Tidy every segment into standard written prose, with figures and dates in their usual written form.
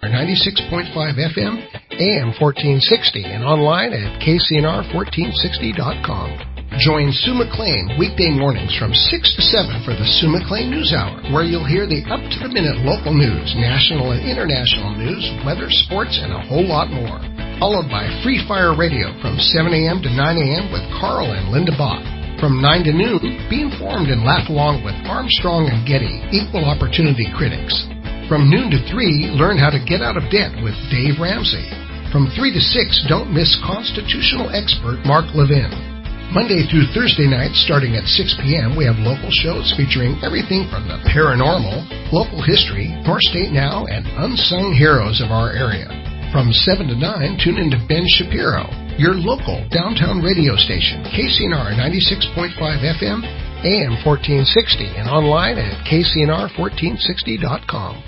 96.5 FM, AM 1460, and online at kcnr1460.com. Join Sue McLean weekday mornings from 6 to 7 for the Sue McLean News Hour, where you'll hear the up-to-the-minute local news, national and international news, weather, sports, and a whole lot more. Followed by Free Fire Radio from 7 a.m. to 9 a.m. with Carl and Linda Bach. From 9 to noon, be informed and laugh along with Armstrong and Getty, equal opportunity critics. From noon to 3, learn how to get out of debt with Dave Ramsey. From 3 to 6, don't miss constitutional expert Mark Levin. Monday through Thursday nights, starting at 6 p.m., we have local shows featuring everything from the paranormal, local history, North State Now, and unsung heroes of our area. From 7 to 9, tune into Ben Shapiro, your local downtown radio station, KCNR 96.5 FM, AM 1460, and online at kcnr1460.com.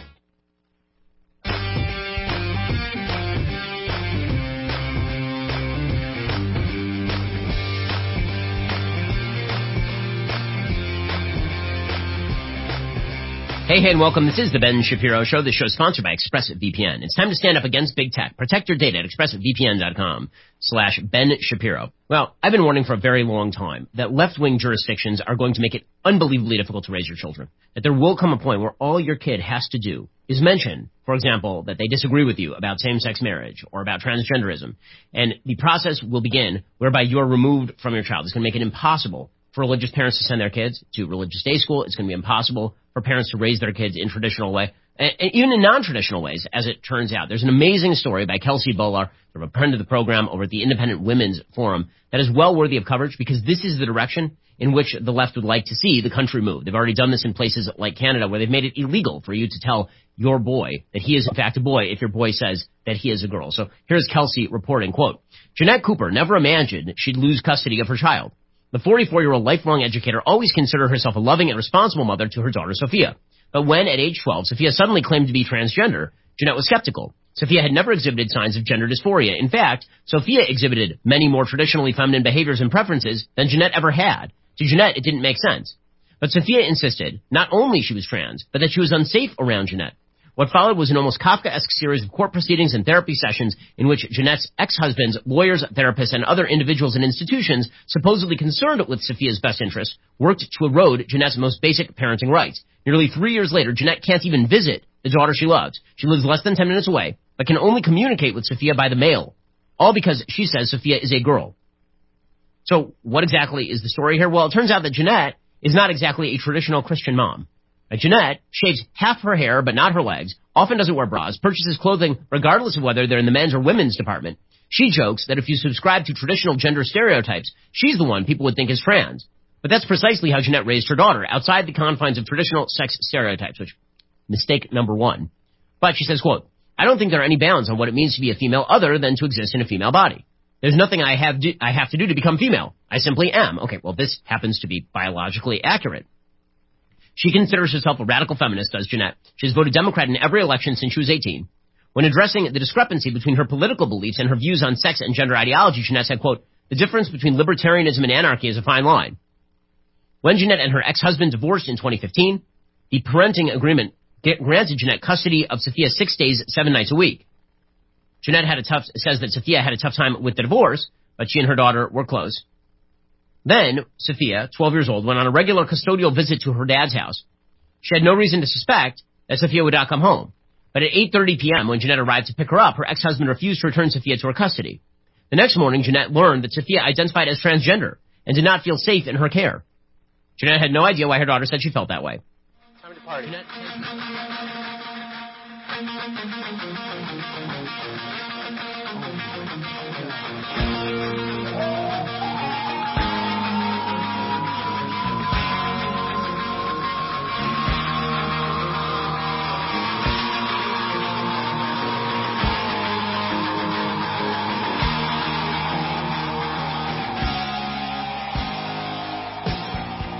Hey, and welcome. This is the Ben Shapiro Show. The show is sponsored by ExpressVPN. It's time to stand up against big tech. Protect your data at expressvpn.com/Ben Shapiro. Well, I've been warning for a very long time that left-wing jurisdictions are going to make it unbelievably difficult to raise your children. That there will come a point where all your kid has to do is mention, for example, that they disagree with you about same-sex marriage or about transgenderism. And the process will begin whereby you're removed from your child. It's going to make it impossible for religious parents to send their kids to religious day school. It's going to be impossible for parents to raise their kids in traditional way, and even in non-traditional ways, as it turns out. There's an amazing story by Kelsey Bolar, sort of a friend of the program over at the Independent Women's Forum, that is well worthy of coverage because this is the direction in which the left would like to see the country move. They've already done this in places like Canada where they've made it illegal for you to tell your boy that he is in fact a boy if your boy says that he is a girl. So here's Kelsey reporting, quote, Jeanette Cooper never imagined she'd lose custody of her child. The 44-year-old lifelong educator always considered herself a loving and responsible mother to her daughter, Sophia. But when, at age 12, Sophia suddenly claimed to be transgender, Jeanette was skeptical. Sophia had never exhibited signs of gender dysphoria. In fact, Sophia exhibited many more traditionally feminine behaviors and preferences than Jeanette ever had. To Jeanette, it didn't make sense. But Sophia insisted not only she was trans, but that she was unsafe around Jeanette. What followed was an almost Kafkaesque series of court proceedings and therapy sessions in which Jeanette's ex-husbands, lawyers, therapists, and other individuals and institutions supposedly concerned with Sophia's best interests worked to erode Jeanette's most basic parenting rights. Nearly 3 years later, Jeanette can't even visit the daughter she loves. She lives less than 10 minutes away, but can only communicate with Sophia by the mail, all because she says Sophia is a girl. So what exactly is the story here? Well, it turns out that Jeanette is not exactly a traditional Christian mom. Jeanette shaves half her hair, but not her legs, often doesn't wear bras, purchases clothing regardless of whether they're in the men's or women's department. She jokes that if you subscribe to traditional gender stereotypes, she's the one people would think is trans. But that's precisely how Jeanette raised her daughter, outside the confines of traditional sex stereotypes, which, mistake number one. But she says, quote, I don't think there are any bounds on what it means to be a female other than to exist in a female body. There's nothing I have to do to become female. I simply am. Okay, well, this happens to be biologically accurate. She considers herself a radical feminist, does Jeanette. She has voted Democrat in every election since she was 18. When addressing the discrepancy between her political beliefs and her views on sex and gender ideology, Jeanette said, quote, the difference between libertarianism and anarchy is a fine line. When Jeanette and her ex-husband divorced in 2015, the parenting agreement granted Jeanette custody of Sophia 6 days, 7 nights a week. Jeanette says that Sophia had a tough time with the divorce, but she and her daughter were close. Then, Sophia, 12 years old, went on a regular custodial visit to her dad's house. She had no reason to suspect that Sophia would not come home. But at 8:30 p.m., when Jeanette arrived to pick her up, her ex-husband refused to return Sophia to her custody. The next morning, Jeanette learned that Sophia identified as transgender and did not feel safe in her care. Jeanette had no idea why her daughter said she felt that way. Time to party.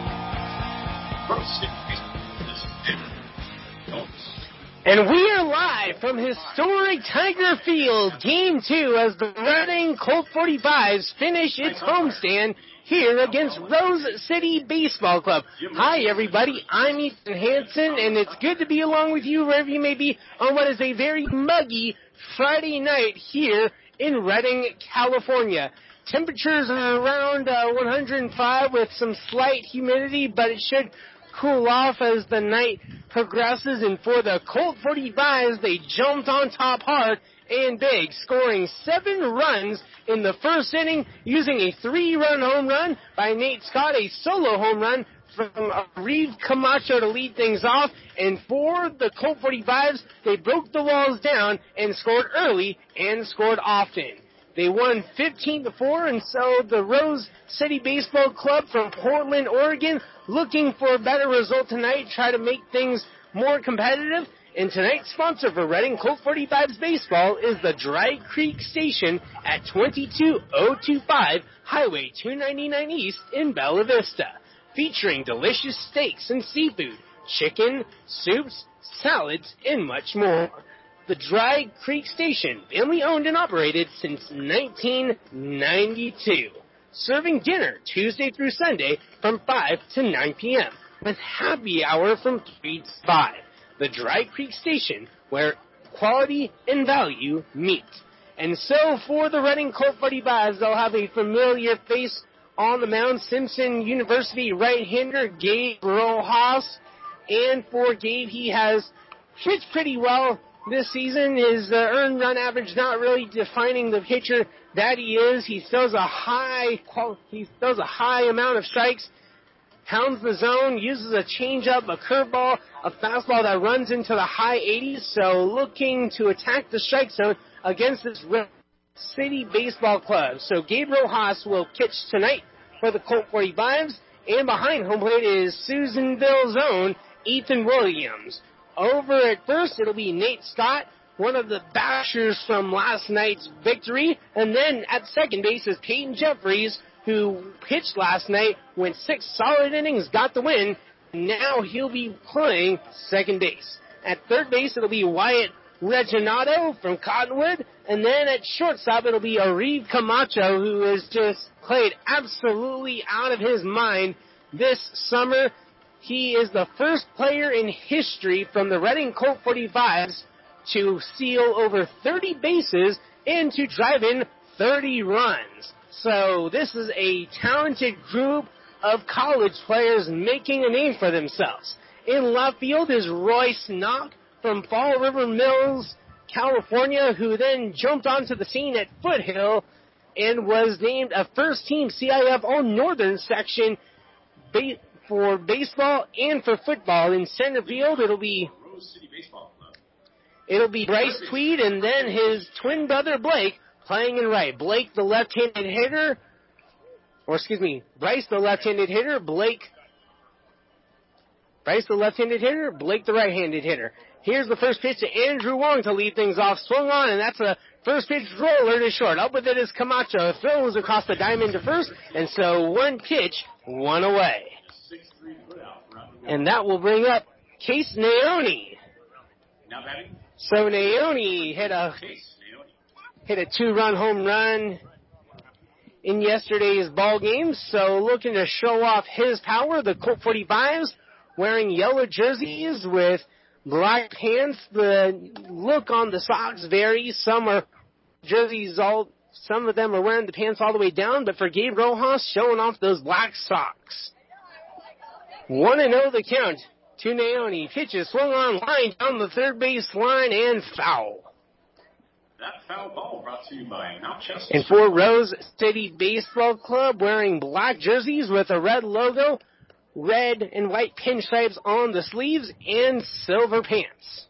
And we are live Live from historic Tiger Field, Game 2 as the Reading Colt 45s finish its homestand here against Rose City Baseball Club. Hi, everybody. I'm Ethan Hansen, and it's good to be along with you wherever you may be on what is a very muggy Friday night here in Redding, California. Temperatures are around 105 with some slight humidity, but it should cool off as the night progresses. And for the Colt 45s, they jumped on top hard and big, scoring 7 runs in the first inning using a 3-run home run by Nate Scott, a solo home run from Reeve Camacho to lead things off. And for the Colt 45s, they broke the walls down and scored early and scored often. They won 15-4, and so the Rose City Baseball Club from Portland, Oregon, looking for a better result tonight, try to make things more competitive. And tonight's sponsor for Reading Colt 45's baseball is the Dry Creek Station at 22025 Highway 299 East in Bella Vista, featuring delicious steaks and seafood, chicken, soups, salads, and much more. The Dry Creek Station, family owned and operated since 1992. Serving dinner Tuesday through Sunday from 5 to 9 p.m. with happy hour from 3 to 5. The Dry Creek Station, where quality and value meet. And so for the Reading Colt 45s, they'll have a familiar face on the mound, Simpson University right-hander Gabe Rojas. And for Gabe, he has pitched pretty well this season. His earned run average not really defining the pitcher that he is. He throws a high amount of strikes, pounds the zone, uses a changeup, a curveball, a fastball that runs into the high 80s. So looking to attack the strike zone against this City Baseball Club. So Gabe Rojas will pitch tonight for the Colt 45s, and behind home plate is Susanville's own Ethan Williams. Over at first, it'll be Nate Scott, one of the bashers from last night's victory. And then at second base is Peyton Jeffries, who pitched last night, went 6 solid innings, got the win. Now he'll be playing second base. At third base, it'll be Wyatt Reginato from Cottonwood. And then at shortstop, it'll be Reeve Camacho, who has just played absolutely out of his mind this summer. He is the first player in history from the Reading Colt 45s to steal over 30 bases and to drive in 30 runs. So this is a talented group of college players making a name for themselves. In left field is Roy Snock from Fall River Mills, California, who then jumped onto the scene at Foothill and was named a first-team CIF All-Northern section for baseball and for football. In center field, it'll be Bryce Tweed, and then his twin brother Blake playing in right. Bryce the left-handed hitter, Bryce the left-handed hitter, Blake the right-handed hitter. Here's the first pitch to Andrew Wong to lead things off. Swung on, and that's a first pitch roller to short. Up with it is Camacho. Throws across the diamond to first, and so one pitch, one away. And that will bring up Case Naoni. So Naoni hit a 2-run home run in yesterday's ball game. So looking to show off his power, the Colt 45s wearing yellow jerseys with black pants. The look on the socks varies. Some of them are wearing the pants all the way down, but for Gabe Rojas, showing off those black socks. 1-0 the count to Naoni. Pitches swung on, line down the third base line, and foul. That foul ball brought to you by Mount Chester. And for Rose City Baseball Club, wearing black jerseys with a red logo, red and white pinstripes on the sleeves, and silver pants.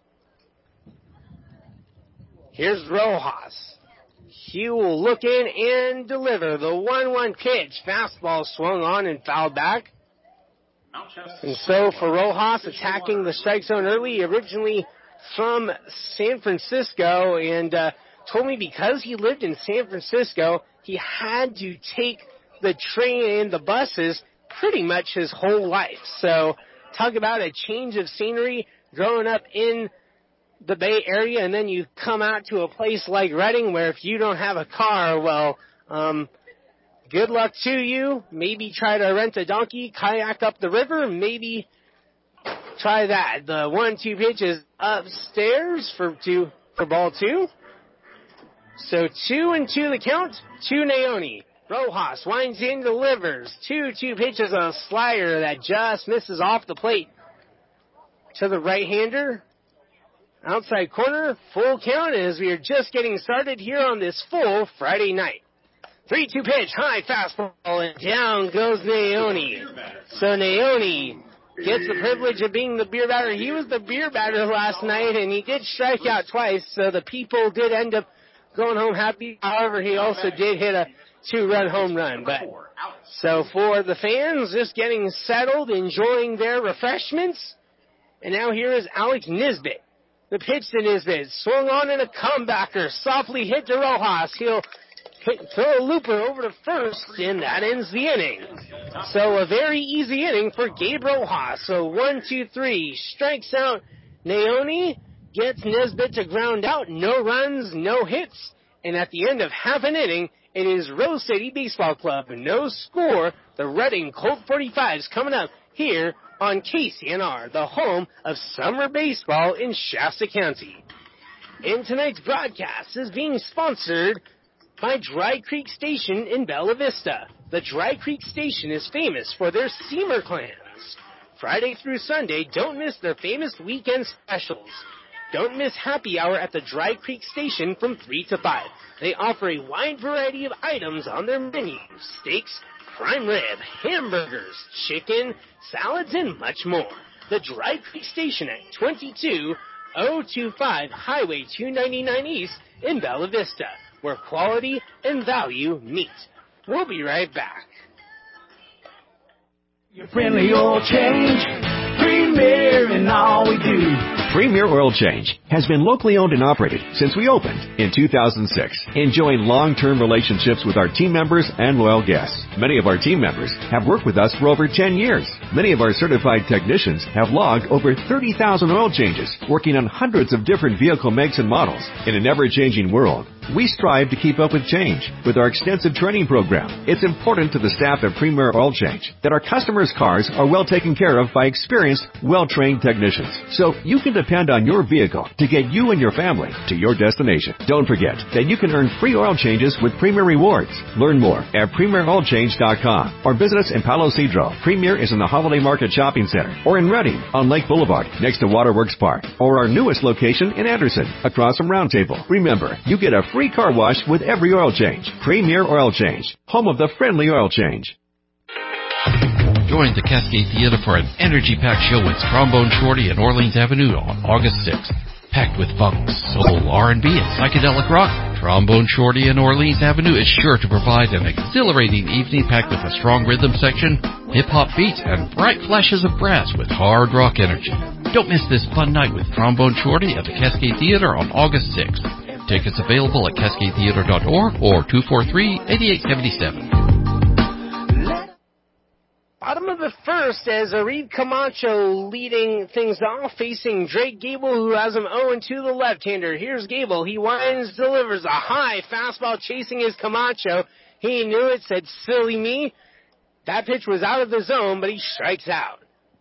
Here's Rojas. He will look in and deliver the 1-1 pitch. Fastball swung on and fouled back. And so for Rojas, attacking the strike zone early, originally from San Francisco, and told me because he lived in San Francisco, he had to take the train and the buses pretty much his whole life. So talk about a change of scenery growing up in the Bay Area and then you come out to a place like Reading where if you don't have a car, well, good luck to you. Maybe try to rent a donkey, kayak up the river, maybe try that. The 1-2 pitch is upstairs for ball 2. So 2-2 the count to Naoni. Rojas winds in, delivers. 2-2 pitches a slider that just misses off the plate to the right-hander. Outside corner, full count as we are just getting started here on this full Friday night. 3-2 pitch, high fastball, and down goes Naoni. So Naoni gets the privilege of being the beer batter. He was the beer batter last night, and he did strike out twice, so the people did end up going home happy. However, he also did hit a 2-run home run. But so for the fans, just getting settled, enjoying their refreshments. And now here is Alex Nisbet. The pitch to Nisbet, swung on in a comebacker, softly hit to Rojas. He'll throw a looper over to first, and that ends the inning. So a very easy inning for Gabe Rojas. So 1-2-3, strikes out Naoni, gets Nisbet to ground out, no runs, no hits, and at the end of half an inning, it is Rose City Baseball Club. No score. The Reading Colt 45s coming up here on KCNR, the home of summer baseball in Shasta County. And tonight's broadcast is being sponsored by Dry Creek Station in Bella Vista. The Dry Creek Station is famous for their steamer clams. Friday through Sunday, don't miss their famous weekend specials. Don't miss happy hour at the Dry Creek Station from 3 to 5. They offer a wide variety of items on their menu. Steaks, prime rib, hamburgers, chicken, salads, and much more. The Dry Creek Station at 22025 Highway 299 East in Bella Vista, where quality and value meet. We'll be right back. Your friendly oil change, Premier in all we do. Premier Oil Change has been locally owned and operated since we opened in 2006, enjoying long-term relationships with our team members and loyal guests. Many of our team members have worked with us for over 10 years. Many of our certified technicians have logged over 30,000 oil changes, working on hundreds of different vehicle makes and models. In an ever-changing world, we strive to keep up with change with our extensive training program. It's important to the staff at Premier Oil Change that our customers' cars are well taken care of by experienced, well-trained technicians. So you can depend on your vehicle to get you and your family to your destination. Don't forget that you can earn free oil changes with Premier Rewards. Learn more at PremierOilChange.com or visit us in Palo Cedro. Premier is in the Holiday Market Shopping Center, or in Reading on Lake Boulevard next to Waterworks Park, or our newest location in Anderson across from Round Table. Remember, you get a free car wash with every oil change. Premier Oil Change, home of the friendly oil change. Join the Cascade Theater for an energy-packed show with Trombone Shorty and Orleans Avenue on August 6th. Packed with funk, soul, R&B, and psychedelic rock, Trombone Shorty and Orleans Avenue is sure to provide an exhilarating evening packed with a strong rhythm section, hip-hop beats, and bright flashes of brass with hard rock energy. Don't miss this fun night with Trombone Shorty at the Cascade Theater on August 6th. Tickets available at cascadetheater.org or 243-8877. Bottom of the first as Arid Camacho leading things off, facing Drake Gable, who has him 0-2 the left-hander. Here's Gable. He winds, delivers a high fastball chasing his Camacho. He knew it, said, silly me. That pitch was out of the zone, but he strikes out.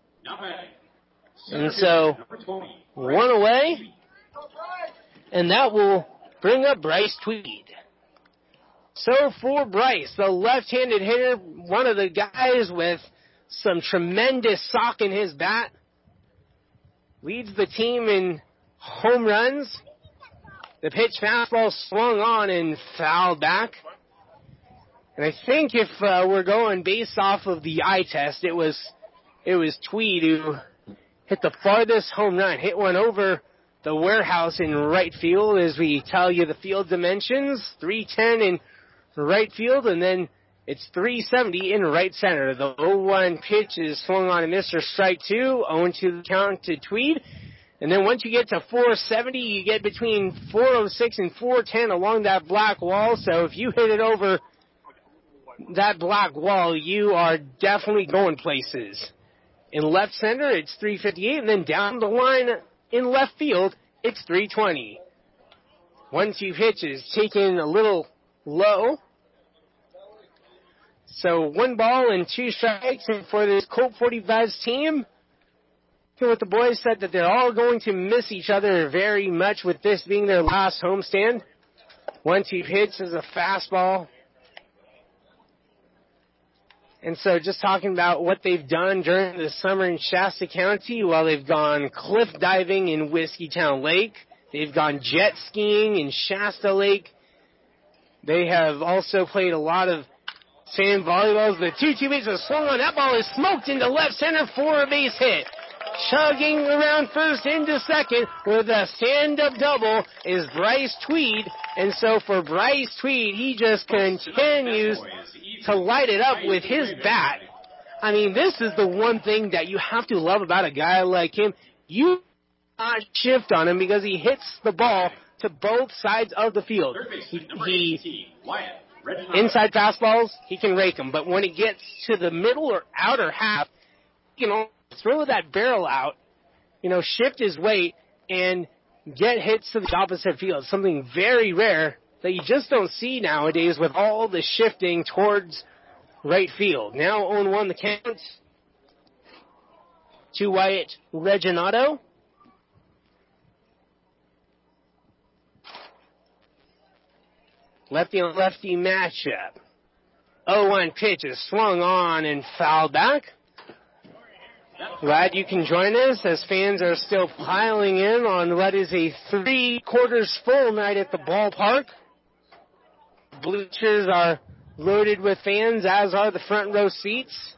And so, one away. And that will bring up Bryce Tweed. So for Bryce, the left-handed hitter, one of the guys with some tremendous sock in his bat, leads the team in home runs. The pitch fastball swung on and fouled back. And I think if we're going based off of the eye test, it was Tweed who hit the farthest home run, hit one over the warehouse in right field as we tell you the field dimensions, 310 in right field, and then it's 370 in right center. The 0-1 pitch is swung on and missed for strike 2, 0-2 the count to Tweed. And then once you get to 470, you get between 406 and 410 along that black wall. So if you hit it over that black wall, you are definitely going places. In left center, it's 358, and then down the line in left field, It's 3:20. 1-2 pitch is taken a little low. So 1 ball and 2 strikes, and for this Colt 45's team, what the boys said that they're all going to miss each other very much with this being their last homestand. 1-2 pitch is a fastball. And so just talking about what they've done during the summer in Shasta County, while they've gone cliff diving in Whiskeytown Lake, they've gone jet skiing in Shasta Lake. They have also played a lot of sand volleyballs. The 2-2 pitch is swung on. That ball is smoked into left center for a base hit. Chugging around first into second with a stand-up double is Bryce Tweed. And so for Bryce Tweed, he just continues to light it up with his bat. I mean, this is the one thing that you have to love about a guy like him. You cannot shift on him because he hits the ball to both sides of the field. He inside fastballs, he can rake them. But when it gets to the middle or outer half, he can throw that barrel out, shift his weight, and get hits to the opposite field. Something very rare that you just don't see nowadays with all the shifting towards right field. Now 0-1 the count to Wyatt Reginato. Lefty on lefty matchup. 0-1 pitch is swung on and fouled back. Glad you can join us as fans are still piling in on what is a 3/4 full night at the ballpark. Bleachers are loaded with fans, as are the front row seats.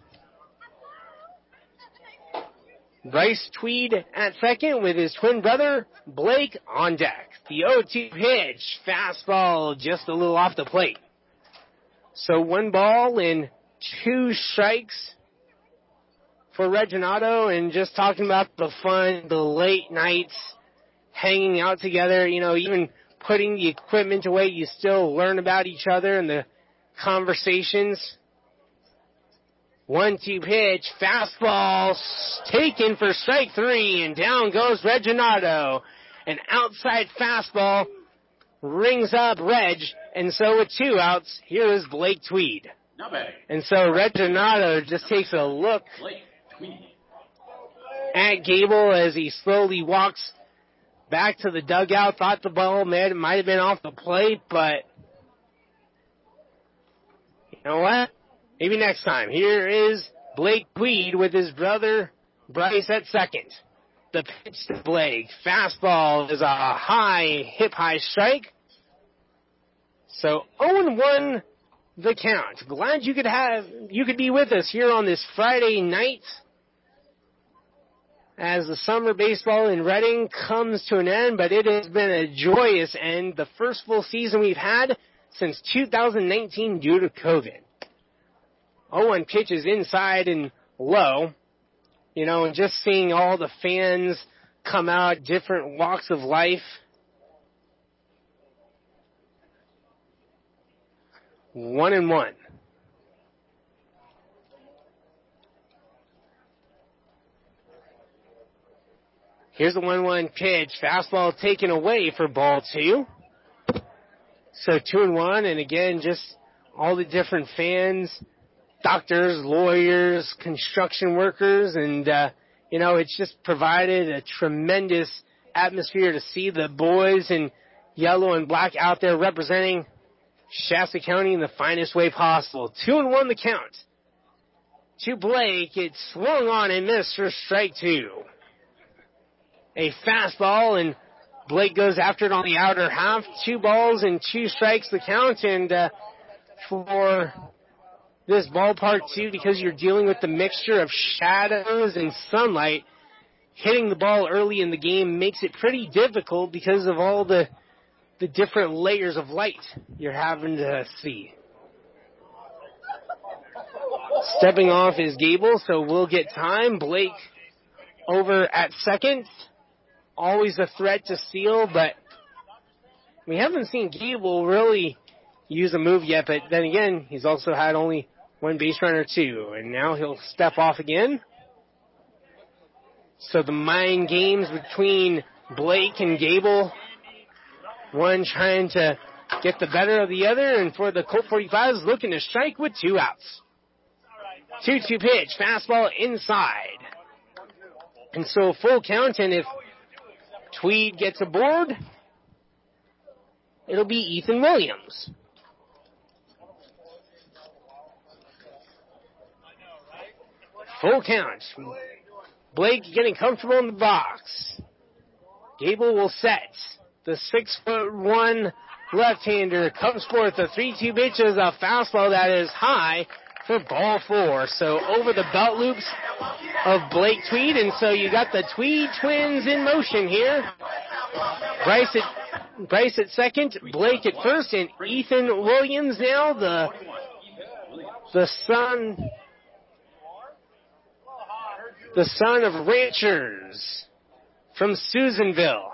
Bryce Tweed at second with his twin brother, Blake, on deck. The 0-2 pitch, fastball just a little off the plate. So 1 ball and 2 strikes for Reginato, and just talking about the fun, the late nights, hanging out together, even putting the equipment away, you still learn about each other and the conversations. 1-2 pitch, fastball taken for strike 3, and down goes Reginato. An outside fastball rings up Reg, and so with 2 outs, here is Blake Tweed. And so Reginato just takes a look at Gable as he slowly walks back to the dugout. Thought the ball might have been off the plate, but you know what? Maybe next time. Here is Blake Tweed with his brother Bryce at second. The pitch to Blake. Fastball is a hip-high strike. So 0-1 the count. Glad you could be with us here on this Friday night as the summer baseball in Reading comes to an end, but it has been a joyous end, the first full season we've had since 2019 due to COVID. 0-1 pitches inside and low, and just seeing all the fans come out, different walks of life. 1-1. Here's the 1-1 pitch. Fastball taken away for ball 2. So 2-1, and again, just all the different fans, doctors, lawyers, construction workers, and, it's just provided a tremendous atmosphere to see the boys in yellow and black out there representing Shasta County in the finest way possible. 2-1 the count. To Blake, it's swung on and missed for strike 2. A fastball, and Blake goes after it on the outer half. 2 balls and 2 strikes the count, and for this ballpark too, because you're dealing with the mixture of shadows and sunlight, hitting the ball early in the game makes it pretty difficult because of all the different layers of light you're having to see. Stepping off is Gable, so we'll get time. Blake over at second. Always a threat to steal, but we haven't seen Gable really use a move yet. But then again, he's also had only 1 base runner too, and now he'll step off again. So the mind games between Blake and Gable, one trying to get the better of the other, and for the Colt 45s looking to strike with 2 outs. 2-2 pitch, fastball inside. And so full count, and if Tweed gets aboard, it'll be Ethan Williams. Full count. Blake getting comfortable in the box. Gable will set. The 6'1" left-hander comes forth. The 3-2 pitch is a fastball that is high for ball 4. So over the belt loops of Blake Tweed, and so you got the Tweed twins in motion here. Bryce at second, Blake at first, and Ethan Williams now, the son of ranchers from Susanville.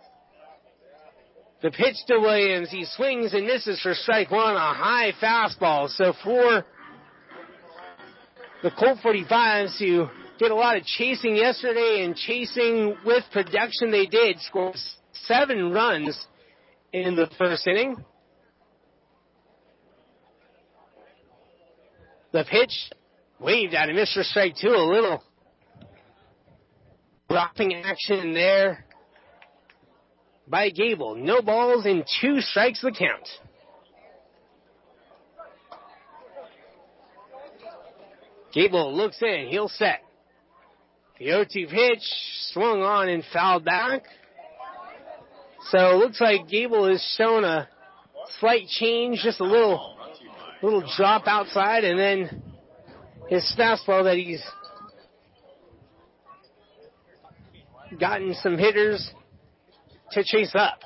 The pitch to Williams, he swings and misses for strike 1, a high fastball. So for the Colt 45s, who did a lot of chasing yesterday and chasing with production, they did score 7 runs in the first inning. The pitch waved at him, Mr. Strike 2, a little dropping action there by Gable. No balls and 2 strikes the count. Gable looks in, he'll set. The 0-2 pitch swung on and fouled back. So it looks like Gable has shown a slight change, just a little drop outside, and then his fastball that he's gotten some hitters to chase up.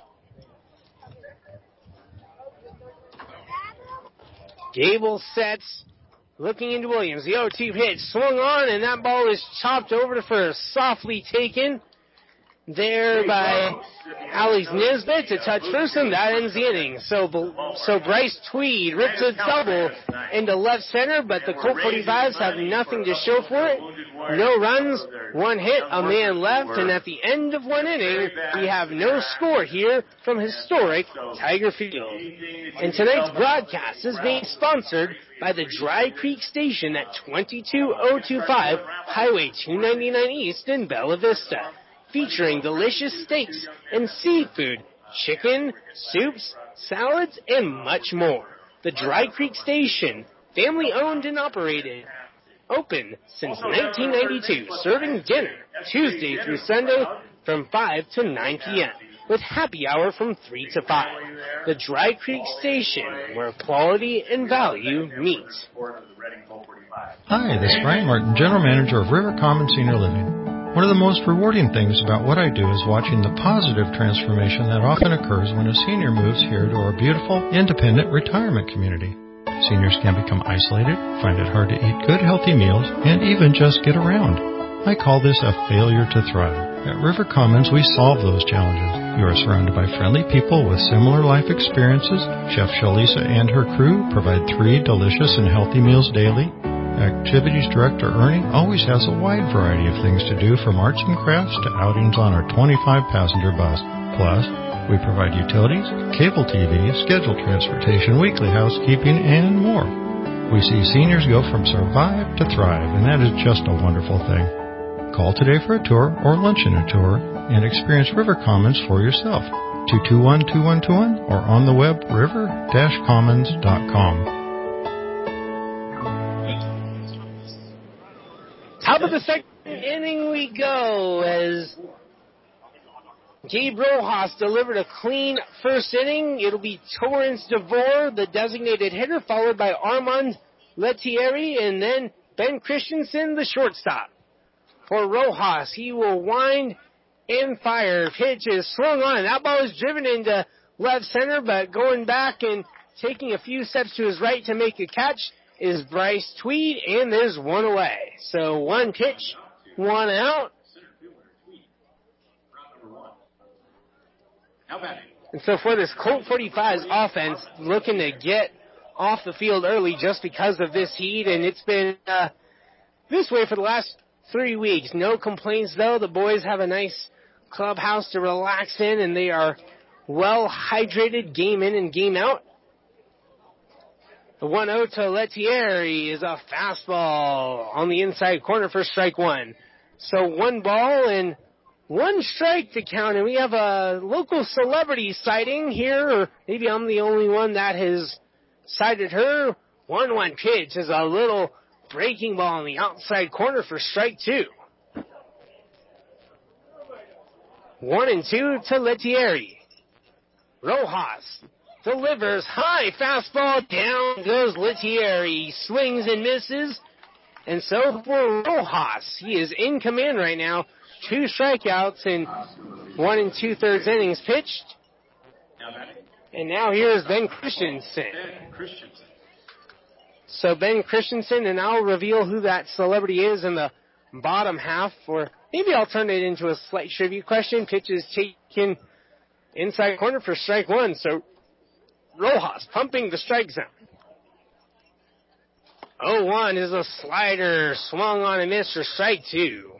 Gable sets, looking into Williams. The 0-2 pitch swung on, and that ball is chopped over to first. Softly taken there by Alex Nisbet to touch first, and that ends the inning. So Bryce Tweed rips a double into left center, but the Colt 45s have nothing to show for it. No runs, 1 hit, a man left, and at the end of 1 inning, we have no score here from historic Tiger Field. And tonight's broadcast is being sponsored by the Dry Creek Station at 22025 Highway 299 East in Bella Vista, featuring delicious steaks and seafood, chicken, soups, salads, and much more. The Dry Creek Station, family owned and operated, open since 1992, serving dinner Tuesday through Sunday from 5 to 9 p.m. with happy hour from 3 to 5. The Dry Creek Station, where quality and value meet. Hi, this is Brian Martin, General Manager of River Commons Senior Living. One of the most rewarding things about what I do is watching the positive transformation that often occurs when a senior moves here to our beautiful, independent retirement community. Seniors can become isolated, find it hard to eat good, healthy meals, and even just get around. I call this a failure to thrive. At River Commons, we solve those challenges. You are surrounded by friendly people with similar life experiences. Chef Shalisa and her crew provide 3 delicious and healthy meals daily. Activities Director Ernie always has a wide variety of things to do, from arts and crafts to outings on our 25-passenger bus. Plus, we provide utilities, cable TV, scheduled transportation, weekly housekeeping, and more. We see seniors go from survive to thrive, and that is just a wonderful thing. Call today for a tour or lunch and a tour and experience River Commons for yourself. 221-2121 or on the web river-commons.com. Top of the second inning we go as Gabe Rojas delivered a clean first inning. It'll be Torrance DeVore, the designated hitter, followed by Armand Lettieri, and then Ben Christensen, the shortstop. For Rojas, he will wind and fire. Pitch is swung on. That ball is driven into left center, but going back and taking a few steps to his right to make a catch is Bryce Tweed, and there's 1 away. So 1 pitch, 1 out. And so for this Colt 45's offense, looking to get off the field early just because of this heat, and it's been this way for the last 3 weeks. No complaints, though. The boys have a nice clubhouse to relax in, and they are well hydrated game in and game out. The 1-0 to Lettieri is a fastball on the inside corner for strike one. So 1 ball and 1 strike to count, and we have a local celebrity sighting here, or maybe I'm the only one that has sighted her. 1-1 pitch is a little breaking ball on the outside corner for strike two. 1-2 to Lettieri. Rojas delivers high fastball, down goes Lettieri, swings and misses, and so for Rojas, he is in command right now. 2 strikeouts in 1 2/3 innings pitched. And now here's Ben Christensen. So Ben Christensen, and I'll reveal who that celebrity is in the bottom half, or maybe I'll turn it into a slight trivia question. Pitch is taken inside corner for strike one. So Rojas pumping the strike zone. 0-1 is a slider, swung on and missed for strike two.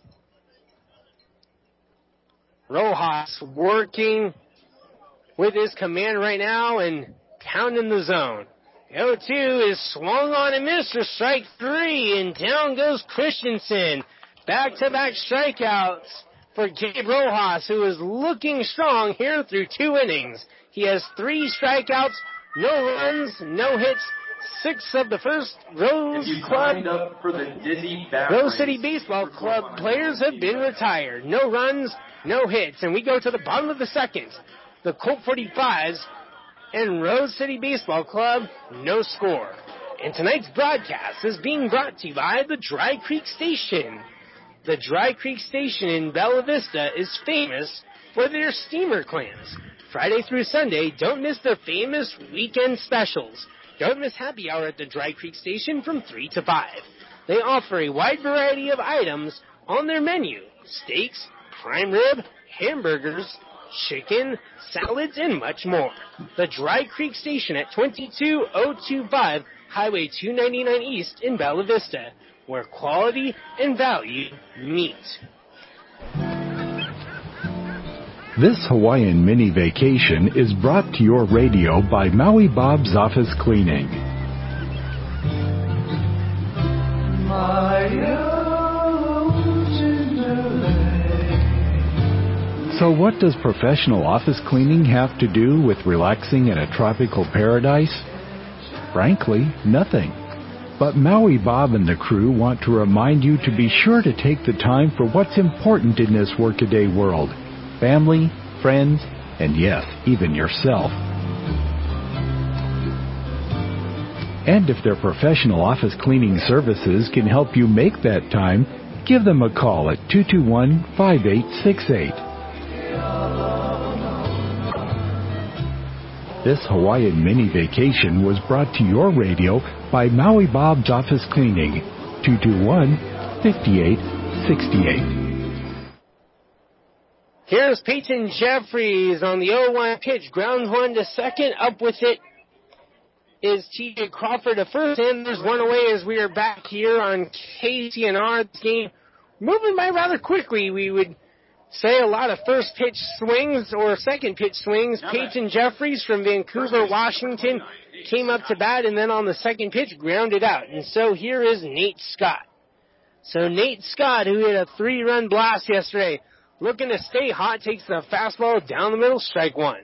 Rojas working with his command right now and pounding the zone. 0-2 is swung on and missed for strike three, and down goes Christensen. Back-to-back strikeouts for Gabe Rojas, who is looking strong here through 2 innings. He has 3 strikeouts, no runs, no hits. 6 of the first Rose City Baseball Club players have been retired. No runs, no hits. And we go to the bottom of the second. The Colt 45s and Rose City Baseball Club, no score. And tonight's broadcast is being brought to you by the Dry Creek Station. The Dry Creek Station in Bella Vista is famous for their steamer clams. Friday through Sunday, don't miss their famous weekend specials. Don't miss happy hour at the Dry Creek Station from 3 to 5. They offer a wide variety of items on their menu. Steaks, prime rib, hamburgers, chicken, salads, and much more. The Dry Creek Station at 22025 Highway 299 East in Bella Vista, where quality and value meet. This Hawaiian mini vacation is brought to your radio by Maui Bob's Office Cleaning. So what does professional office cleaning have to do with relaxing in a tropical paradise? Frankly, nothing. But Maui Bob and the crew want to remind you to be sure to take the time for what's important in this workaday world. Family, friends, and yes, even yourself. And if their professional office cleaning services can help you make that time, give them a call at 221-5868. This Hawaiian mini vacation was brought to your radio by Maui Bob's Office Cleaning, 221-5868. Here's Peyton Jeffries on the 0-1 pitch. Grounds one to second. Up with it is T.J. Crawford to first. And there's one away as we are back here on KCNR. This game moving by rather quickly. We would say a lot of first pitch swings or second pitch swings. Peyton Jeffries from Vancouver, Washington came up to bat, and then on the second pitch grounded out. And so here is Nate Scott. So Nate Scott, who hit a 3-run blast yesterday, looking to stay hot, takes the fastball down the middle, strike one.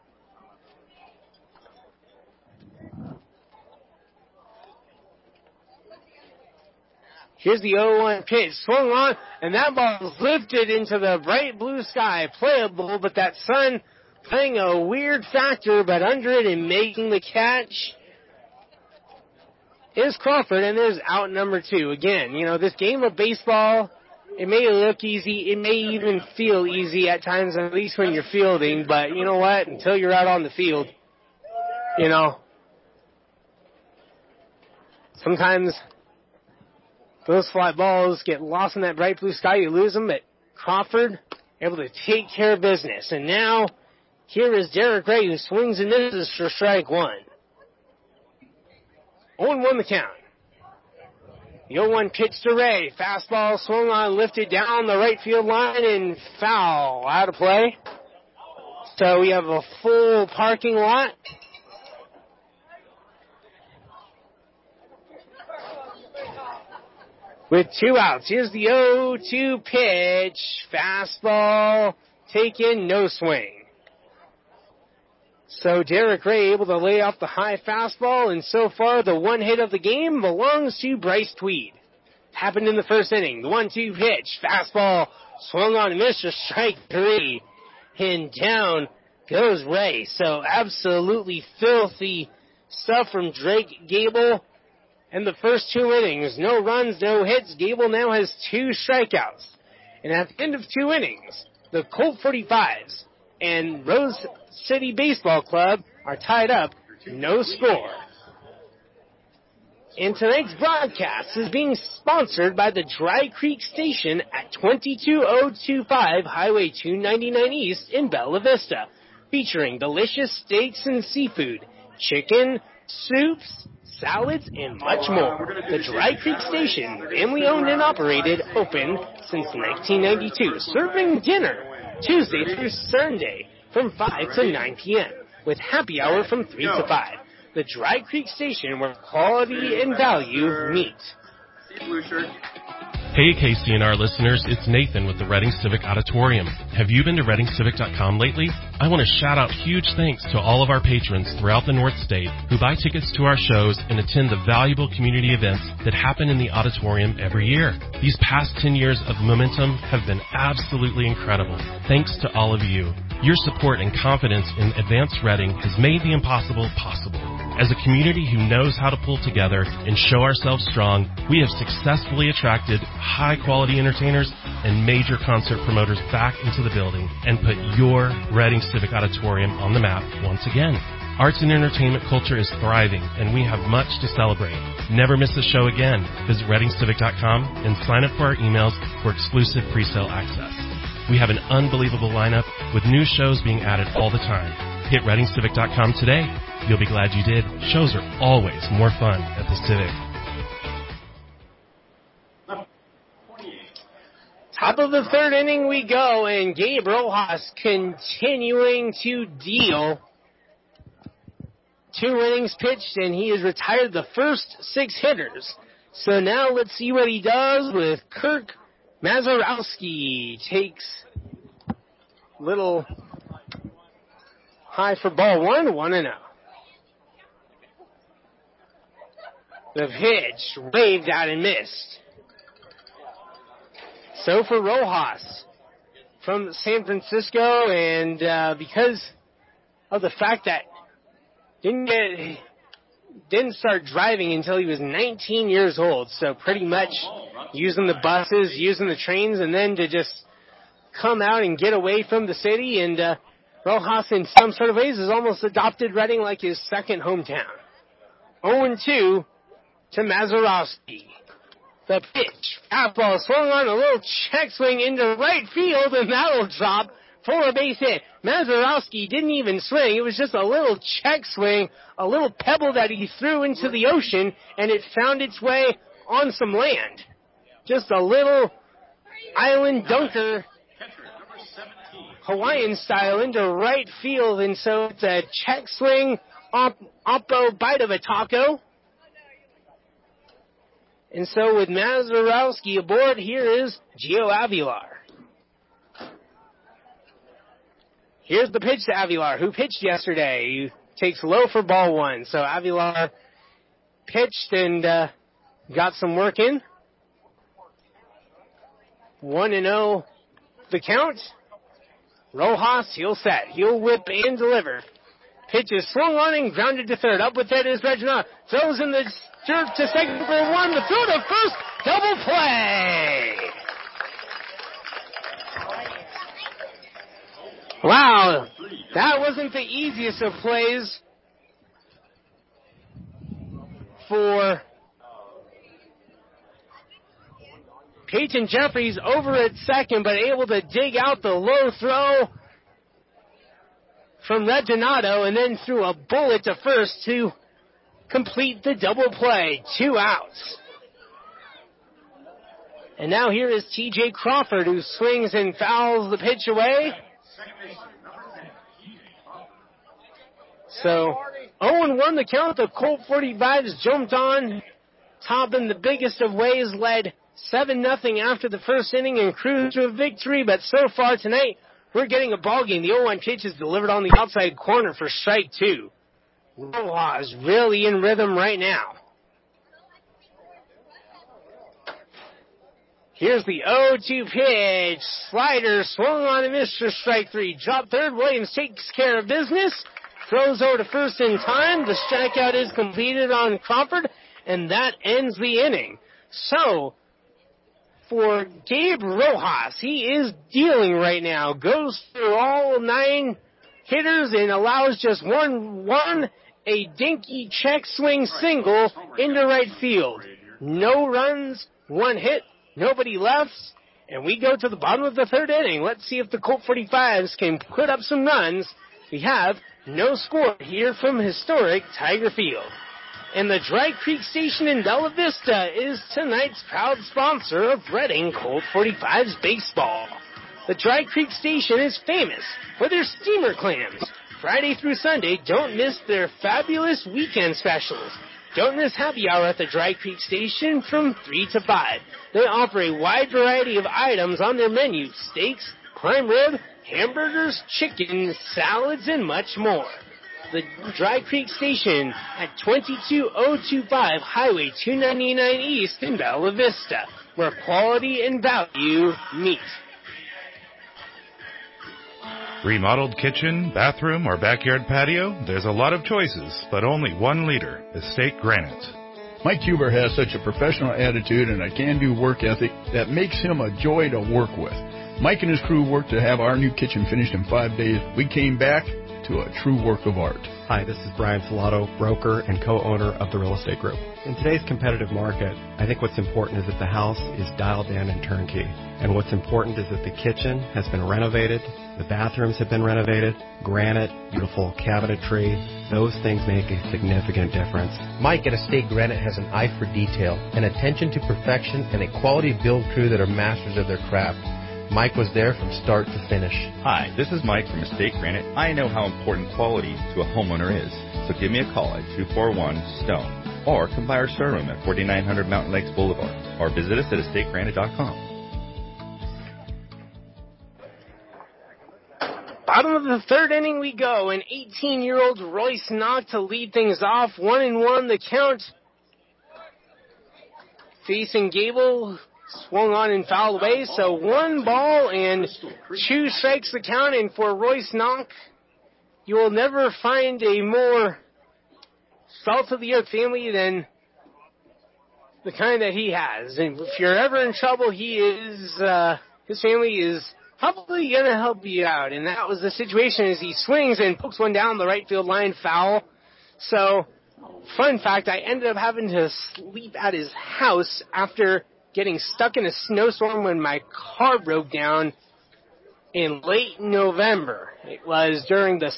Here's the 0-1 pitch, swung on, and that ball is lifted into the bright blue sky. Playable, but that sun playing a weird factor, but under it and making the catch is Crawford, and there's out number 2. Again, you know, this game of baseball, it may look easy. It may even feel easy at times, at least when you're fielding. But you know what? Until you're out on the field, you know, sometimes those fly balls get lost in that bright blue sky. You lose them. But Crawford able to take care of business. And now here is Derek Ray, who swings and misses for strike one. 0-1 the count. The 0-1 pitch to Ray. Fastball swung on, lifted down the right field line, and foul. Out of play. So we have a full parking lot. With 2 outs. Here's the 0-2 pitch. Fastball taken, no swing. So Derek Ray able to lay off the high fastball, and so far the one hit of the game belongs to Bryce Tweed. Happened in the first inning. The 1-2 pitch. Fastball swung on and missed for strike 3. And down goes Ray. So absolutely filthy stuff from Drake Gable. In the first 2 innings, no runs, no hits. Gable now has 2 strikeouts. And at the end of 2 innings, the Colt 45s and Rose City Baseball Club are tied up, no score. And tonight's broadcast is being sponsored by the Dry Creek Station at 22025 Highway 299 East in Bella Vista, featuring delicious steaks and seafood, chicken, soups, salads, and much more. The Dry Creek Station, family owned and operated, open since 1992, serving dinner Tuesday through Sunday from 5 to 9 p.m. with happy hour from 3 to 5. The Dry Creek Station, where quality and value meet. Hey KCNR listeners, it's Nathan with the Reading Civic Auditorium. Have you been to ReadingCivic.com lately? I want to shout out huge thanks to all of our patrons throughout the North State who buy tickets to our shows and attend the valuable community events that happen in the auditorium every year. These past 10 years of momentum have been absolutely incredible. Thanks to all of you. Your support and confidence in Advanced Reading has made the impossible possible. As a community who knows how to pull together and show ourselves strong, we have successfully attracted high-quality entertainers and major concert promoters back into the building and put your Reading Civic Auditorium on the map once again. Arts and entertainment culture is thriving, and we have much to celebrate. Never miss a show again. Visit ReadingCivic.com and sign up for our emails for exclusive pre-sale access. We have an unbelievable lineup with new shows being added all the time. Hit ReadingCivic.com today. You'll be glad you did. Shows are always more fun at the Civic. Top of the third inning we go, and Gabe Rojas continuing to deal. 2 innings pitched, and he has retired the first 6 hitters. So now let's see what he does with Kirk Mazurowski. Takes little high for ball 1, 1-0. The pitch waved out and missed. So for Rojas from San Francisco, and because of the fact that didn't start driving until he was 19 years old, so pretty much using the buses, using the trains, and then to just come out and get away from the city, and Rojas in some sort of ways has almost adopted Reading like his second hometown. 0-2 to Mazurowski. The pitch. Fastball swung on a little check swing into right field, and that'll drop for a base hit. Mazurowski didn't even swing. It was just a little check swing, a little pebble that he threw into the ocean, and it found its way on some land. Just a little island dunker, Hawaiian style, into right field, and so it's a check swing, oppo bite of a taco. And so with Mazurowski aboard, here is Gio Avilar. Here's the pitch to Avilar, who pitched yesterday. He takes low for ball 1. So Avilar pitched and got some work in. 1-0 the count. Rojas, he'll set. He'll whip and deliver. Pitch is swung on and grounded to third. Up with it is Reginald. Throws in the dirt to second for 1. The throw to first. Double play. Wow. That wasn't the easiest of plays for Peyton Jeffries over at second, but able to dig out the low throw from Reginado, and then threw a bullet to first to complete the double play. 2 outs. And now here is T.J. Crawford, who swings and fouls the pitch away. So 0-1 the count. The Colt 45s jumped on top in the biggest of ways, led 7-0 after the first inning and cruised to a victory. But so far tonight, we're getting a ball game. The 0-1 pitch is delivered on the outside corner for strike 2. Rojas really in rhythm right now. Here's the 0-2 pitch. Slider swung on and missed for strike 3. Drop third. Williams takes care of business. Throws over to first in time. The strikeout is completed on Crawford, and that ends the inning. So, for Gabe Rojas, he is dealing right now. Goes through all 9 hitters and allows just one, a dinky check swing single into right field. No runs, 1 hit, nobody left, and we go to the bottom of the 3rd inning. Let's see if the Colt 45s can put up some runs. We have no score here from historic Tiger Field. And the Dry Creek Station in Bella Vista is tonight's proud sponsor of Reading Colt 45s baseball. The Dry Creek Station is famous for their steamer clams. Friday through Sunday, don't miss their fabulous weekend specials. Don't miss happy hour at the Dry Creek Station from 3 to 5. They offer a wide variety of items on their menu: steaks, prime rib, hamburgers, chicken, salads, and much more. The Dry Creek Station at 22025 Highway 299 East in Bella Vista, where quality and value meet. Remodeled kitchen, bathroom, or backyard patio? There's a lot of choices, but only one leader, Estate Granite. Mike Huber has such a professional attitude and a can-do work ethic that makes him a joy to work with. Mike and his crew worked to have our new kitchen finished in 5 days. We came back to a true work of art. Hi, this is Brian Salato, broker and co-owner of the Real Estate Group. In today's competitive market, I think what's important is that the house is dialed in and turnkey. And what's important is that the kitchen has been renovated, the bathrooms have been renovated, granite, beautiful cabinetry. Those things make a significant difference. Mike at Estate Granite has an eye for detail, an attention to perfection, and a quality build crew that are masters of their craft. Mike was there from start to finish. Hi, this is Mike from Estate Granite. I know how important quality to a homeowner is. So give me a call at 241-STONE or come by our showroom at 4900 Mountain Lakes Boulevard or visit us at estategranite.com. Bottom of the 3rd inning we go, and 18-year-old Royce Knock to lead things off. 1-1 the count. Facing Gable, swung on and fouled away, so 1 ball and 2 strikes the count. And for Royce Knock, you will never find a more salt-of-the-earth family than the kind that he has. And if you're ever in trouble, his family is probably going to help you out. And that was the situation as he swings and pokes one down the right field line, foul. So, fun fact, I ended up having to sleep at his house after getting stuck in a snowstorm when my car broke down in late November. It was during the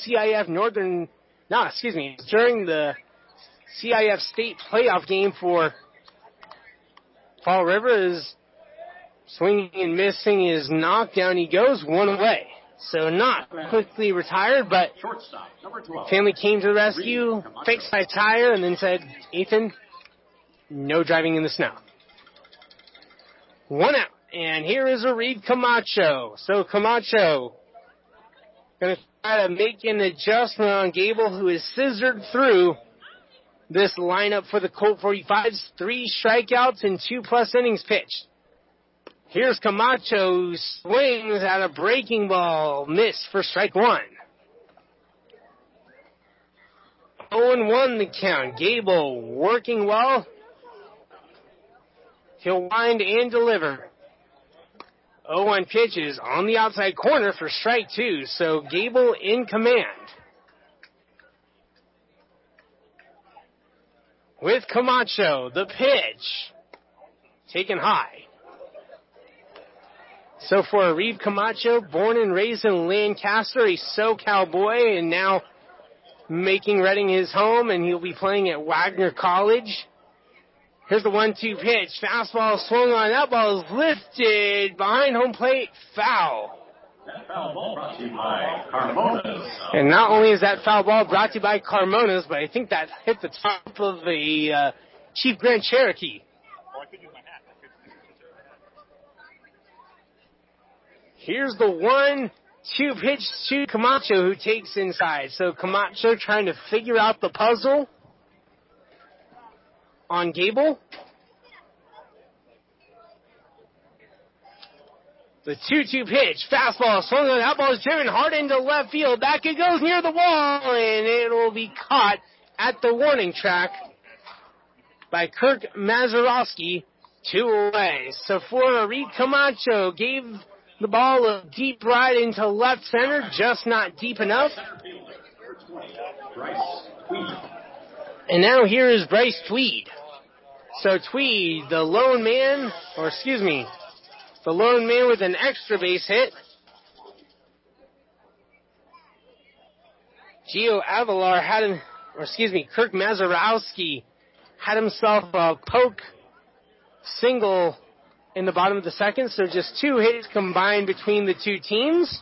during the CIF state playoff game for Fall River. Is swinging and missing his knock. Down he goes, 1 away. So not quickly retired, but family came to the rescue, fixed my tire, and then said, Ethan, no driving in the snow. 1 out. And here is Reed Camacho. So Camacho going to try to make an adjustment on Gable, who is scissored through this lineup for the Colt 45s. 3 strikeouts and 2+ innings pitched. Here's Camacho, who swings at a breaking ball. Miss for strike 1. 0-1 the count. Gable working well. He'll wind and deliver. 0-1 pitches on the outside corner for strike 2. So Gable in command. With Camacho, the pitch. Taken high. So for Arif Camacho, born and raised in Lancaster, a SoCal boy, and now making Reading his home, and he'll be playing at Wagner College. Here's the 1-2 pitch. Fastball swung on. That ball is lifted behind home plate. Foul. That foul ball brought to you by Carmonas. And not only is that foul ball brought to you by Carmonas, but I think that hit the top of the Chief Grand Cherokee. Here's the 1-2 pitch to Camacho, who takes inside. So Camacho trying to figure out the puzzle on Gable. The 2-2 pitch, fastball swung on. That ball is driven hard into left field. Back it goes near the wall, and it will be caught at the warning track by Kirk Mazurowski. 2 away. So for Reed Camacho gave the ball a deep ride into left center, just not deep enough. And now here is Bryce Tweed. So Tweed, the lone man with an extra base hit. Kirk Mazurowski had himself a poke single in the bottom of the second, so just 2 hits combined between the two teams.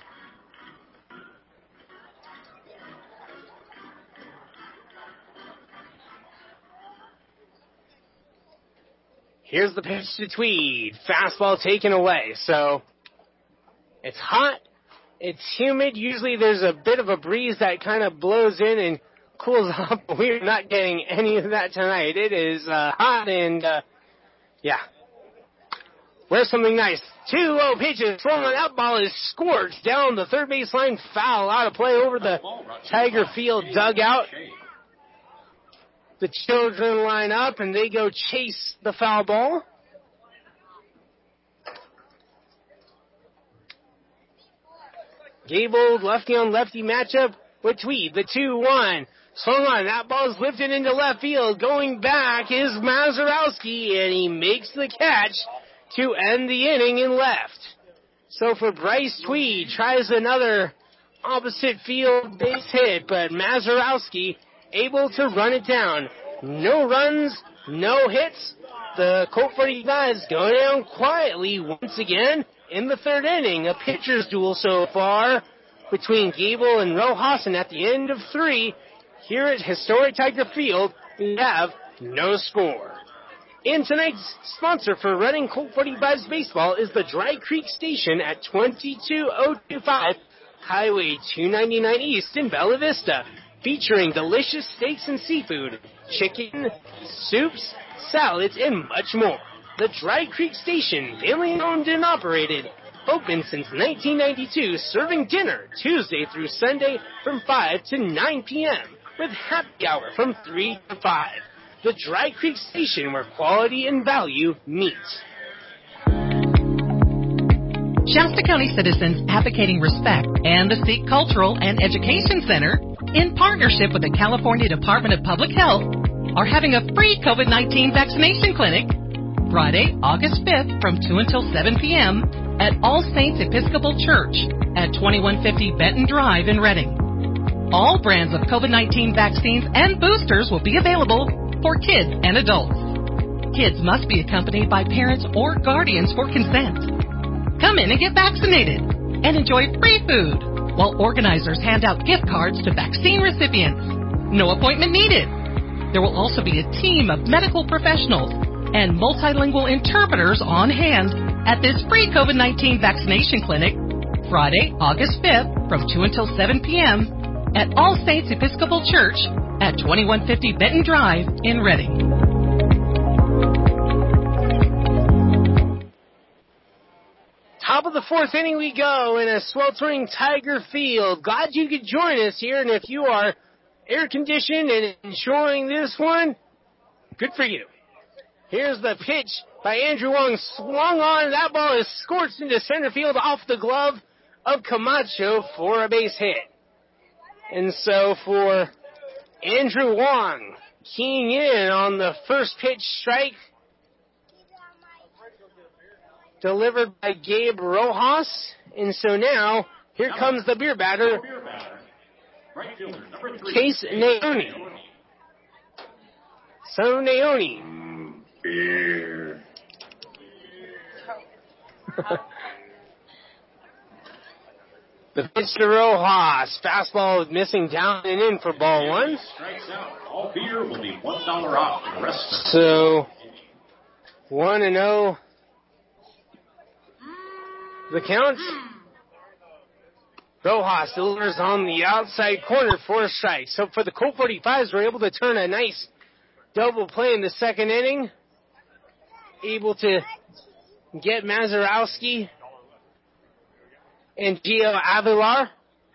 Here's the pitch to Tweed. Fastball taken away. So it's hot. It's humid. Usually there's a bit of a breeze that kind of blows in and cools up. We're not getting any of that tonight. It is hot and, wear something nice. 2-0 pitches. Thrown on that ball is scorched down the third baseline. Foul out of play over the Tiger Field dugout. The children line up and they go chase the foul ball. Gable, lefty on lefty matchup with Tweed. The 2-1. Swung on. That ball is lifted into left field. Going back is Mazurowski, and he makes the catch to end the inning in left. So for Bryce Tweed, tries another opposite field base hit, but Mazurowski able to run it down. No runs, no hits. The Colt 45s go down quietly once again in the third inning. A pitcher's duel so far between Gable and Rojas, and at the end of 3, here at historic Tiger Field, we have no score. And tonight's sponsor for Reading Colt 45s baseball is the Dry Creek Station at 22025 Highway 299 East in Bella Vista, featuring delicious steaks and seafood, chicken, soups, salads, and much more. The Dry Creek Station, family owned and operated, open since 1992, serving dinner Tuesday through Sunday from 5 to 9 p.m. with happy hour from 3 to 5. The Dry Creek Station, where quality and value meet. Shasta County citizens advocating respect and the Sikh Cultural and Education Center, in partnership with the California Department of Public Health, are having a free COVID-19 vaccination clinic Friday, August 5th from 2 until 7 p.m. at All Saints Episcopal Church at 2150 Benton Drive in Reading. All brands of COVID-19 vaccines and boosters will be available for kids and adults. Kids must be accompanied by parents or guardians for consent. Come in and get vaccinated and enjoy free food while organizers hand out gift cards to vaccine recipients. No appointment needed. There will also be a team of medical professionals and multilingual interpreters on hand at this free COVID-19 vaccination clinic Friday, August 5th from 2 until 7 p.m. at All Saints Episcopal Church at 2150 Benton Drive in Reading. Top of the 4th inning we go in a sweltering Tiger Field. Glad you could join us here, and if you are air-conditioned and enjoying this one, good for you. Here's the pitch by Andrew Wong. Swung on. That ball is scorched into center field off the glove of Camacho for a base hit. And so for Andrew Wong, keying in on the first pitch strike delivered by Gabe Rojas. And so now, here comes the beer batter, Case Naoni. So Naoni Beer. The pitch to Rojas. Fastball missing down and in for ball one. Strikes out. All beer will be $1 off for the rest of the So 1-0. The count. Rojas delivers on the outside corner for a strike. So for the Colt 45s, we're able to turn a nice double play in the second inning. Able to get Mazurowski and Gio Avilar.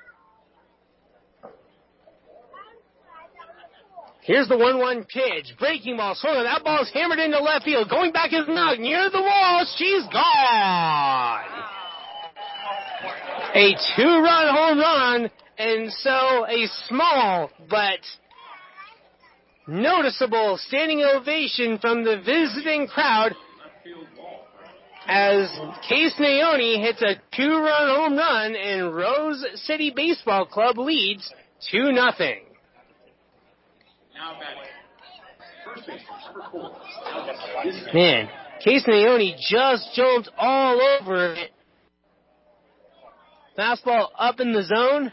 Here's the 1-1 pitch. Breaking ball. Swung. That ball's hammered into left field. Going back is not near the wall. She's gone. A 2-run home run, and so a small but noticeable standing ovation from the visiting crowd as Case Naoni hits a 2-run home run and Rose City Baseball Club leads 2-0. Now batting. First baseman, number 4. Man, Case Naoni just jumped all over it. Fastball up in the zone.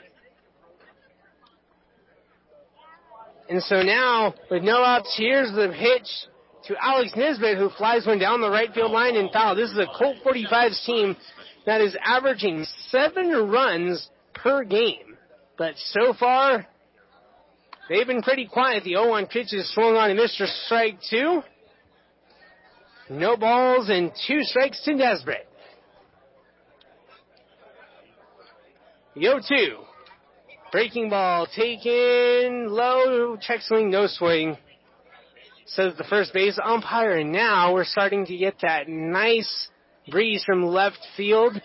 And so now, with no outs, here's the pitch to Alex Nisbet, who flies one down the right field line and foul. This is a Colt 45's team that is averaging 7 runs per game. But so far, they've been pretty quiet. The 0-1 pitch is swung on to Mr. Strike 2. No balls and 2 strikes to Nesbitt. The 0-2. Breaking ball taken low. Check swing, no swing. Says the first base umpire. And now we're starting to get that nice breeze from left field.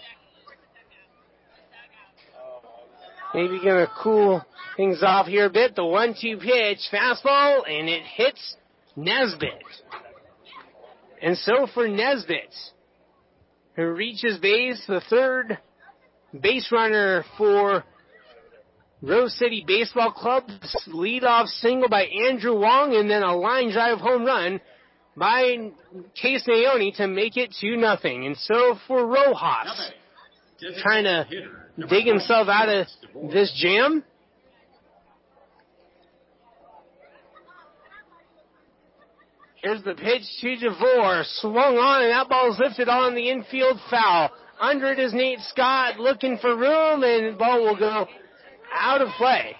Maybe going to cool things off here a bit. The 1-2 pitch. Fastball. And it hits Nesbitt. And so for Nesbitt, who reaches base, the third base runner for Rose City Baseball Club, leadoff single by Andrew Wong, and then a line drive home run by Case Naoni to make it 2-0. And so for Rojas, trying to dig himself out of this jam. Here's the pitch to DeVore, swung on, and that ball's lifted on the infield foul. Under it is Nate Scott looking for room, and the ball will go out of play.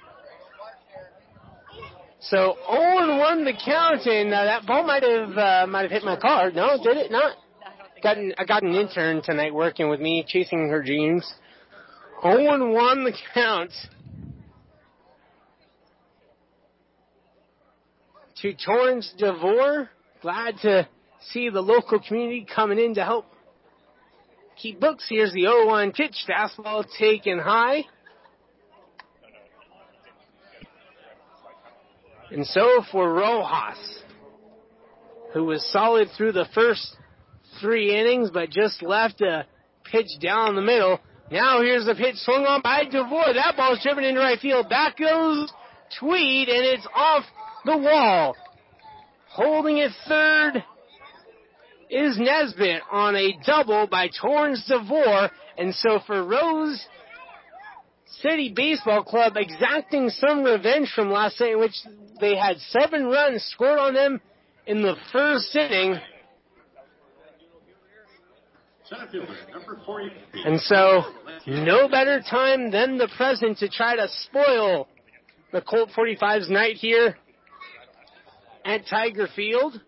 So 0-1 the count, and that ball might have hit my car. No, did it not? I got an intern tonight working with me, chasing her dreams. 0-1 the count. To Torrance DeVore. Glad to see the local community coming in to help keep books. Here's the 0-1 pitch. Fastball taken high. And so for Rojas, who was solid through the first 3 innings, but just left a pitch down the middle. Now here's the pitch swung on by DeVore. That ball's driven into right field. Back goes Tweed, and it's off the wall. Holding it third is Nesbitt on a double by Torrance DeVore. And so for Rose City Baseball Club, exacting some revenge from last night, in which they had 7 runs scored on them in the first inning. And so, no better time than the present to try to spoil the Colt 45's night here at Tiger Field.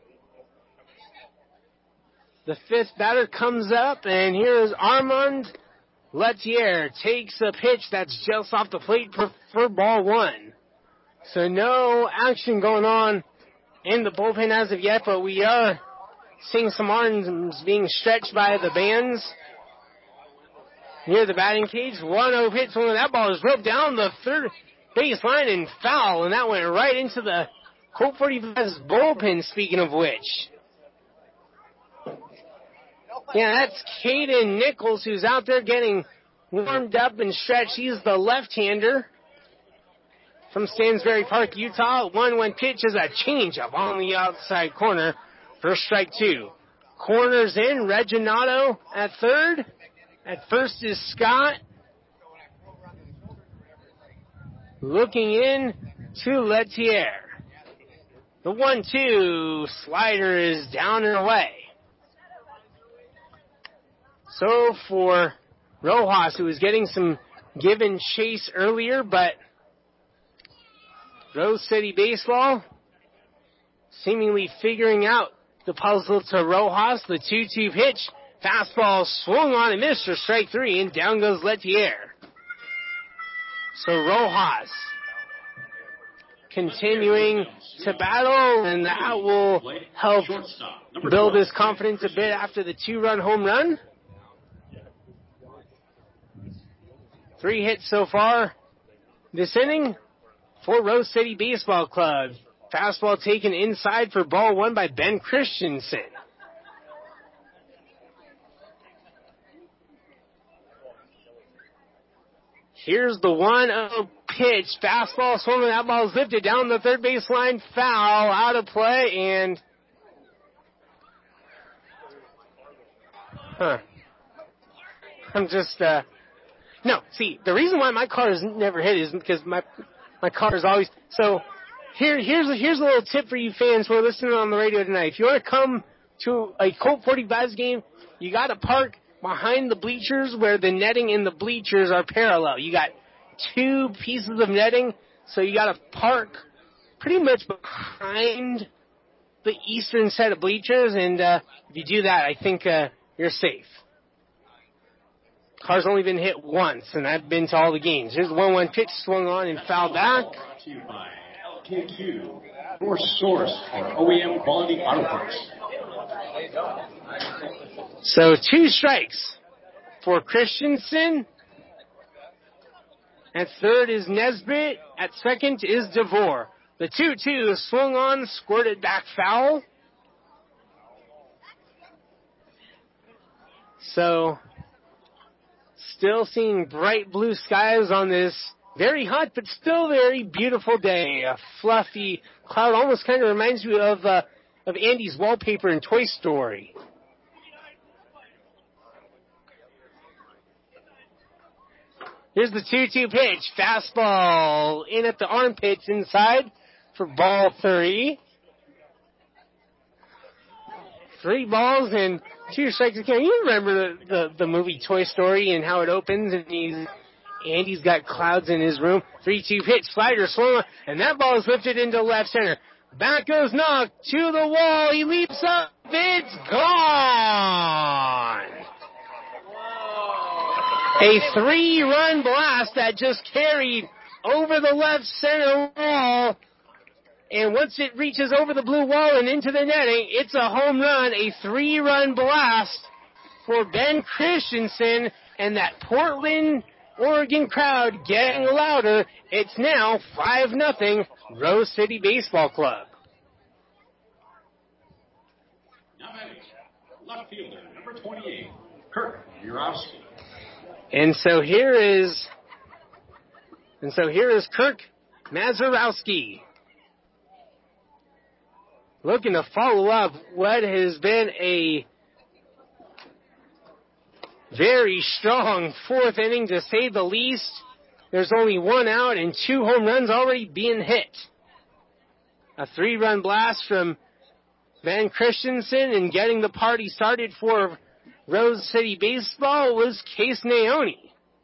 The 5th batter comes up, and here is Armand Letier. Takes a pitch that's just off the plate for ball 1. So no action going on in the bullpen as of yet, but we are seeing some arms being stretched by the bands near the batting cage. 1-0 pitch. That ball is roped down the third baseline and foul, and that went right into the Colt 45's bullpen, speaking of which. Yeah, that's Caden Nichols, who's out there getting warmed up and stretched. He's the left-hander from Stansbury Park, Utah. 1-1 pitch is a changeup on the outside corner First strike 2. Corners in. Reginato at third. At first is Scott. Looking in to Letier. The 1-2 slider is down and away. So for Rojas, who was getting some give and chase earlier, but Rose City Baseball seemingly figuring out the puzzle to Rojas. The 2-2 pitch. Fastball swung on and missed for strike 3, and down goes Letier. So Rojas continuing to battle, and that will help build his confidence a bit after the 2-run home run. 3 hits so far this inning for Rose City Baseball Club. Fastball taken inside for ball 1 by Ben Christensen. Here's the 1-0 pitch. Fastball swung, that ball is lifted down the third baseline. Foul, out of play, and I'm just no. See, the reason why my car is never hit is because my car is always so. Here's a little tip for you fans who are listening on the radio tonight. If you want to come to a Colt 45s game, you got to park behind the bleachers where the netting and the bleachers are parallel. You got 2 pieces of netting, so you got to park pretty much behind the eastern set of bleachers, and if you do that, I think you're safe. Car's only been hit once, and I've been to all the games. Here's the 1-1 pitch, swung on and fouled back. Brought to you by LKQ, your source for OEM quality auto parts. So 2 strikes for Christensen. At third is Nesbitt. At second is DeVore. The 2-2 swung on, squirted back foul. So still seeing bright blue skies on this very hot but still very beautiful day. A fluffy cloud almost kind of reminds you of Andy's wallpaper in Toy Story. Here's the 2-2 pitch. Fastball in at the armpits inside for ball 3. 3 balls and 2 strikes again. You remember the movie Toy Story and how it opens and Andy's got clouds in his room. 3-2 pitch. Slider swung and that ball is lifted into left center. Back goes Knock to the wall. He leaps up. It's gone. A 3-run blast that just carried over the left center wall. And once it reaches over the blue wall and into the netting, it's a home run. A 3-run blast for Ben Christensen. And that Portland, Oregon crowd getting louder. It's now 5-0 Rose City Baseball Club. Now batting, left fielder, number 28, Kirk Urowski. And so here is Kirk Mazurowski looking to follow up what has been a very strong 4th inning, to say the least. There's only 1 out and 2 home runs already being hit. A 3-run blast from Van Christensen, and getting the party started for Rose City Baseball was Case Naoni.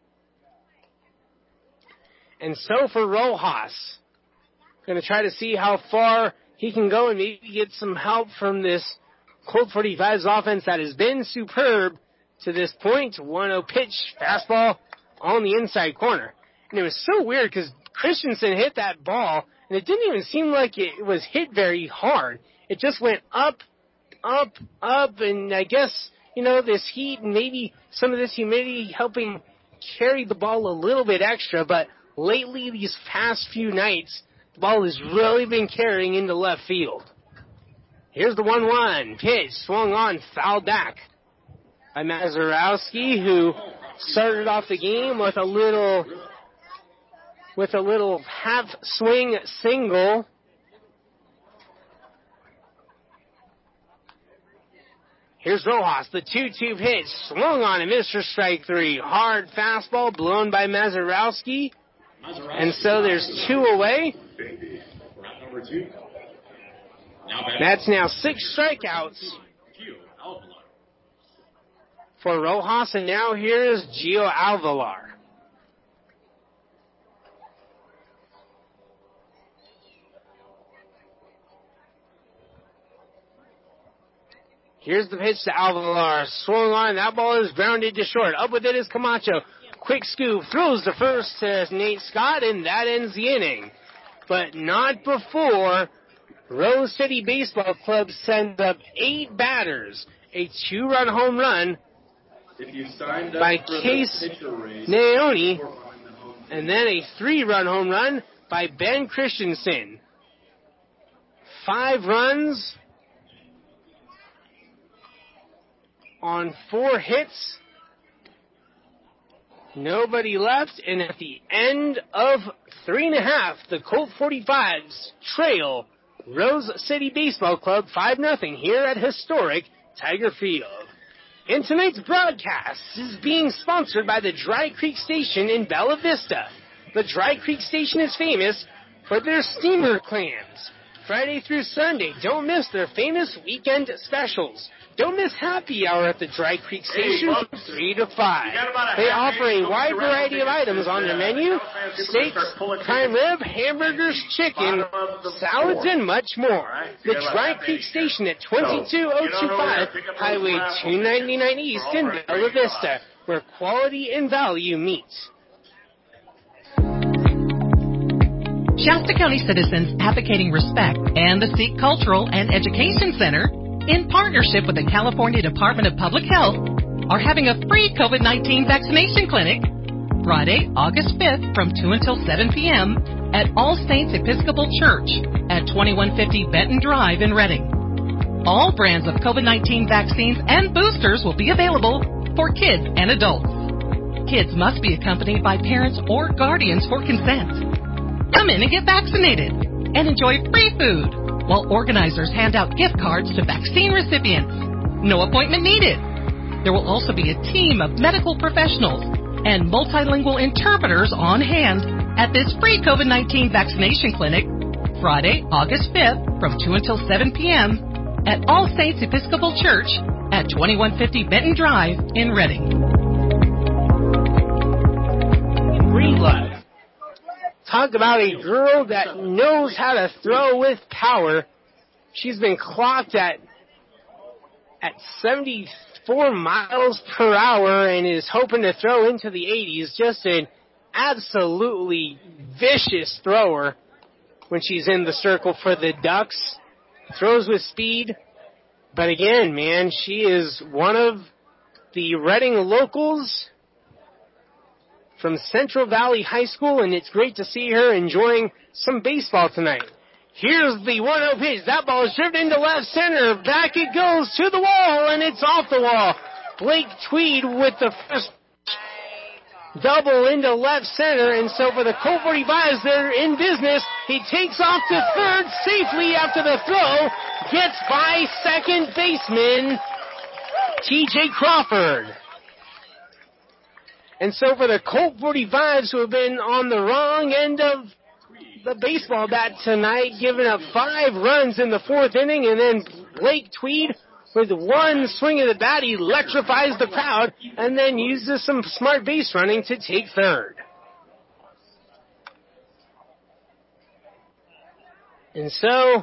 And so for Rojas, going to try to see how far he can go and maybe get some help from this Colt 45's offense that has been superb to this point. 1-0 pitch, fastball on the inside corner. And it was so weird because Christensen hit that ball, and it didn't even seem like it was hit very hard. It just went up, up, up, and I guess, this heat and maybe some of this humidity helping carry the ball a little bit extra, but lately, these past few nights, the ball has really been carrying into left field. Here's the 1-1 pitch, swung on, fouled back by Mazurowski, who started off the game with a little half swing single. Here's Rojas, the 2-2 pitch, swung on and missed for strike 3. Hard fastball blown by Mazurowski. And so there's 2 away. That's now 6 strikeouts for Rojas, and now here is Gio Alvalar. Here's the pitch to Alvalar. Swung on. That ball is grounded to short. Up with it is Camacho. Quick scoop. Throws the first to Nate Scott, and that ends the inning. But not before Rose City Baseball Club sends up 8 batters. A 2-run home run by Case Naoni, and then a 3-run home run by Ben Christensen. 5 runs on 4 hits. Nobody left, and at the end of 3.5, the Colt 45s trail Rose City Baseball Club 5-0 here at historic Tiger Field. And tonight's broadcast is being sponsored by the Dry Creek Station in Bella Vista. The Dry Creek Station is famous for their steamer clams. Friday through Sunday, don't miss their famous weekend specials. Don't miss happy hour at the Dry Creek Station from 3 to 5. They offer a wide variety of items on their menu: steaks, prime rib, hamburgers, chicken, salads, and much more. The Dry Creek Station at 22025 Highway 299 East in Bella Vista, where quality and value meet. Shasta County citizens advocating respect and the Sikh Cultural and Education Center, in partnership with the California Department of Public Health, are having a free COVID-19 vaccination clinic Friday, August 5th from 2 until 7 p.m. at All Saints Episcopal Church at 2150 Benton Drive in Redding. All brands of COVID-19 vaccines and boosters will be available for kids and adults. Kids must be accompanied by parents or guardians for consent. Come in and get vaccinated and enjoy free food, while organizers hand out gift cards to vaccine recipients. No appointment needed. There will also be a team of medical professionals and multilingual interpreters on hand at this free COVID-19 vaccination clinic Friday, August 5th from 2 until 7 p.m. at All Saints Episcopal Church at 2150 Benton Drive in Redding. Green Love. Talk about a girl that knows how to throw with power. She's been clocked at 74 miles per hour and is hoping to throw into the 80s. Just an absolutely vicious thrower when she's in the circle for the Ducks. Throws with speed. But again, man, she is one of the Redding locals from Central Valley High School, and it's great to see her enjoying some baseball tonight. Here's the 1-0 pitch. That ball is driven into left center. Back it goes to the wall, and it's off the wall. Blake Tweed with the first double into left center, and so for the Colt 45s, they're in business. He takes off to third safely after the throw. Gets by second baseman T.J. Crawford. And so for the Colt 45s, who have been on the wrong end of the baseball bat tonight, giving up 5 runs in the 4th inning, and then Blake Tweed, with one swing of the bat, electrifies the crowd, and then uses some smart base running to take third. And so,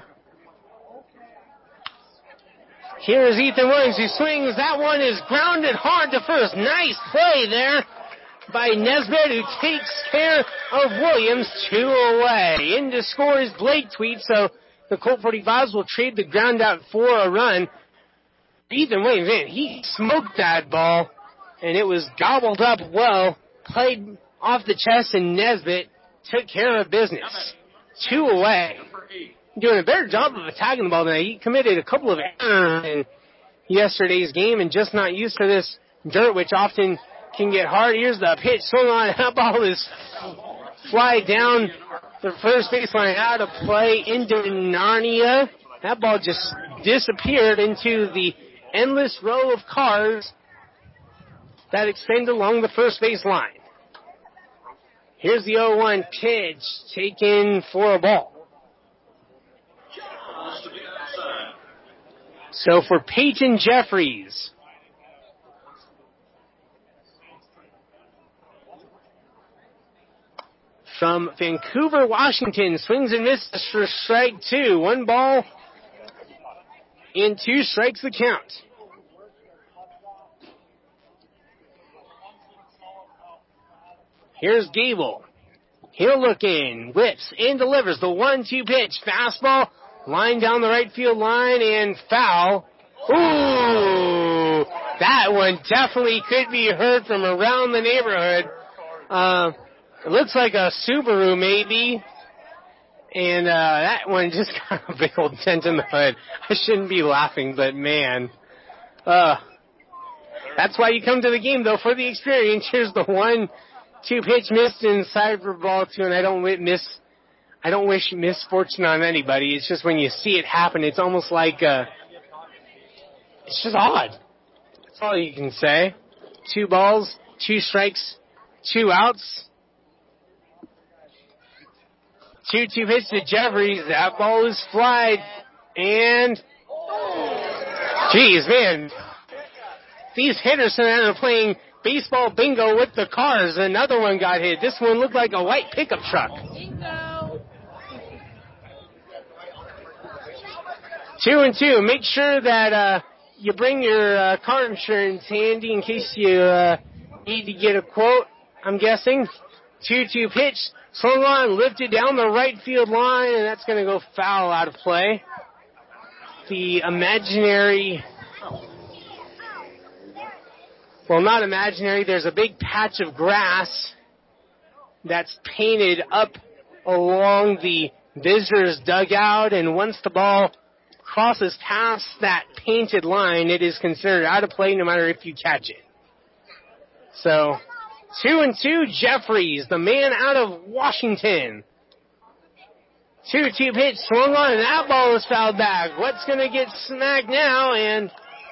here is Ethan Williams, who swings. That one is grounded hard to first. Nice play there by Nesbitt, who takes care of Williams. 2 away. In to score is Blake Tweed, so the Colt 45s will trade the ground out for a run. Ethan Williams, man, he smoked that ball, and it was gobbled up well. Played off the chest, and Nesbitt took care of business. 2 away. Doing a better job of attacking the ball tonight. He committed a couple of errors in yesterday's game, and just not used to this dirt, which often can get hard. Here's the pitch swung on. That ball is fly down the first baseline, out of play into Narnia. That ball just disappeared into the endless row of cars that extend along the first base line. Here's the 0-1 pitch taken for a ball. So for Peyton Jeffries, from Vancouver, Washington, swings and misses for strike 2. 1 ball and 2 strikes the count. Here's Gable. He'll look in, whips, and delivers the 1-2 pitch. Fastball, line down the right field line, and foul. Ooh, that one definitely could be heard from around the neighborhood. It looks like a Subaru maybe. And that one just got a big old dent in the hood. I shouldn't be laughing, but man. That's why you come to the game, though, for the experience. Here's the 1-2 pitch missed inside for ball 2, and I don't wish misfortune on anybody. It's just when you see it happen, it's almost like, it's just odd. That's all you can say. 2 balls, 2 strikes, 2 outs. 2-2 pitch to Jeffries. That ball is flied. And, geez, man, these hitters tonight are playing baseball bingo with the cars. Another one got hit. This one looked like a white pickup truck. 2-2. Make sure that you bring your car insurance handy in case you need to get a quote, I'm guessing. 2-2 pitch. Swung on, lifted down the right field line, and that's going to go foul out of play. The imaginary, well, not imaginary, there's a big patch of grass that's painted up along the visitor's dugout, and once the ball crosses past that painted line, it is considered out of play no matter if you catch it. So, 2-2, Jeffries, the man out of Washington. 2-2 pitch, swung on, and that ball is fouled back. What's going to get smacked now? And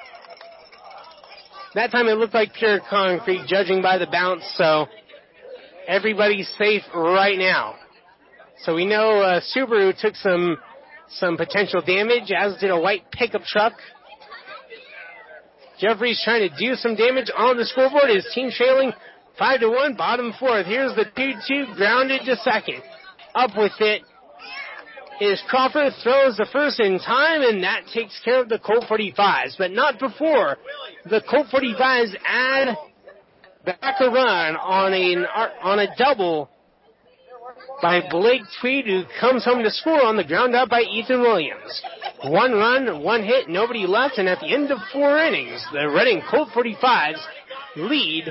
that time it looked like pure concrete, judging by the bounce, so everybody's safe right now. So we know Subaru took some potential damage, as did a white pickup truck. Jeffries trying to do some damage on the scoreboard. His team trailing 5-1, bottom 4th. Here's the 2-2, grounded to second. Up with it is Crawford, throws the first in time, and that takes care of the Colt 45s. But not before the Colt 45s add back a run on a double by Blake Tweed, who comes home to score on the ground out by Ethan Williams. 1 run, 1 hit, nobody left, and at the end of 4 innings, the Reading Colt 45s lead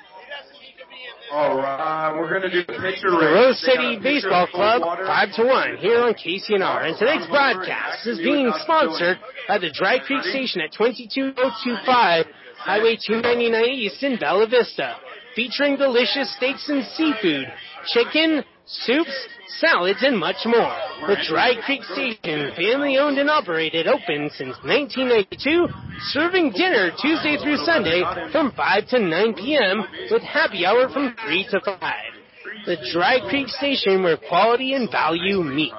All right, we're going to do the pitcher the race. Rose City Baseball Club 5-1 here on KCNR. And today's broadcast is being sponsored by the Dry Creek Station at 22025 Highway 299 East in Bella Vista, featuring delicious steaks and seafood, chicken, soups, salads, and much more. The Dry Creek Station, family owned and operated, open since 1992, serving dinner Tuesday through Sunday from 5 to 9 p.m. with happy hour from 3 to 5. The Dry Creek Station, where quality and value meet.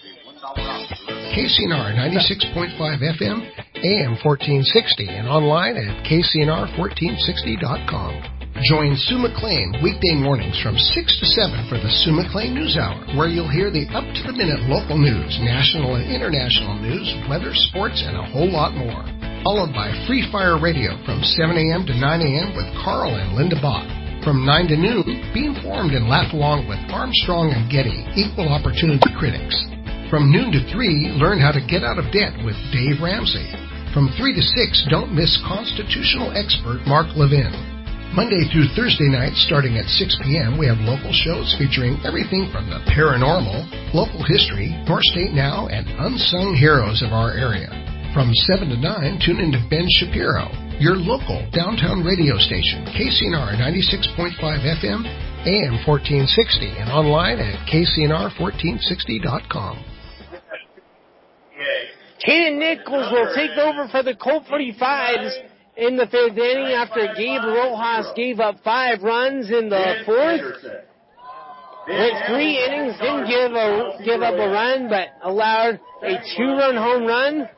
KCNR 96.5 FM, AM 1460, and online at kcnr1460.com. Join Sue McLean weekday mornings from 6 to 7 for the Sue McLean News Hour, where you'll hear the up-to-the-minute local news, national and international news, weather, sports, and a whole lot more. Followed by Free Fire Radio from 7 a.m. to 9 a.m. with Carl and Linda Bott. From 9 to noon, be informed and laugh along with Armstrong and Getty, equal opportunity critics. From noon to 3, learn how to get out of debt with Dave Ramsey. From 3 to 6, don't miss constitutional expert Mark Levin. Monday through Thursday nights, starting at 6 p.m., we have local shows featuring everything from the paranormal, local history, North State Now, and unsung heroes of our area. From 7 to 9, tune into Ben Shapiro, your local downtown radio station, KCNR 96.5 FM, AM 1460, and online at kcnr1460.com. Caden Nichols will take over for the Colt 45s in the fifth inning after Gabe Rojas gave up 5 runs in the fourth. Went 3 innings, didn't give up a run, but allowed a 2-run home run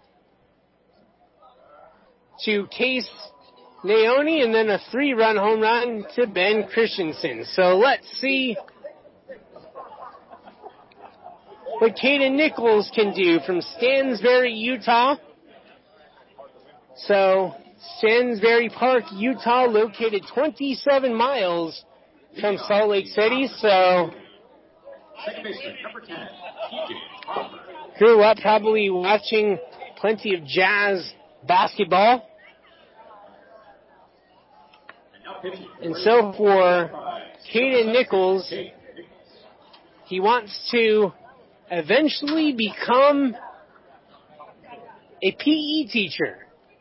to Case Naoni, and then a 3-run home run to Ben Christensen. So let's see what Caden Nichols can do from Stansbury, Utah. So Stansbury Park, Utah, located 27 miles from Salt Lake City. So grew up probably watching plenty of Jazz basketball. And so for Caden Nichols, he wants to eventually become a PE teacher.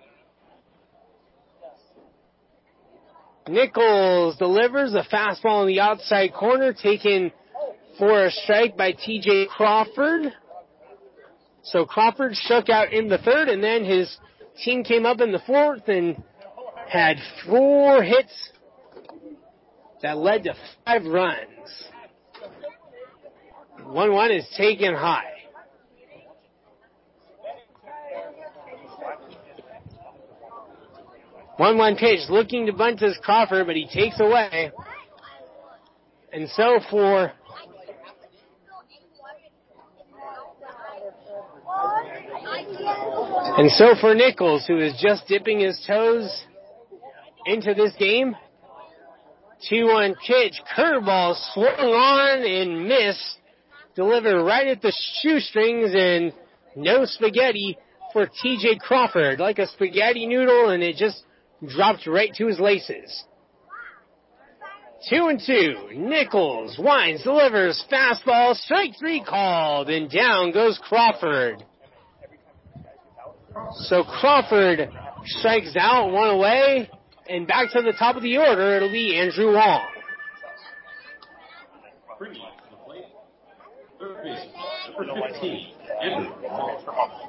Nichols delivers a fastball in the outside corner, taken for a strike by TJ Crawford. So Crawford struck out in the third, and then his team came up in the fourth and had 4 hits that led to 5 runs. 1-1 is taken high. One pitch, looking to bunt is Crawford, but he takes away. And so for Nichols, who is just dipping his toes into this game, 2-1 pitch, curveball swung on and missed, delivered right at the shoestrings, and no spaghetti for TJ Crawford, like a spaghetti noodle, and it just dropped right to his laces. 2-2. Nichols winds, delivers, fastball, strike 3 called, and down goes Crawford. So Crawford strikes out, 1 away, and back to the top of the order, it'll be Andrew Wong. Number 15, Andrew Wong.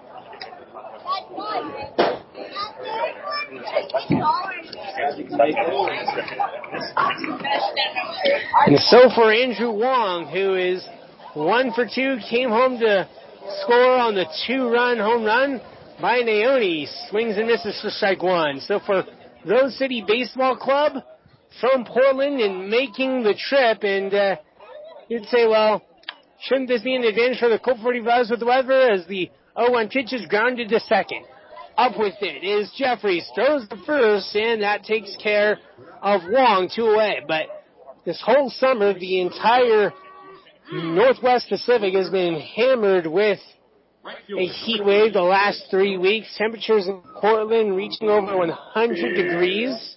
And so for Andrew Wong, who is 1 for 2, came home to score on the 2-run home run by Naoni. Swings and misses for strike 1. So for Rose City Baseball Club from Portland and making the trip, and you'd say, well, shouldn't this be an advantage for the Colt 45s with the weather, as the 0-1 pitch is grounded to second. Up with it is Jeffries, throws the first, and that takes care of Wong, 2 away. But this whole summer, the entire Northwest Pacific has been hammered with a heat wave the last 3 weeks. Temperatures in Portland reaching over 100 degrees.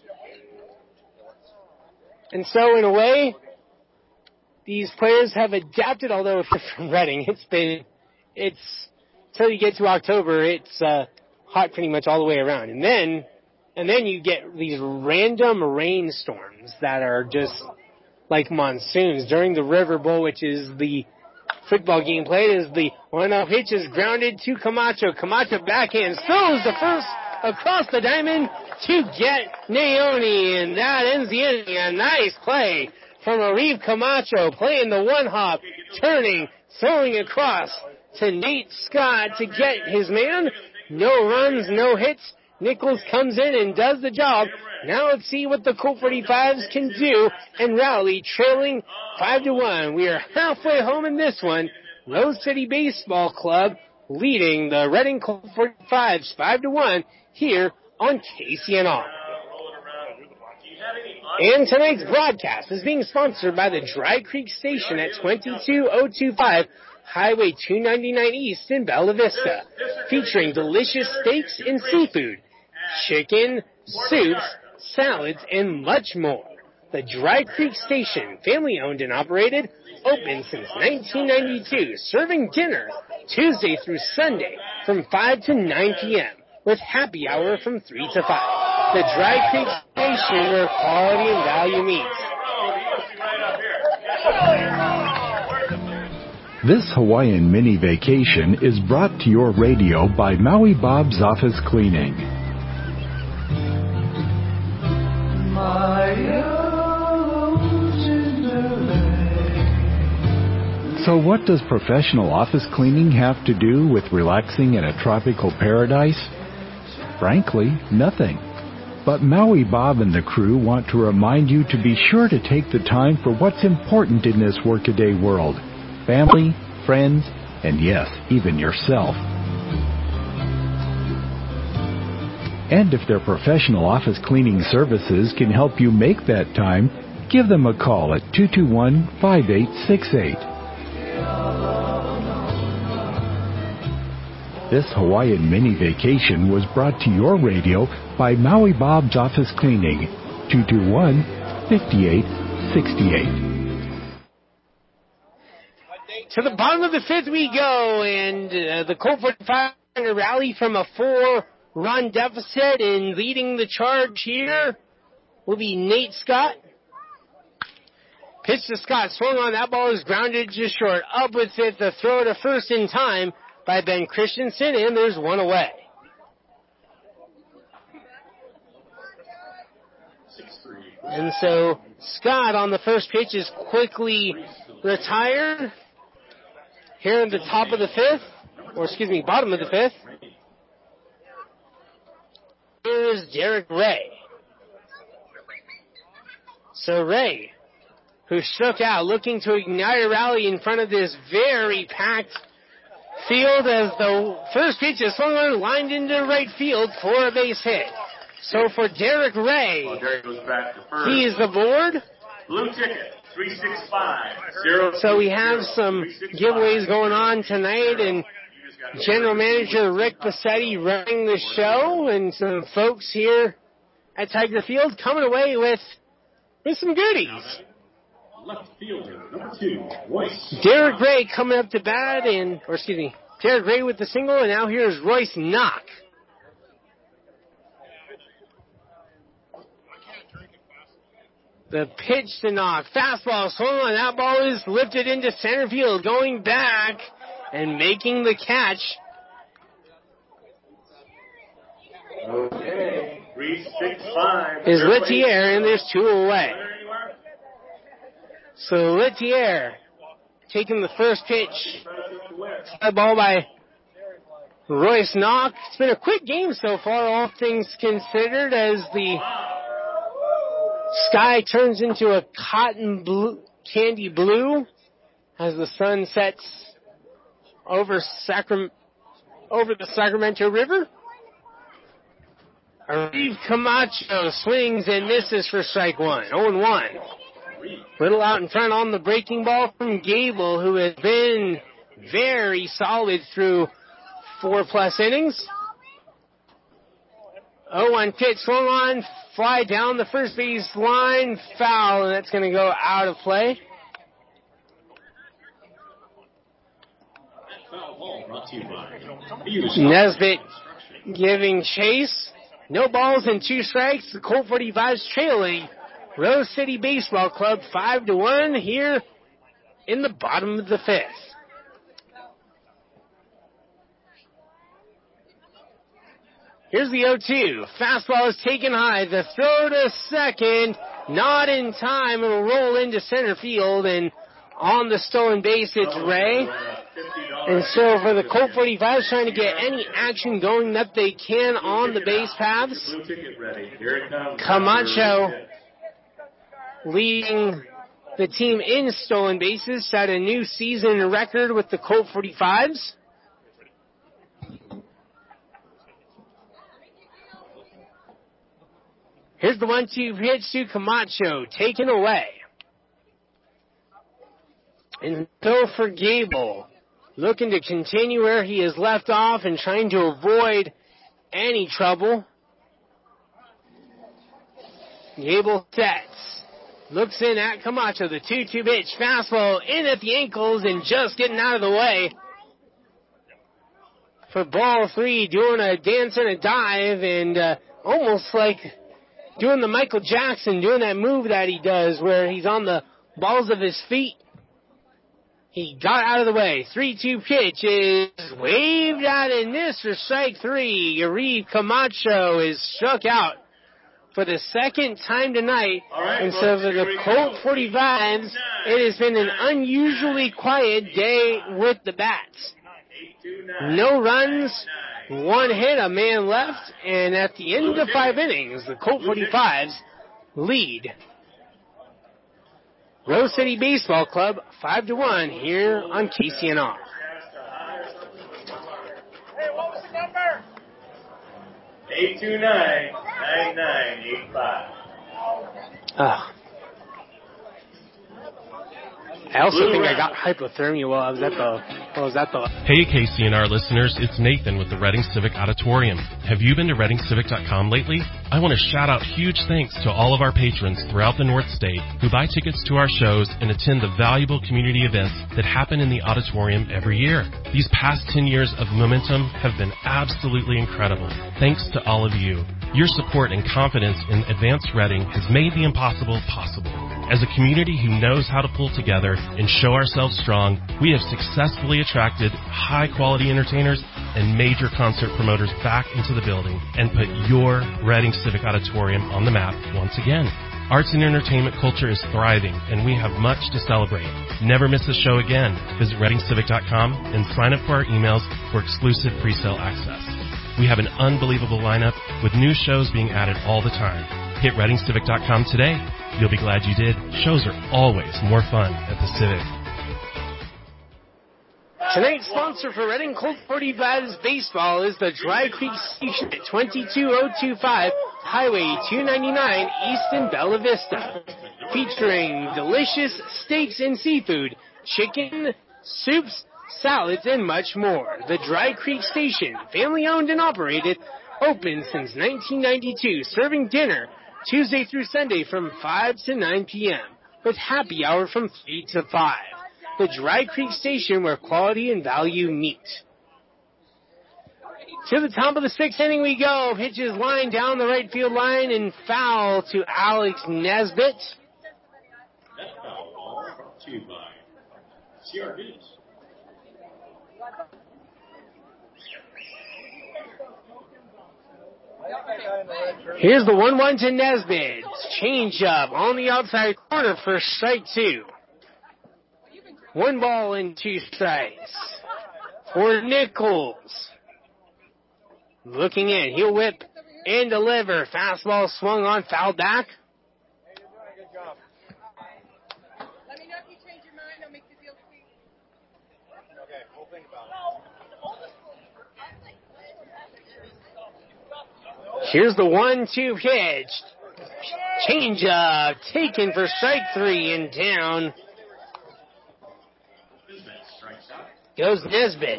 And so, in a way, these players have adapted, although if you're from Reading, it's till you get to October, it's hot pretty much all the way around. And then you get these random rainstorms that are just like monsoons. During the River Bowl, which is the football game played, is the 1-0 pitch is grounded to Camacho. Camacho backhand throws the first across the diamond to get Naoni, and that ends the inning. A nice play from Arif Camacho, playing the 1-hop, turning, throwing across to Nate Scott to get his man. No runs, no hits. Nichols comes in and does the job. Now let's see what the Colt 45s can do and rally, trailing 5-1. We are halfway home in this one. Rose City Baseball Club leading the Reading Colt 45s 5-1 here on KCNR. And tonight's broadcast is being sponsored by the Dry Creek Station at 22025 Highway 299 East in Bella Vista, featuring delicious steaks and seafood, chicken, soups, salads, and much more. The Dry Creek Station, family owned and operated, open since 1992, serving dinner Tuesday through Sunday from 5 to 9 p.m. with happy hour from 3 to 5. The Dry Creek Station, where quality and value meets. This Hawaiian mini vacation is brought to your radio by Maui Bob's Office Cleaning. So what does professional office cleaning have to do with relaxing in a tropical paradise? Frankly, nothing. But Maui Bob and the crew want to remind you to be sure to take the time for what's important in this workaday world. Family, friends, and yes, even yourself. And if their professional office cleaning services can help you make that time, give them a call at 221-5868. This Hawaiian mini vacation was brought to your radio by Maui Bob's Office Cleaning, 221-5868. To the bottom of the fifth we go, and the Colt 45 rally from a 4-run deficit, and leading the charge here will be Nate Scott. Pitch to Scott, swung on, that ball is grounded just short. Up with it, the throw to first in time by Ben Christensen, and there's one away. And so Scott on the first pitch is quickly retired. Here at the top of the fifth, bottom of the fifth, here's Derek Ray. So Ray, who struck out, looking to ignite a rally in front of this very packed field as the first pitch is swung on, lined into right field for a base hit. So for Derek Ray, he is aboard. Blue ticket, 365. So we have some giveaways going on tonight, and General Manager Rick Bassetti running the show, and some folks here at Tiger Field coming away with some goodies. Left fielder, number 2, Royce. Derek Ray coming up to bat, Derek Ray with the single, and now here's Royce Knock. The pitch to Knock. Fastball swung on. That ball is lifted into center field. Going back and making the catch. Okay. 365. Is Lettier, and there's 2 away. So Lettier taking the first pitch. That ball by Royce Knock. It's been a quick game so far, all things considered, as the sky turns into a candy blue as the sun sets over the Sacramento River. Arif Camacho swings and misses for strike 1. 0-1. Little out in front on the breaking ball from Gable, who has been very solid through 4+ innings. 0-1 pitch swung on, fly down the first base line, foul, and that's going to go out of play. Nesbitt giving chase. No balls and 2 strikes. The Colt 45's trailing Rose City Baseball Club 5-1 here in the bottom of the fifth. Here's the 0-2. Fastball is taken high. The throw to second. Not in time. It'll roll into center field. And on the stolen base, it's Ray. And so for the Colt 45s, trying to get any action going that they can on the base paths. Camacho leading the team in stolen bases. Set a new season record with the Colt 45s. Here's the 1-2 pitch to Camacho, taken away. And so for Gable, looking to continue where he has left off and trying to avoid any trouble. Gable sets, looks in at Camacho, the 2-2 pitch, fastball in at the ankles and just getting out of the way. For ball 3, doing a dance and a dive, and almost like doing the Michael Jackson, doing that move that he does where he's on the balls of his feet. He got out of the way. 3-2 pitch is waved out and missed for strike 3. Yariv Camacho is struck out for the second time tonight. And so for the Colt 45s, it has been an unusually quiet day with the bats. No runs, 1 hit, a man left, and at the end of 5 innings, the Colt 45s lead Rose City Baseball Club 5-1 here on KCNR. Hey, what was the number? 829-9985. I also think I got hypothermia while I was at the... Hey KCNR listeners, it's Nathan with the Reading Civic Auditorium. Have you been to ReadingCivic.com lately? I want to shout out huge thanks to all of our patrons throughout the North State who buy tickets to our shows and attend the valuable community events that happen in the auditorium every year. These past 10 years of momentum have been absolutely incredible. Thanks to all of you. Your support and confidence in Advanced Reading has made the impossible possible. As a community who knows how to pull together and show ourselves strong, we have successfully attracted high-quality entertainers and major concert promoters back into the building and put your Reading Civic Auditorium on the map once again. Arts and entertainment culture is thriving, and we have much to celebrate. Never miss a show again. Visit ReadingCivic.com and sign up for our emails for exclusive pre-sale access. We have an unbelievable lineup with new shows being added all the time. Hit ReadingCivic.com today. You'll be glad you did. Shows are always more fun at the Civic. Tonight's sponsor for Reading Colt 45s baseball is the Dry Creek Station at 22025 Highway 299 East in Bella Vista. Featuring delicious steaks and seafood, chicken, soups, salads, and much more. The Dry Creek Station, family owned and operated, open since 1992, serving dinner Tuesday through Sunday from 5 to 9 p.m. with happy hour from 3 to 5. The Dry Creek Station, where quality and value meet. To the top of the 6th inning we go. Pitches line down the right field line and foul to Alex Nesbitt. That foul ball brought to you by CRVs. Here's the 1-1 to Nesbitt. Change up on the outside corner for strike 2. 1 ball and 2 strikes for Nichols. Looking in, he'll whip and deliver. Fastball swung on, foul back. Let me know if you change your mind. I'll make the deal sweet. Okay, we'll think about it. Here's the 1-2 pitch. Change up, taken for strike 3 and down. Goes Nesbitt.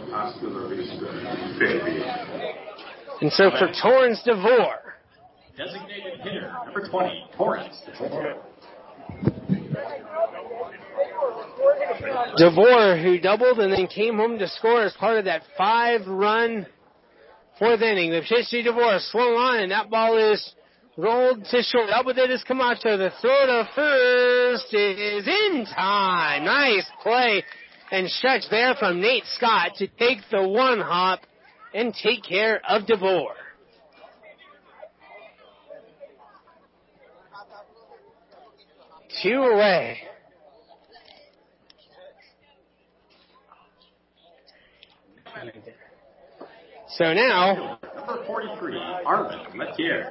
And so for Torrance DeVore. Designated hitter, number 20, Torrance DeVore, who doubled and then came home to score as part of that 5-run 4th inning. The pitch to DeVore swung on, and that ball is rolled to short. Up with it is Camacho. The throw to first is in time. Nice play and stretch there from Nate Scott to take the 1-hop and take care of DeVore. Two away. So now, number 43, Armin Lettier.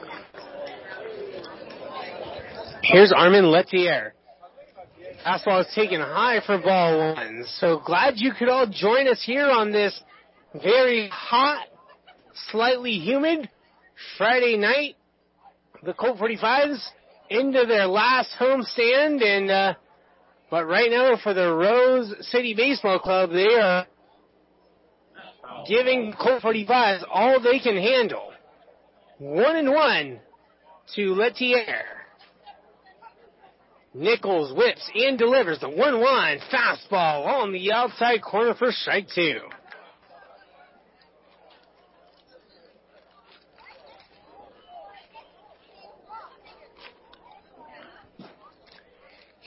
Here's Armin Lettier. Fastball is taken high for ball 1. So glad you could all join us here on this very hot, slightly humid Friday night. The Colt 45s into their last home stand, and but right now for the Rose City Baseball Club, they are giving Colt 45s all they can handle. 1-1 to Lettier. Nichols whips and delivers the 1-1 fastball on the outside corner for strike 2.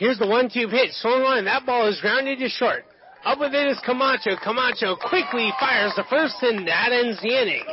Here's the 1-2 pitch. Swung on, and that ball is grounded to short. Up with it is Camacho. Camacho quickly fires the first, and that ends the inning.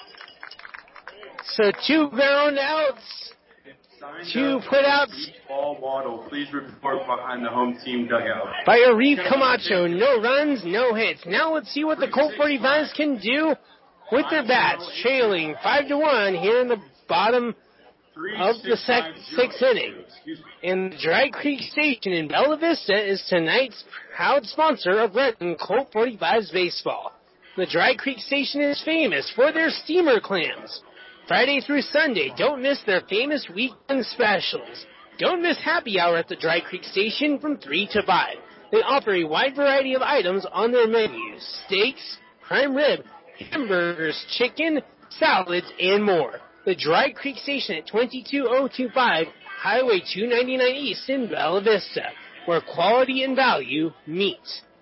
So 2 ground outs, 2 put outs. Ball Waddle, please report behind the home team dugout. By Arif Camacho. No runs, no hits. Now let's see what the Colt 45s can do with their bats. Trailing 5-1 here in the bottom of the 6th inning. And the Dry Creek Station in Bella Vista is tonight's proud sponsor of Renton Colt 45s baseball. The Dry Creek Station is famous for their steamer clams. Friday through Sunday, don't miss their famous weekend specials. Don't miss happy hour at the Dry Creek Station from 3 to 5. They offer a wide variety of items on their menu. Steaks, prime rib, hamburgers, chicken, salads, and more. The Dry Creek Station at 22025 Highway 299 East in Bella Vista, where quality and value meet.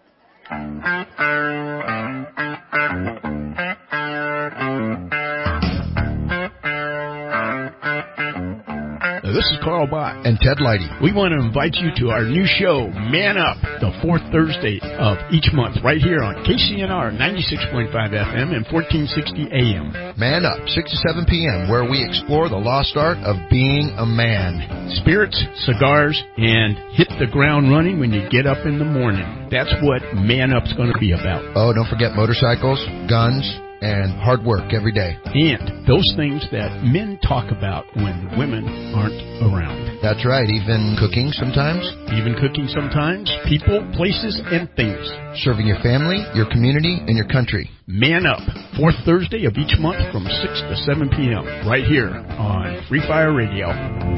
This is Carl Bott and Ted Leidy. We want to invite you to our new show, Man Up, the 4th Thursday of each month, right here on KCNR 96.5 FM and 1460 AM. Man Up, 6 to 7 p.m., where we explore the lost art of being a man. Spirits, cigars, and hit the ground running when you get up in the morning. That's what Man Up's going to be about. Oh, don't forget motorcycles, guns, and hard work every day. And those things that men talk about when women aren't around. That's right, even cooking sometimes. People, places, and things. Serving your family, your community, and your country. Man Up, 4th Thursday of each month from 6 to 7 p.m. right here on Free Fire Radio.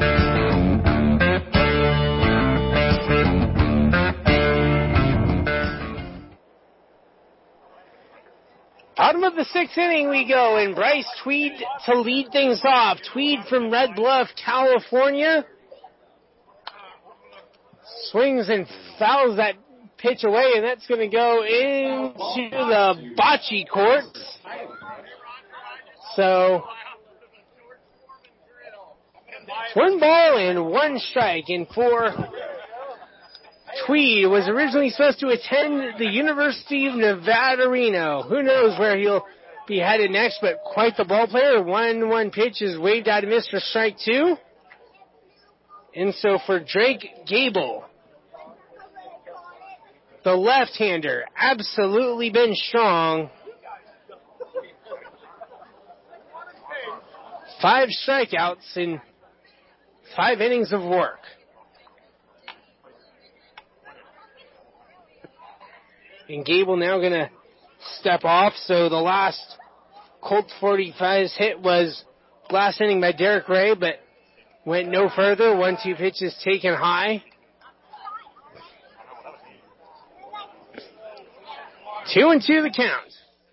Bottom of the 6th inning we go, and Bryce Tweed to lead things off. Tweed from Red Bluff, California. Swings and fouls that pitch away, and that's going to go into the bocce court. So, 1 ball and 1 strike, and for Tweed was originally supposed to attend the University of Nevada, Reno. Who knows where he'll be headed next, but quite the ball player. 1-1 pitch is waved out of Mr. Strike 2. And so for Drake Gable, the left-hander, absolutely been strong. 5 strikeouts in 5 innings of work. And Gable now going to step off. So the last Colt 45's hit was last inning by Derek Ray, but went no further. 1-2 pitches taken high. 2-2 the count.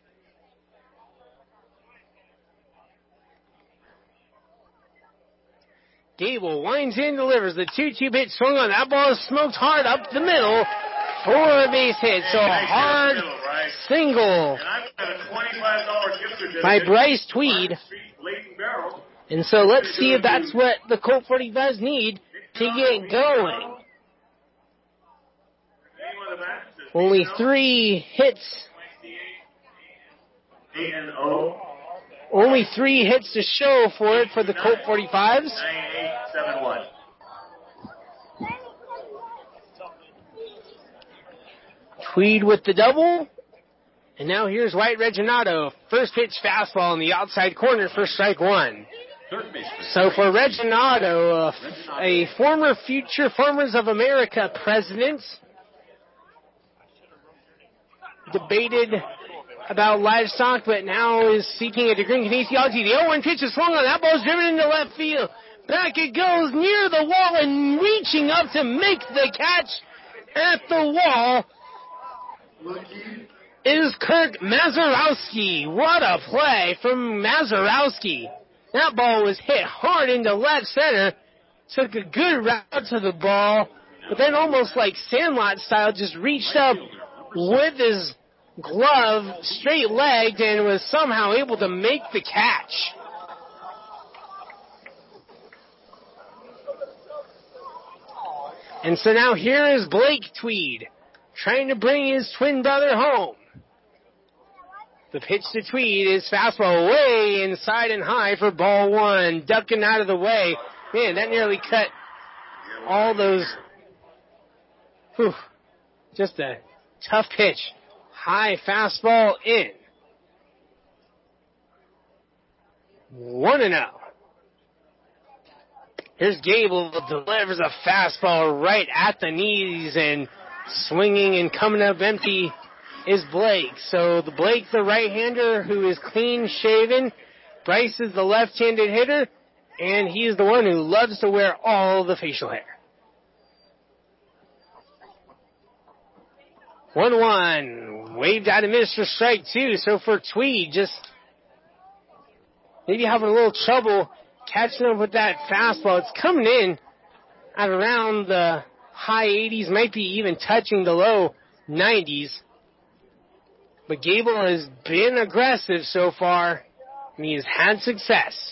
Gable winds in, delivers the 2-2 pitch swung on. That ball is smoked hard up the middle for a base hit. So a hard single by Bryce Tweed. And so let's see if that's what the Colt 45s need to get going. Only 3 hits. Only 3 hits to show for it for the Colt 45s. 9-8-7-1. Tweed with the double. And now here's White Reginato. First pitch fastball in the outside corner for strike 1. So for Reginato, a former future Farmers of America president, debated about livestock, but now is seeking a degree in kinesiology. The 0-1 pitch is swung on. That ball's driven into left field. Back it goes near the wall and reaching up to make the catch at the wall is Kirk Mazurowski. What a play from Mazurowski. That ball was hit hard into left center. Took a good route to the ball, but then almost like Sandlot style just reached up with his glove, straight-legged, and was somehow able to make the catch. And so now here is Blake Tweed trying to bring his twin brother home. The pitch to Tweed is fastball way inside and high for ball one. Ducking out of the way. Man, that nearly cut all those. Whew, just a tough pitch. High fastball in. 1-0. Here's Gable, delivers a fastball right at the knees, and swinging and coming up empty is Blake. So Blake, the right-hander who is clean-shaven. Bryce is the left-handed hitter, and he is the one who loves to wear all the facial hair. 1-1. Waved out of Mr. Strike 2. So for Tweed, just maybe having a little trouble catching up with that fastball. It's coming in at around the high 80s, might be even touching the low 90s. But Gable has been aggressive so far, and he has had success.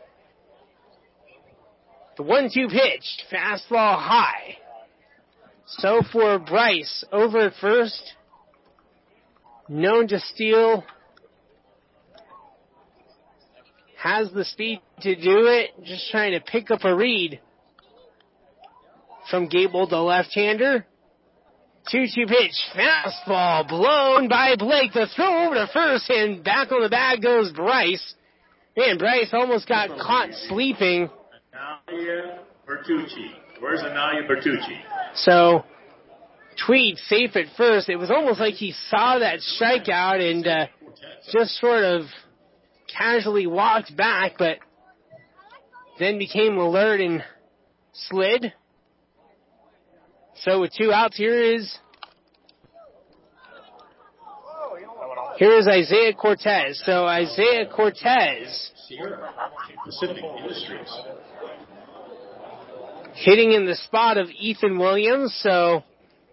The 1-2 pitch, fastball high. So for Bryce, over at first, known to steal, has the speed to do it, just trying to pick up a read from Gable, the left-hander. 2-2 pitch, fastball blown by Blake. The throw over to first, and back on the bag goes Bryce. Man, Bryce almost got caught sleeping. Anaya Bertucci. Where's Anaya Bertucci? So, Tweed safe at first. It was almost like he saw that strikeout and just sort of casually walked back, but then became alert and slid. So with 2 outs, here is Isaiah Cortez. So Isaiah Cortez Sierra Pacific Industries. hitting in the spot of Ethan Williams. So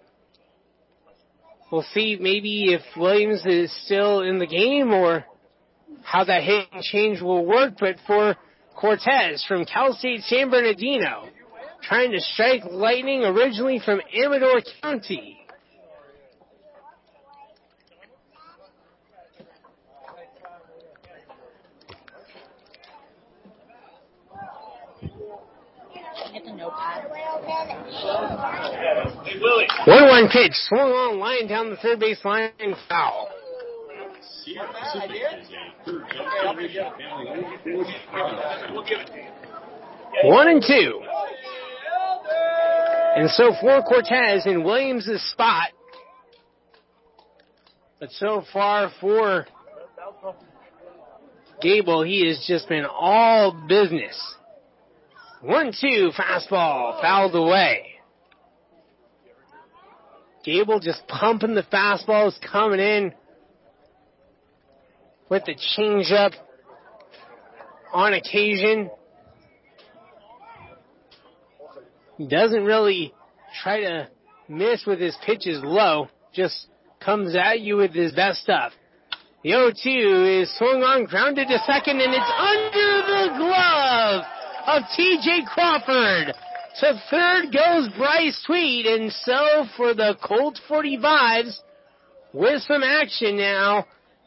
we'll see maybe if Williams is still in the game or how that hit and change will work. But for Cortez from Cal State San Bernardino, trying to strike lightning originally from Amador County. Get the notepad. 1-1 pitch, swung on line down the third base line, foul. Sierra Pacific is a third generation family. 1-2. And so for Cortez in Williams' spot. But so far for Gable, he has just been all business. 1-2, fastball, fouled away. Gable just pumping the fastballs, coming in with the changeup on occasion. He doesn't really try to miss with his pitches low, just comes at you with his best stuff. The 0-2 is swung on, grounded to second, and it's under the glove of T.J. Crawford. To third goes Bryce Tweed, and so for the Colt 45s, with some action now.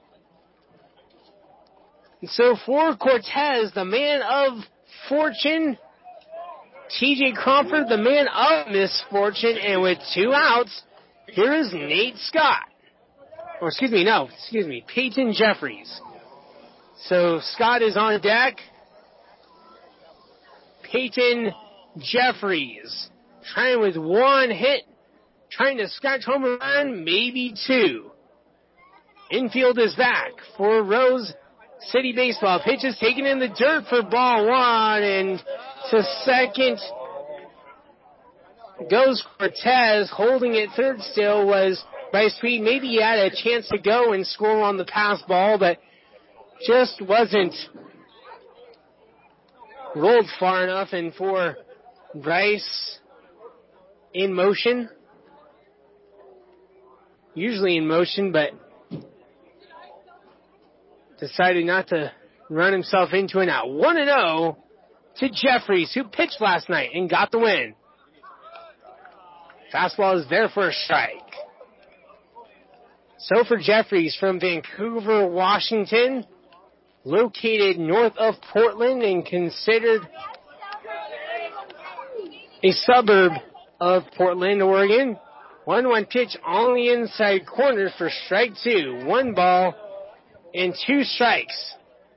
And so for Cortez, the man of fortune, T.J. Crawford, the man of misfortune, and with 2 outs, here is Nate Scott. Or Peyton Jeffries. So Scott is on deck. Peyton Jeffries trying with 1 hit, trying to scratch home run, maybe 2. Infield is back for Rose City Baseball. Pitch is taken in the dirt for ball 1, and to second goes Cortez. Holding it third still was Bryce Tweed. Maybe he had a chance to go and score on the pass ball, but just wasn't rolled far enough. And for Bryce, in motion, usually in motion, but decided not to run himself into an out. 1-0 to Jeffries, who pitched last night and got the win. Fastball is there for a strike. So for Jeffries from Vancouver, Washington, located north of Portland and considered a suburb of Portland, Oregon. 1-1 pitch on the inside corner for strike 2. 1 ball and 2 strikes.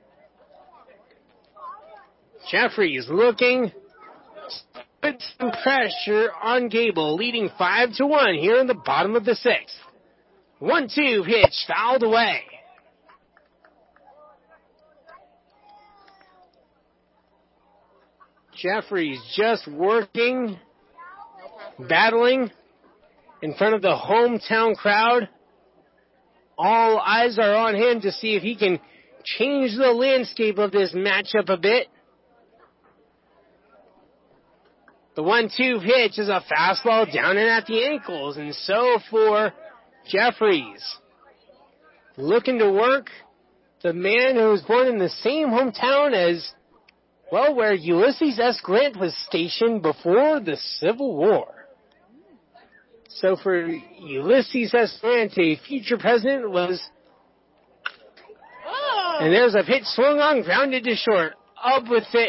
Jeffries looking, put some pressure on Gable, leading 5-1 here in the bottom of the 6th. 1-2 pitch fouled away. Jeffries just working, battling in front of the hometown crowd. All eyes are on him to see if he can change the landscape of this matchup a bit. The 1-2 pitch is a fastball down and at the ankles, and so for Jeffries, looking to work the man who was born in the same hometown as, well, where Ulysses S. Grant was stationed before the Civil War. So for Ulysses S. Grant, a future president was, and there's a pitch swung on, grounded to short. Up with it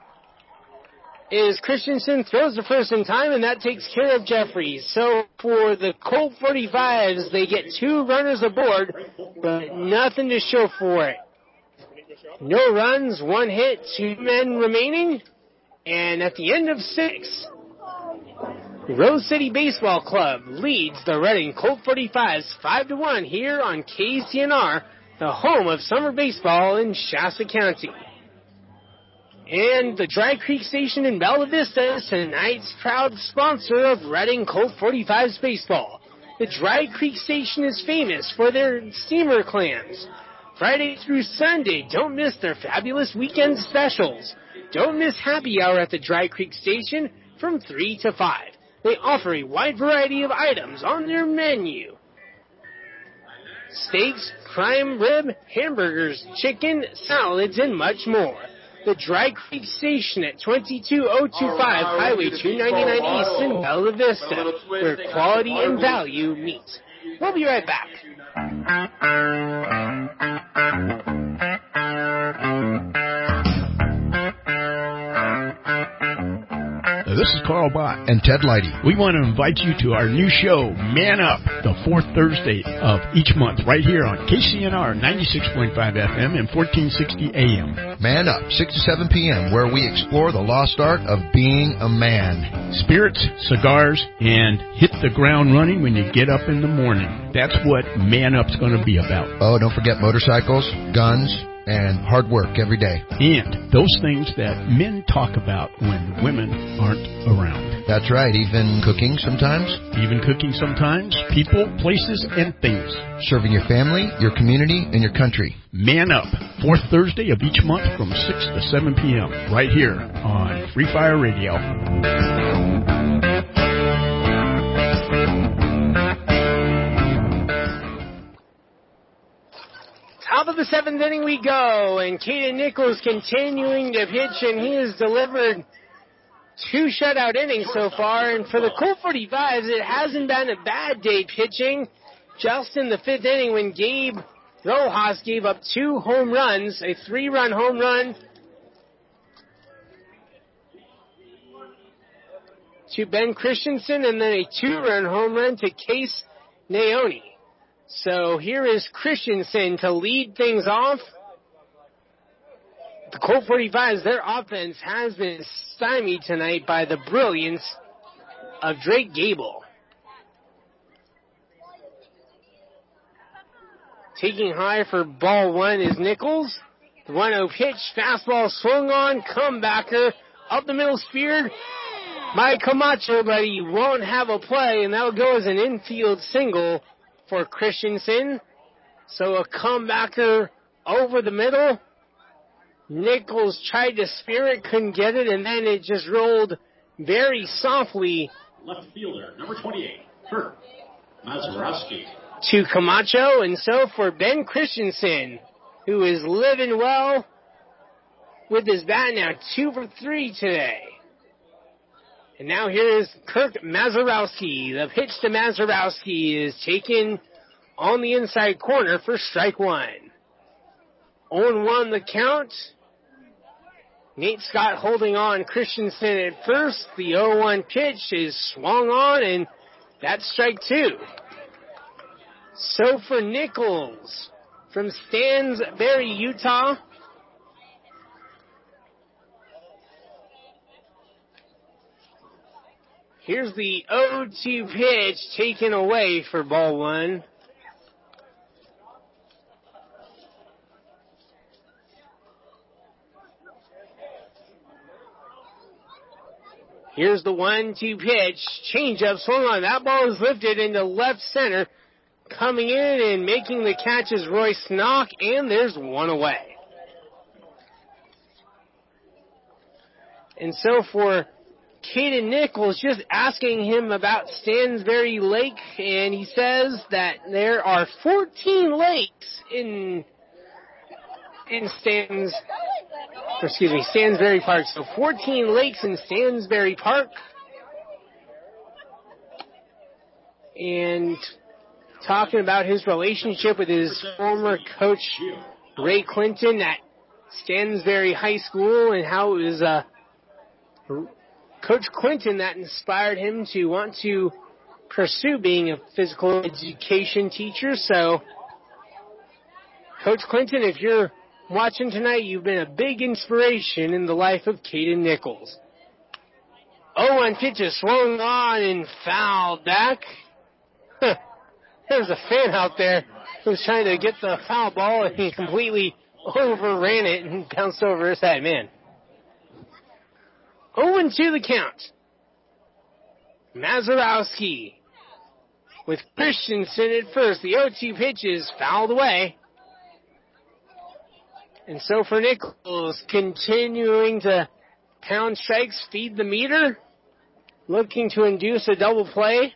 is Christensen, throws the first in time, and that takes care of Jeffries. So for the Colt 45s, they get 2 runners aboard, but nothing to show for it. No runs, 1 hit, 2 men remaining, and at the end of 6, Rose City Baseball Club leads the Reading Colt 45s 5-1 here on KCNR, the home of summer baseball in Shasta County. And the Dry Creek Station in Bella Vista is tonight's proud sponsor of Reading Colt 45s baseball. The Dry Creek Station is famous for their steamer clams. Friday through Sunday, don't miss their fabulous weekend specials. Don't miss happy hour at the Dry Creek Station from 3 to 5. They offer a wide variety of items on their menu. Steaks, prime rib, hamburgers, chicken, salads, and much more. The Dry Creek Station at 22025 Highway 299 East in Bella Vista, where quality and value meet. We'll be right back. This is Carl Bott and Ted Leidy. We want to invite you to our new show, Man Up, the 4th Thursday of each month, right here on KCNR 96.5 FM and 1460 AM. Man Up, 6 to 7 p.m., where we explore the lost art of being a man. Spirits, cigars, and hit the ground running when you get up in the morning. That's what Man Up's going to be about. Oh, don't forget motorcycles, guns, and hard work every day. And those things that men talk about when women aren't around. That's right, even cooking sometimes. Even cooking sometimes. People, places, and things. Serving your family, your community, and your country. Man Up, 4th Thursday of each month from 6 to 7 p.m. right here on Free Fire Radio. Top of the 7th inning we go, and Caden Nichols continuing to pitch, and he has delivered 2 shutout innings so far. And for the Colt 45s, it hasn't been a bad day pitching. Just in the 5th inning when Gabe Rojas gave up 2 home runs, a 3-run home run to Ben Christensen, and then a 2-run home run to Case Naoni. So here is Christensen to lead things off. The Colt 45s, their offense has been stymied tonight by the brilliance of Drake Gable. Taking high for ball 1 is Nichols. The 1-0 pitch, fastball swung on, comebacker, up the middle speared by Camacho, but he won't have a play, and that'll go as an infield single for Christensen. So a comebacker over the middle. Nichols tried to spear it, couldn't get it, and then it just rolled very softly. Left fielder, number 28, Kurt Mazurowski. To Camacho, and so for Ben Christensen, who is living well with his bat now, 2 for 3 today. And now here is Kirk Mazurowski. The pitch to Mazurowski is taken on the inside corner for strike one. 0-1 the count. Nate Scott holding on Christensen at first. The 0-1 pitch is swung on, and that's strike two. So for Nichols from Stansbury, Utah. Here's the 0-2 pitch taken away for ball one. Here's the 1-2 pitch. Changeup swung on. That ball is lifted into left center. Coming in and making the catch is Royce Snock, and there's one away. And so for Caden Nichols, just asking him about Stansbury Lake, and he says that there are 14 lakes in Stansbury Park. So 14 lakes in Stansbury Park. And talking about his relationship with his former coach, Ray Clinton, at Stansbury High School, and how it was Coach Clinton that inspired him to want to pursue being a physical education teacher. So, Coach Clinton, if you're watching tonight, you've been a big inspiration in the life of Caden Nichols. 0-1 pitch is swung on and fouled back. There was a fan out there who was trying to get the foul ball, and he completely overran it and bounced over his head. Man. 0-2 the count. Mazurowski with Christensen at first. The 0-2 pitch is fouled away. And so for Nichols, continuing to pound strikes, feed the meter, looking to induce a double play.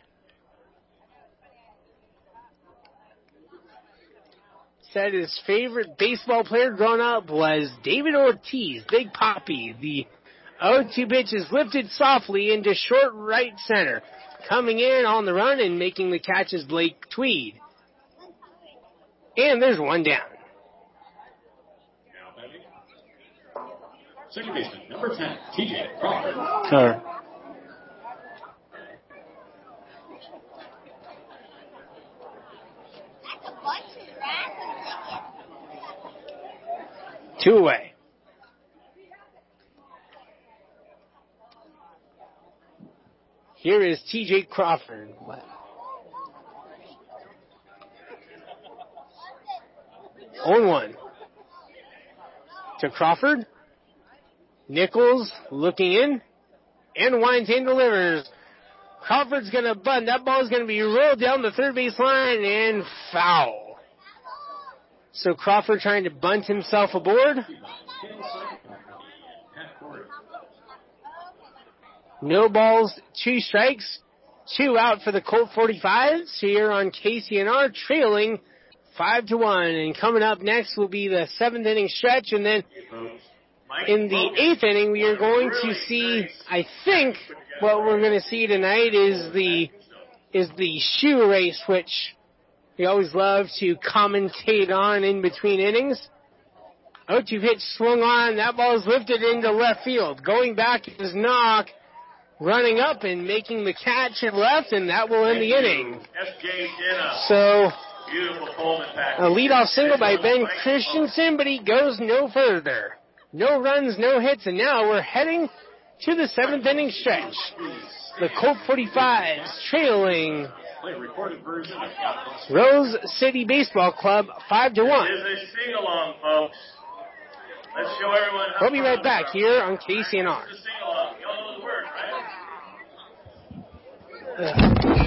Said his favorite baseball player growing up was David Ortiz, Big Papi. The 0-2 pitch is lifted softly into short right center. Coming in on the run and making the catch is Blake Tweed. And there's one down. Second baseman, number 10, TJ Crawford. Sir. Two away. Here is TJ Crawford. 0-1 to Crawford. Nichols looking in and winds and delivers. Crawford's going to bunt. That ball is going to be rolled down the third base line and foul. So Crawford trying to bunt himself aboard. No balls, 2 strikes, 2 out for the Colt 45s here on KCNR, trailing 5-1. And coming up next will be the 7th inning stretch, and then in the 8th inning we are going to see, I think, what we're going to see tonight is the shoe race, which we always love to commentate on in between innings. 0-2 pitch swung on. That ball is lifted into left field. Going back is Knock, running up and making the catch at left, and that will end the inning. So, a leadoff single by Ben Christensen, but he goes no further. No runs, no hits, and now we're heading to the 7th inning stretch. The Colt 45s trailing Rose City Baseball Club 5-1. It is a sing-along, folks. Let's show everyone how we'll be right back here on KCNR. It's a sing-along. Y'all know the words, right?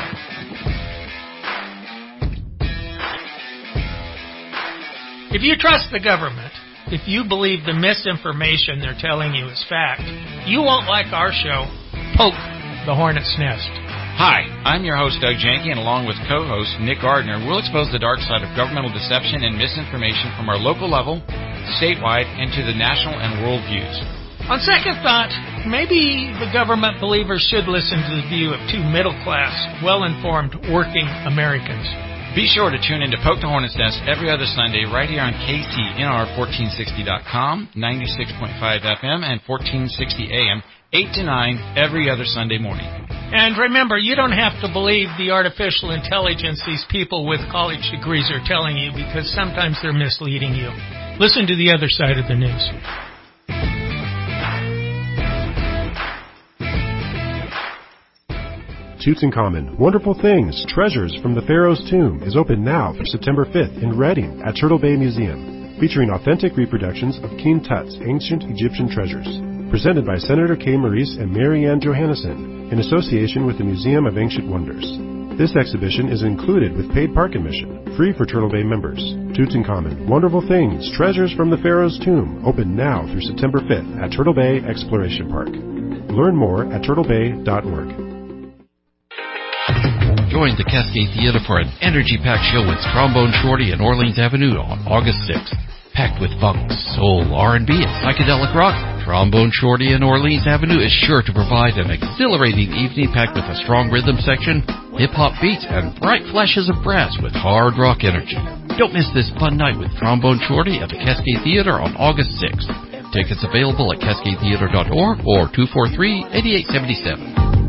If you trust the government, if you believe the misinformation they're telling you is fact, you won't like our show, Poke the Hornet's Nest. Hi, I'm your host, Doug Janke, and along with co-host Nick Gardner, we'll expose the dark side of governmental deception and misinformation from our local level, statewide, and to the national and world views. On second thought, maybe the government believers should listen to the view of two middle-class, well-informed, working Americans. Be sure to tune into Poke the Hornet's Nest every other Sunday right here on KCNR1460.com, 96.5 FM, and 1460 AM, 8 to 9 every other Sunday morning. And remember, you don't have to believe the artificial intelligence these people with college degrees are telling you, because sometimes they're misleading you. Listen to the other side of the news. Tutankhamun, Wonderful Things, Treasures from the Pharaoh's Tomb is open now through September 5th in Reading at Turtle Bay Museum, featuring authentic reproductions of King Tut's ancient Egyptian treasures. Presented by Senator Kay Maurice and Mary Ann Johannesson in association with the Museum of Ancient Wonders. This exhibition is included with paid park admission, free for Turtle Bay members. Tutankhamun, Wonderful Things, Treasures from the Pharaoh's Tomb, open now through September 5th at Turtle Bay Exploration Park. Learn more at turtlebay.org. Join the Cascade Theater for an energy-packed show with Trombone Shorty and Orleans Avenue on August 6th. Packed with funk, soul, R&B, and psychedelic rock, Trombone Shorty and Orleans Avenue is sure to provide an exhilarating evening packed with a strong rhythm section, hip-hop beats, and bright flashes of brass with hard rock energy. Don't miss this fun night with Trombone Shorty at the Cascade Theater on August 6th. Tickets available at cascadetheater.org or 243-8877.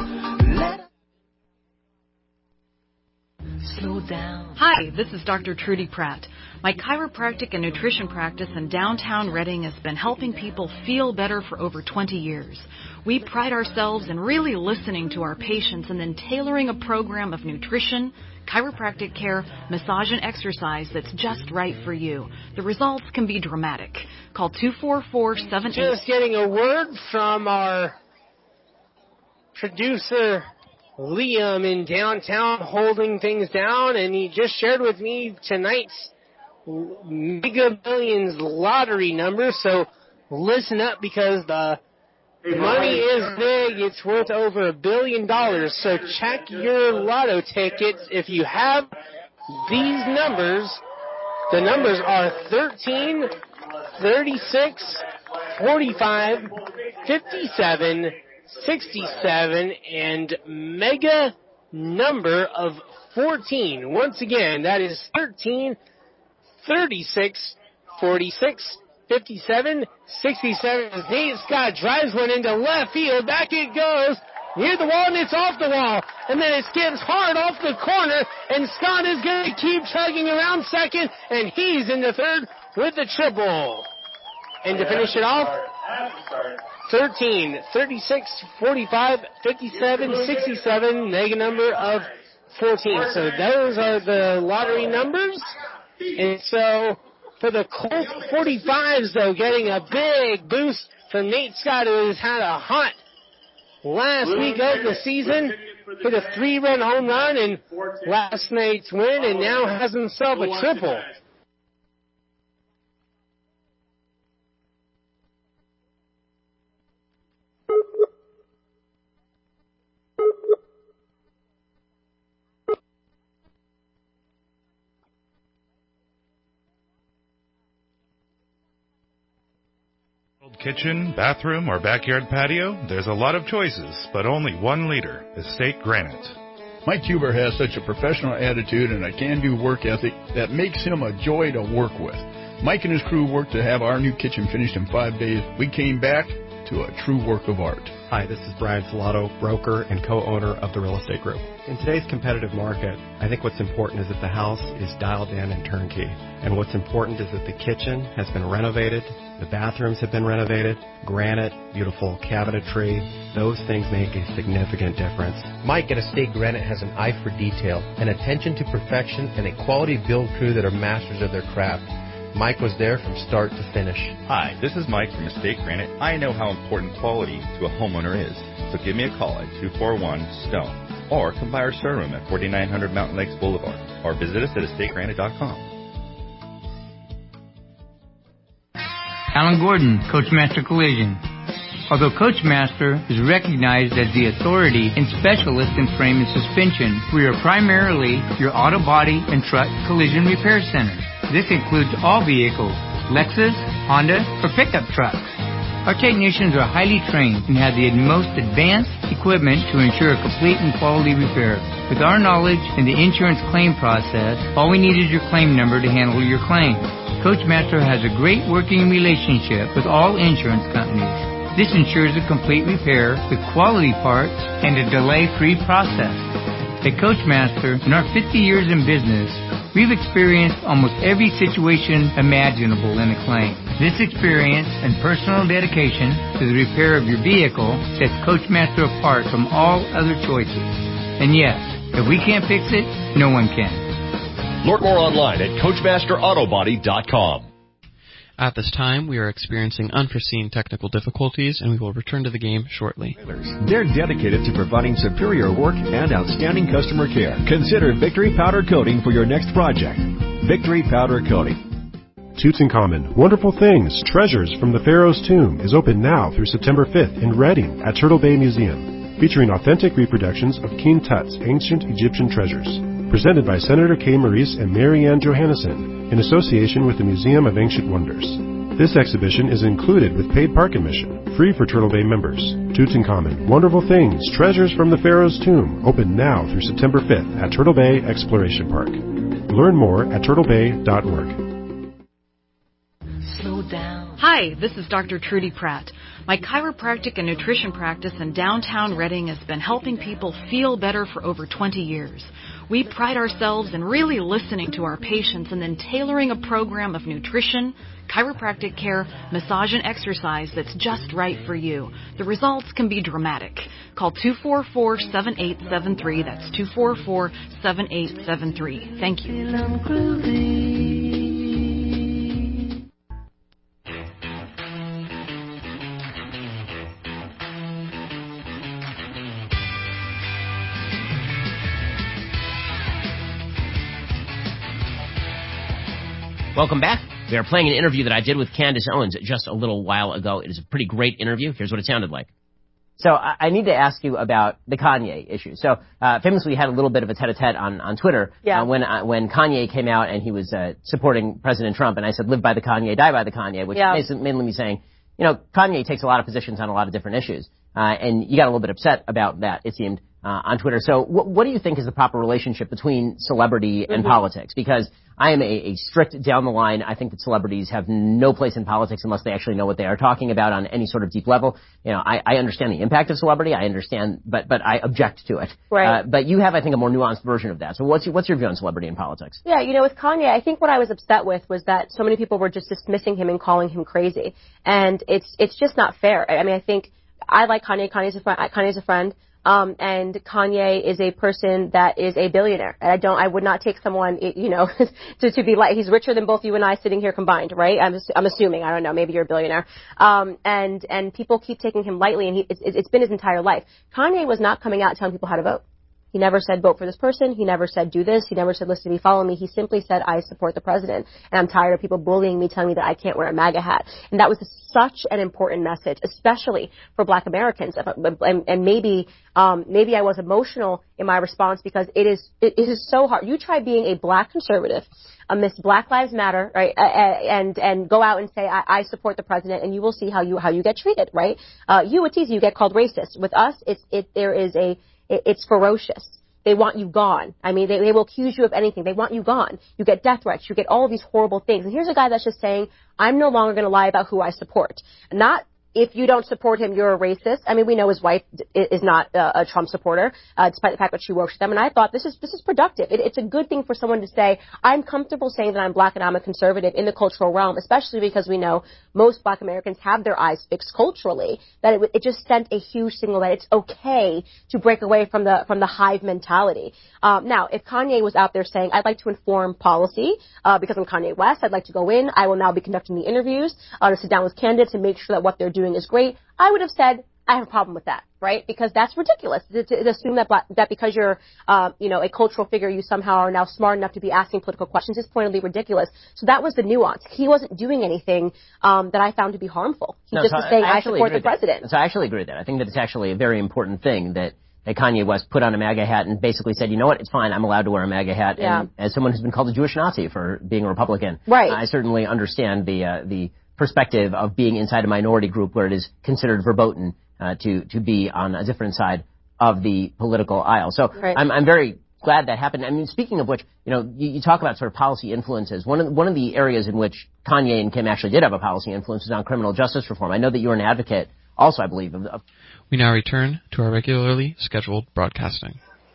Hi, this is Dr. Trudy Pratt. My chiropractic and nutrition practice in downtown Reading has been helping people feel better for over 20 years. We pride ourselves in really listening to our patients and then tailoring a program of nutrition, chiropractic care, massage, and exercise that's just right for you. The results can be dramatic. Call 244-78... Just getting a word from our producer Liam in downtown holding things down, and he just shared with me tonight's Mega Millions lottery number, so listen up because the money is big. It's worth over $1 billion, so check your lotto tickets. If you have these numbers, the numbers are 13, 36, 45, 57, 67, and mega number of 14. Once again, that is 13, 36, 46, 57, 67. As Nate Scott drives one into left field, back it goes, near the wall, and it's off the wall. And then it skips hard off the corner, and Scott is going to keep chugging around second, and he's in the third with the triple. And to finish it off, 13, 36, 45, 57, 67, mega number of 14. So those are the lottery numbers. And so for the Colt 45s, though, getting a big boost from Nate Scott, who has had a hot last week of the season, hit a 3-run home run in last night's win, and now has himself a triple. Kitchen, bathroom, or backyard patio? There's a lot of choices, but only one leader, Estate Granite. Mike Huber has such a professional attitude and a can-do work ethic that makes him a joy to work with. Mike and his crew worked to have our new kitchen finished in 5 days. We came back to a true work of art. Hi, this is Brian Filato, broker and co-owner of the Real Estate Group. In today's competitive market, I think what's important is that the house is dialed in and turnkey. And what's important is that the kitchen has been renovated, the bathrooms have been renovated, granite, beautiful cabinetry. Those things make a significant difference. Mike at Estate Granite has an eye for detail, an attention to perfection, and a quality build crew that are masters of their craft. Mike was there from start to finish. Hi, this is Mike from Estate Granite. I know how important quality to a homeowner is. So give me a call at 241-STONE or come by our showroom at 4900 Mountain Lakes Boulevard or visit us at estategranite.com. Alan Gordon, Coachmaster Collision. Although Coachmaster is recognized as the authority and specialist in frame and suspension, we are primarily your auto body and truck collision repair center. This includes all vehicles, Lexus, Honda, or pickup trucks. Our technicians are highly trained and have the most advanced equipment to ensure a complete and quality repair. With our knowledge in the insurance claim process, all we need is your claim number to handle your claim. Coachmaster has a great working relationship with all insurance companies. This ensures a complete repair with quality parts and a delay-free process. At Coachmaster, in our 50 years in business, we've experienced almost every situation imaginable in a claim. This experience and personal dedication to the repair of your vehicle sets Coachmaster apart from all other choices. And yes, if we can't fix it, no one can. Learn more online at CoachmasterAutobody.com. At this time, we are experiencing unforeseen technical difficulties, and we will return to the game shortly. They're dedicated to providing superior work and outstanding customer care. Consider Victory Powder Coating for your next project. Victory Powder Coating. Tutankhamun, Wonderful Things, Treasures from the Pharaoh's Tomb is open now through September 5th in Reading at Turtle Bay Museum, featuring authentic reproductions of King Tut's ancient Egyptian treasures. Presented by Senator Kay Maurice and Mary Ann Johannesson in association with the Museum of Ancient Wonders. This exhibition is included with paid park admission, free for Turtle Bay members. Tutankhamun, Wonderful Things, Treasures from the Pharaoh's Tomb, open now through September 5th at Turtle Bay Exploration Park. Learn more at turtlebay.org. Hi, this is Dr. Trudy Pratt. My chiropractic and nutrition practice in downtown Reading has been helping people feel better for over 20 years. We pride ourselves in really listening to our patients and then tailoring a program of nutrition, chiropractic care, massage, and exercise that's just right for you. The results can be dramatic. Call 244-7873. That's 244-7873. Thank you. Welcome back. We are playing an interview that I did with Candace Owens just a little while ago. It is a pretty great interview. Here's what it sounded like. So I need to ask you about the Kanye issue. So famously, we had a little bit of a tete-a-tete on Twitter when Kanye came out and he was supporting President Trump. And I said, live by the Kanye, die by the Kanye, which mainly me saying, you know, Kanye takes a lot of positions on a lot of different issues. And you got a little bit upset about that, it seemed, on Twitter. So what do you think is the proper relationship between celebrity and politics? Because I am a strict down the line. I think that celebrities have no place in politics unless they actually know what they are talking about on any sort of deep level. You know, I understand the impact of celebrity. I understand, but I object to it. Right. But you have, I think, a more nuanced version of that. So what's your view on celebrity and politics? Yeah, you know, with Kanye, I think what I was upset with was that so many people were just dismissing him and calling him crazy. And it's just not fair. I mean, I think I like Kanye. Kanye's a friend. And Kanye is a person that is a billionaire. I would not take someone, you know, to be like, he's richer than both you and I sitting here combined, right? I'm assuming, I don't know, maybe you're a billionaire. And people keep taking him lightly, and it's been his entire life. Kanye was not coming out telling people how to vote. He never said, vote for this person. He never said, do this. He never said, listen to me, follow me. He simply said, I support the president. And I'm tired of people bullying me, telling me that I can't wear a MAGA hat. And that was such an important message, especially for Black Americans. And maybe I was emotional in my response because it is so hard. You try being a Black conservative amidst Black Lives Matter, right? And go out and say, I support the president, and you will see how you get treated, right? It's easy. You get called racist. With us, it's ferocious. They want you gone. I mean, they will accuse you of anything. They want you gone. You get death threats. You get all of these horrible things. And here's a guy that's just saying, I'm no longer going to lie about who I support. Not if you don't support him, you're a racist. I mean, we know his wife is not a Trump supporter, despite the fact that she works with them. And I thought this is productive. It's a good thing for someone to say, I'm comfortable saying that I'm Black and I'm a conservative in the cultural realm, especially because we know most Black Americans have their eyes fixed culturally. That it just sent a huge signal that it's okay to break away from the hive mentality. Now, if Kanye was out there saying, I'd like to inform policy because I'm Kanye West, I'd like to go in. I will now be conducting the interviews to sit down with candidates and make sure that what they're doing is great. I would have said, I have a problem with that, right? Because that's ridiculous to assume that because you're, a cultural figure, you somehow are now smart enough to be asking political questions is pointedly ridiculous. So that was the nuance. He wasn't doing anything that I found to be harmful. He just was saying, I support the president. So I actually agree with that. I think that it's actually a very important thing that Kanye West put on a MAGA hat and basically said, you know what, it's fine, I'm allowed to wear a MAGA hat. Yeah. And as someone who's been called a Jewish Nazi for being a Republican, right. I certainly understand the perspective of being inside a minority group where it is considered verboten to be on a different side of the political aisle. So right. I'm very glad that happened. I mean, speaking of which, you talk about sort of policy influences. One of the areas in which Kanye and Kim actually did have a policy influence is on criminal justice reform. I know that you're an advocate also, I believe. We now return to our regularly scheduled broadcasting.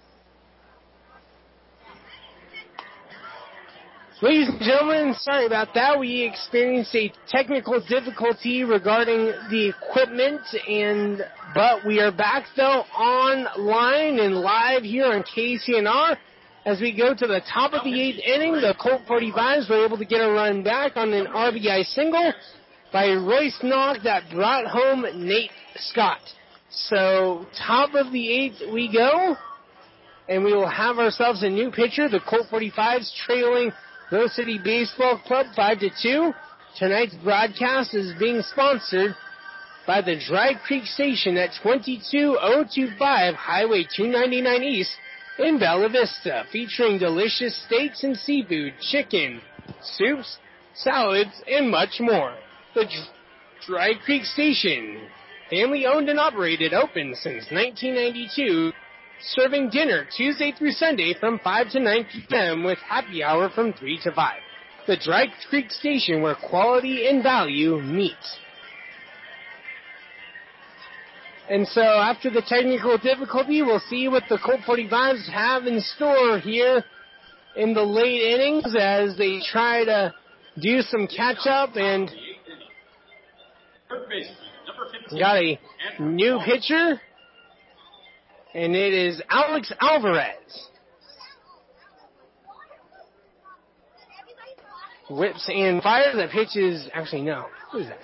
Ladies and gentlemen, sorry about that. We experienced a technical difficulty regarding the equipment, but we are back though online and live here on KCNR. As we go to the top of the 8th inning, the Colt 45s were able to get a run back on an RBI single by Royce Knock that brought home Nate Scott. So top of the 8th we go, and we will have ourselves a new pitcher. The Colt 45s trailing Rose City Baseball Club 5-2. Tonight's broadcast is being sponsored by the Dry Creek Station at 22025 Highway 299 East in Bella Vista, featuring delicious steaks and seafood, chicken, soups, salads, and much more. The Dry Creek Station, family owned and operated, open since 1992. Serving dinner Tuesday through Sunday from 5 to 9 p.m. with happy hour from 3 to 5. The Dry Creek Station, where quality and value meet. And so after the technical difficulty, we'll see what the Colt 45s have in store here in the late innings as they try to do some catch-up, and got a new pitcher. And it is Alex Alvarez. Whips and fires. That pitch is, actually no. Who is that?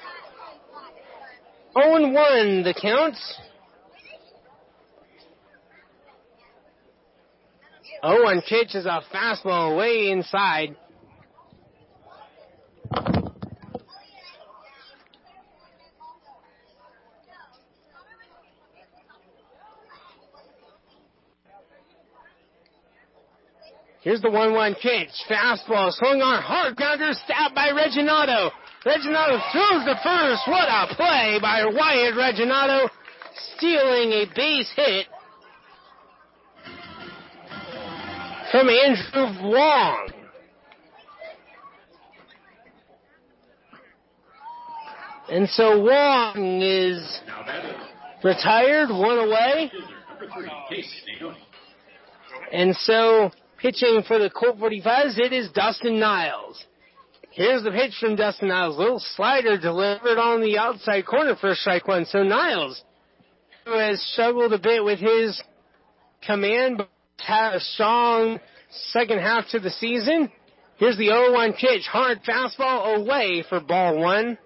0-1 the count. 0-1 pitch is a fastball way inside. Here's the 1-1 pitch. Fastball swung on, hard grounder, stabbed by Reginado. Reginado throws to first. What a play by Wyatt Reginado, stealing a base hit from Andrew Wong. And so Wong is retired, one away. And so pitching for the Colt 45s, it is Dustin Niles. Here's the pitch from Dustin Niles. Little slider delivered on the outside corner for strike one. So Niles, who has struggled a bit with his command, but had a strong second half to the season. Here's the 0-1 pitch. Hard fastball away for ball one.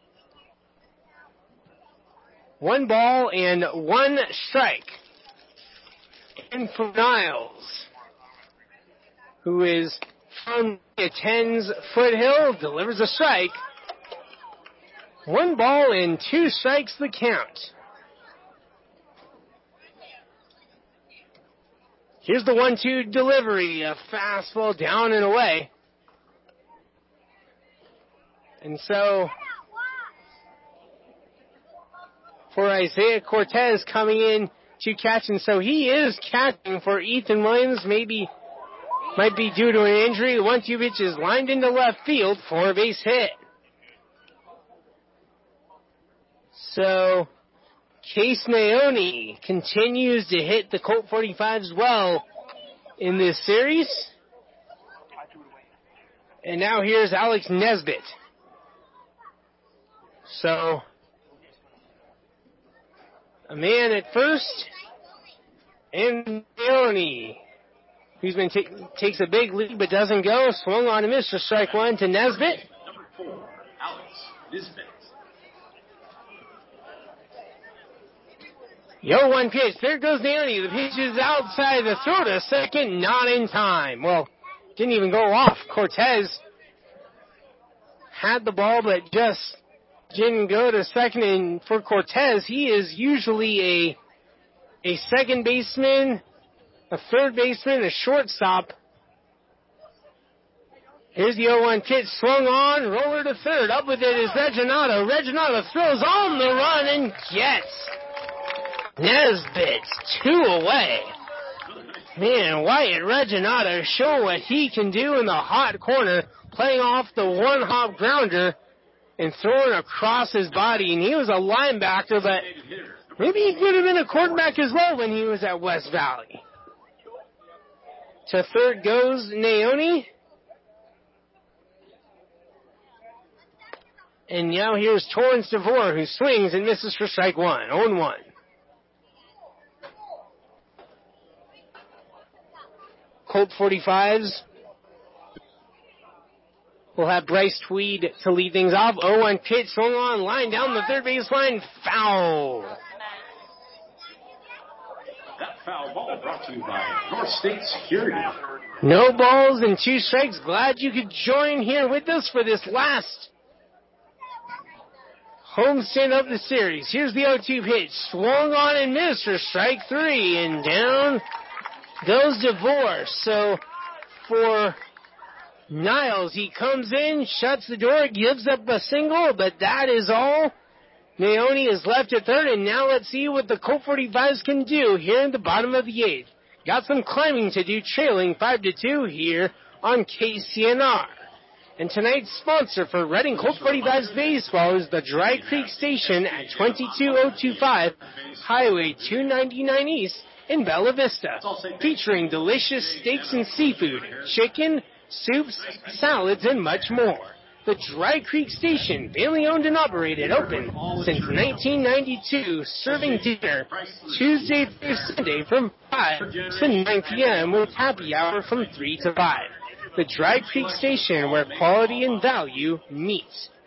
1 ball and 1 strike. And for Niles, who is from a 10's foothill, delivers a strike. 1 ball and 2 strikes the count. Here's the 1-2 delivery, a fastball down and away. And so, for Isaiah Cortez coming in to catch, and so he is catching for Ethan Williams, might be due to an injury. The 1-2 pitch is lined into left field for a base hit. So, Case Naoni continues to hit the Colt 45s well in this series. And now here's Alex Nesbitt. So, a man at first, and Naoni, who's been takes a big lead but doesn't go. Swung on and missed for strike one to Nesbitt. Number 4, Alex Nesbitt. Yo, 1 pitch. There goes Naoni. The pitch is outside the throw to second, not in time. Well, didn't even go off. Cortez had the ball but just didn't go to second. And for Cortez, he is usually a second baseman, a third baseman, a shortstop, Here's the 0-1 pitch, swung on, roller to third. Up with it is Reginato. Reginato throws on the run and gets Nesbitt 2 away. Man, Wyatt Reginato show what he can do in the hot corner, playing off the one-hop grounder and throwing across his body. And he was a linebacker, but maybe he could have been a quarterback as well when he was at West Valley. To third goes Naoni. And now here's Torrance DeVore, who swings and misses for strike one. 0-1. Colt 45s will have Bryce Tweed to lead things off. 0-1 pitch, swung on, line down the third baseline, foul. That foul ball brought to you by North State Security. No balls and 2 strikes. Glad you could join here with us for this last homestand of the series. Here's the 0-2 pitch. Swung on and missed for strike 3. And down goes DeVore. So for Niles, he comes in, shuts the door, gives up a single, but that is all. Naoni is left at third, and now let's see what the Colt 45s can do here in the bottom of the 8th. Got some climbing to do, trailing 5-2 here on KCNR. And tonight's sponsor for Reading Colt 45's baseball is the Dry Creek Station at 22025 Highway 299 East in Bella Vista, featuring delicious steaks and seafood, chicken, soups, salads, and much more. The Dry Creek Station, family owned and operated, open since 1992, serving dinner Tuesday through Sunday from 5 to 9 p.m. with happy hour from 3 to 5. The Dry Creek Station, where quality and value meet.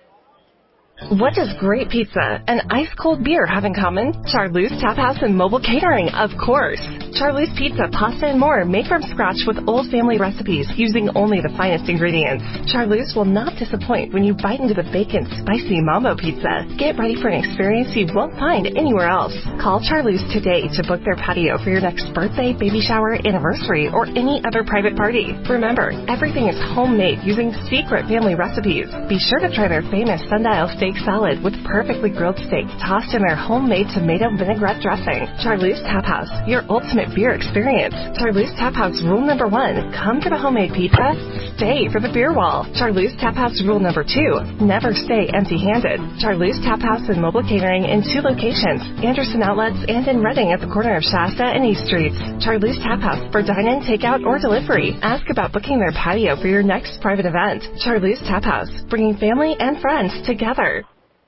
What does great pizza and ice-cold beer have in common? Charlie's Tap House and Mobile Catering, of course. Charlie's Pizza, pasta, and more made from scratch with old family recipes using only the finest ingredients. Charlie's will not disappoint when you bite into the bacon, spicy Mambo pizza. Get ready for an experience you won't find anywhere else. Call Charlie's today to book their patio for your next birthday, baby shower, anniversary, or any other private party. Remember, everything is homemade using secret family recipes. Be sure to try their famous sundial steak salad with perfectly grilled steak tossed in their homemade tomato vinaigrette dressing. Charlie's Tap House, your ultimate beer experience. Charlie's Tap House rule number 1, come for the homemade pizza, stay for the beer wall. Charlie's Tap House rule number 2, never stay empty-handed. Charlie's Tap House and Mobile Catering in 2 locations, Anderson Outlets and in Reading at the corner of Shasta and East Streets. Charlie's Tap House for dine-in, takeout, or delivery. Ask about booking their patio for your next private event. Charlie's Tap House, bringing family and friends together.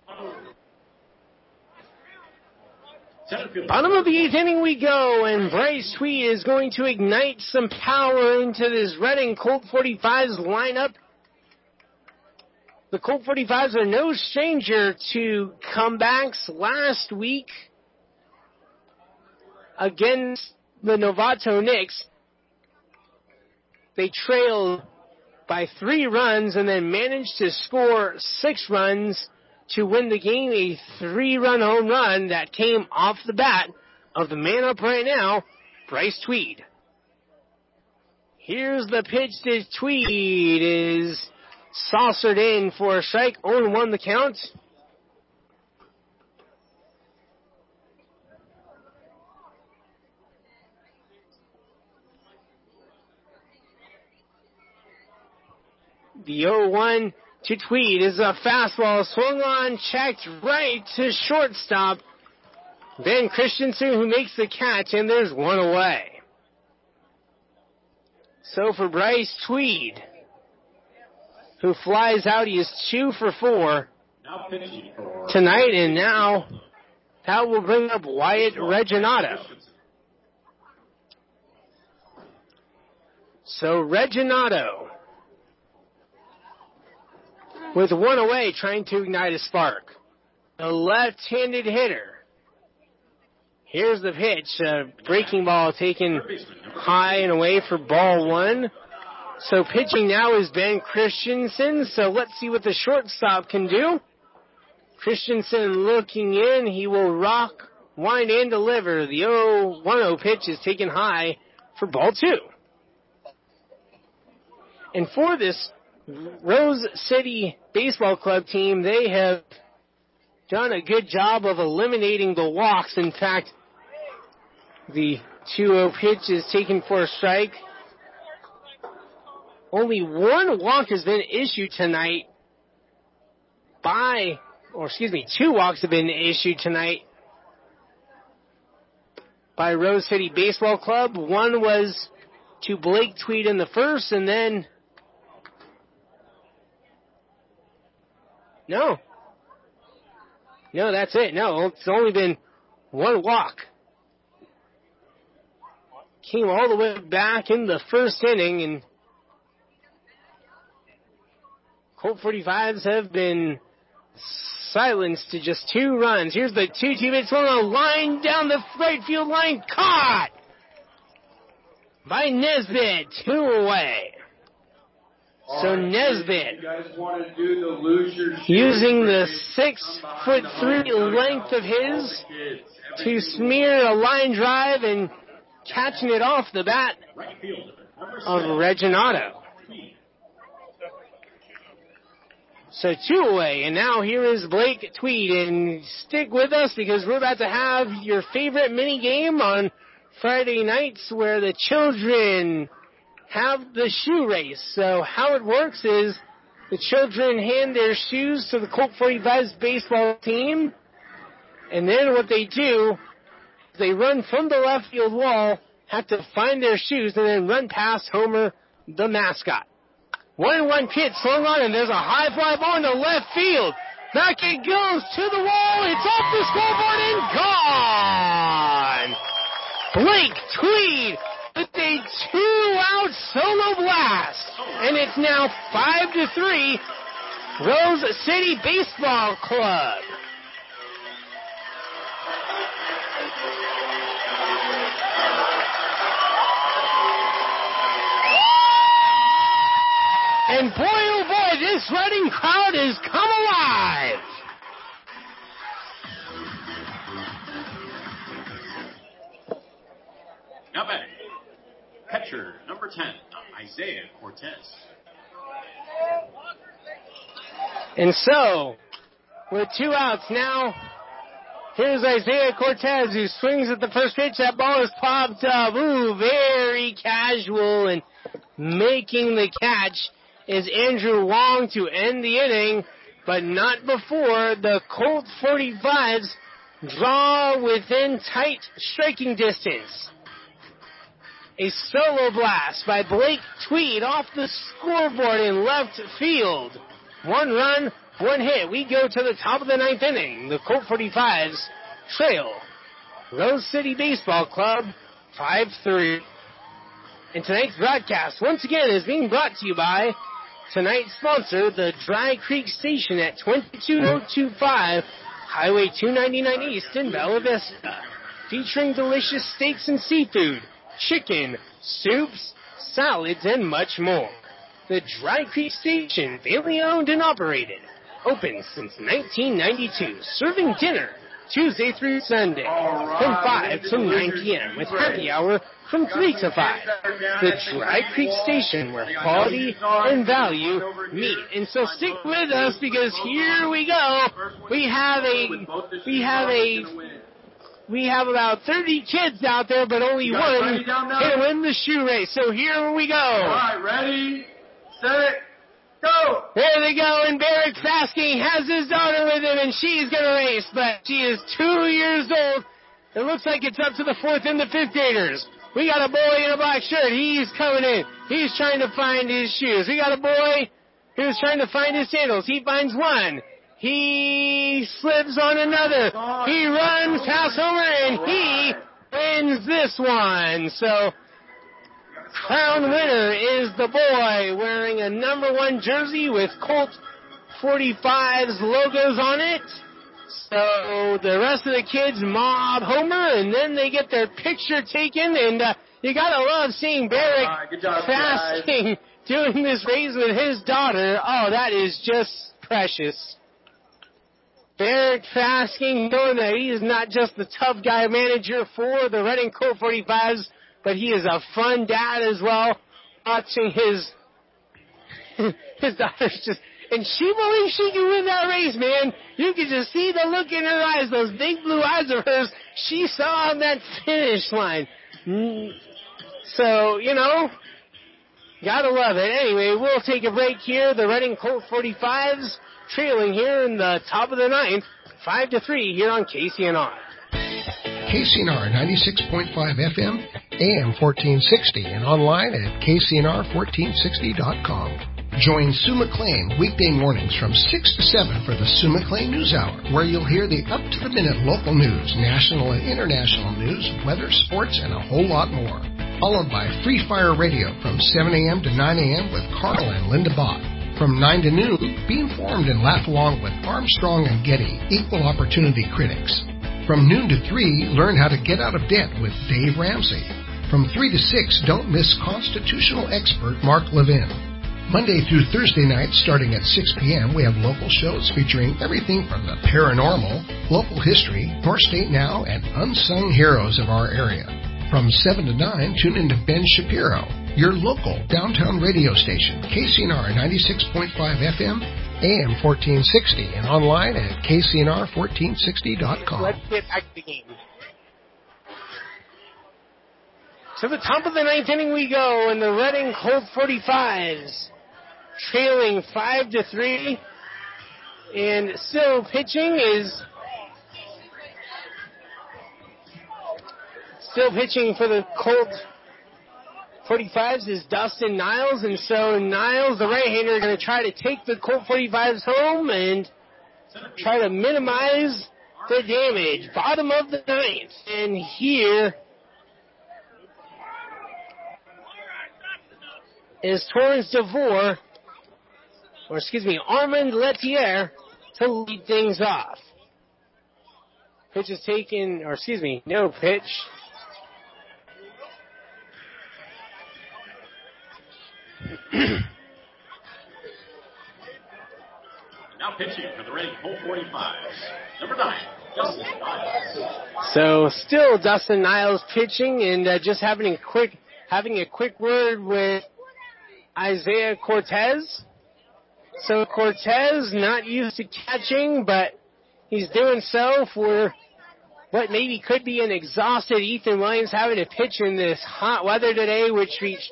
Bottom of the 8th inning we go, and Bryce Tweed is going to ignite some power into this Reading Colt 45's lineup. The Colt 45s are no stranger to comebacks. Last week against the Novato Knicks, they trailed by 3 runs and then managed to score 6 runs to win the game, a 3-run home run that came off the bat of the man up right now, Bryce Tweed. Here's the pitch to Tweed, is saucered in for a strike, 0-1 the count. The 0-1 to Tweed is a fastball swung on, checked right to shortstop. Ben Christensen who makes the catch, and there's 1 away. So for Bryce Tweed, who flies out, he is 2 for 4 tonight, and now that will bring up Wyatt Reginato. So Reginato, with 1 away, trying to ignite a spark. A left-handed hitter. Here's the pitch. Breaking ball taken high and away for ball 1. So pitching now is Ben Christensen. So let's see what the shortstop can do. Christensen looking in. He will rock, wind, and deliver. The 0-1-0 pitch is taken high for ball 2. And for this Rose City Baseball Club team, they have done a good job of eliminating the walks. In fact, the 2-0 pitch is taken for a strike. Only one walk has been issued tonight two walks have been issued tonight by Rose City Baseball Club. One was to Blake Tweed in the first, and then No, that's it. No, it's only been one walk. Came all the way back in the first inning, and Colt 45s have been silenced to just 2 runs. Here's the 2-2 pitch on a line down the right field line. Caught by Nesbitt. 2 away. So Nesbitt, using the 6'3" length of his to smear a line drive and catching it off the bat of Reginato. So 2 away, and now here is Blake Tweed. And stick with us because we're about to have your favorite mini game on Friday nights where the children have the shoe race. So how it works is the children hand their shoes to the Colt 45's baseball team, and then what they do, they run from the left field wall, have to find their shoes, and then run past Homer, the mascot. 1-1 pitch swung on, and there's a high fly ball into left field. Back it goes to the wall. It's off the scoreboard and gone. Blake Tweed with a 2-out solo blast. And it's now 5-3, Rose City Baseball Club. And boy, oh boy, this Reading crowd has come alive. Now batting, catcher number 10, Isaiah Cortez. And so, with 2 outs now, here's Isaiah Cortez who swings at the first pitch. That ball is popped up. Ooh, very casual, and making the catch is Andrew Wong to end the inning, but not before the Colt 45s draw within tight striking distance. A solo blast by Blake Tweed off the scoreboard in left field. 1 run, 1 hit. We go to the top of the 9th inning. The Colt 45s trail Rose City Baseball Club 5-3. And tonight's broadcast, once again, is being brought to you by tonight's sponsor, the Dry Creek Station at 22025 Highway 299 East in Bella Vista. Featuring delicious steaks and seafood, chicken, soups, salads, and much more. The Dry Creek Station, family owned and operated. Open since 1992, serving dinner Tuesday through Sunday from 5 to 9 p.m. with happy hour from 3 to 5. The Dry Creek Station, where quality and value meet. And so stick with us because here we go. We have about 30 kids out there, but only one can win the shoe race. So here we go. All right, ready, set, go! There they go, and Barrett Fasking has his daughter with him, and she's going to race, but she is 2 years old. It looks like it's up to the 4th and the 5th graders. We got a boy in a black shirt. He's coming in. He's trying to find his shoes. We got a boy who's trying to find his sandals. He finds one. He slips on another. He runs past Homer, and he wins this one. So, crown winner is the boy wearing a number 1 jersey with Colt 45's logos on it. So the rest of the kids mob Homer, and then they get their picture taken, and you gotta love seeing Barrick Fasking doing this race with his daughter. Oh, that is just precious. Barrick Fasking, knowing that he is not just the tough guy manager for the Reading Colt 45s, but he is a fun dad as well, watching his daughter's just, and she believes she can win that race, man. You can just see the look in her eyes, those big blue eyes of hers. She saw on that finish line. So, gotta love it. Anyway, we'll take a break here. The Reading Colt 45s trailing here in the top of the ninth, 5-3 here on KCNR. KCNR 96.5 FM, AM 1460, and online at KCNR1460.com. Join Sue McLean weekday mornings from 6 to 7 for the Sue McLean News Hour, where you'll hear the up-to-the-minute local news, national and international news, weather, sports, and a whole lot more. Followed by Free Fire Radio from 7 a.m. to 9 a.m. with Carl and Linda Bott. From 9 to noon, be informed and laugh along with Armstrong and Getty, equal opportunity critics. From noon to 3, learn how to get out of debt with Dave Ramsey. From 3 to 6, don't miss constitutional expert Mark Levin. Monday through Thursday nights, starting at 6 p.m., we have local shows featuring everything from the paranormal, local history, North State Now, and unsung heroes of our area. From 7 to 9, tune into Ben Shapiro, your local downtown radio station, KCNR 96.5 FM, AM 1460, and online at KCNR1460.com. Let's get back to the game. To the top of the ninth inning we go, and the Reading Colt 45s trailing 5-3, and still pitching for the Colt 45s is Dustin Niles, and so Niles, the right-hander, going to try to take the Colt 45s home and try to minimize the damage. Bottom of the ninth, and here is Torrance DeVore, Armand Letier to lead things off. Pitch is taken, no pitch. Now pitching for the Reading Colt 45s, number 9, Dustin Niles. So still Dustin Niles pitching, and just having a quick word with Isaiah Cortez. So Cortez, not used to catching, but he's doing so for what maybe could be an exhausted Ethan Williams, having to pitch in this hot weather today, which reached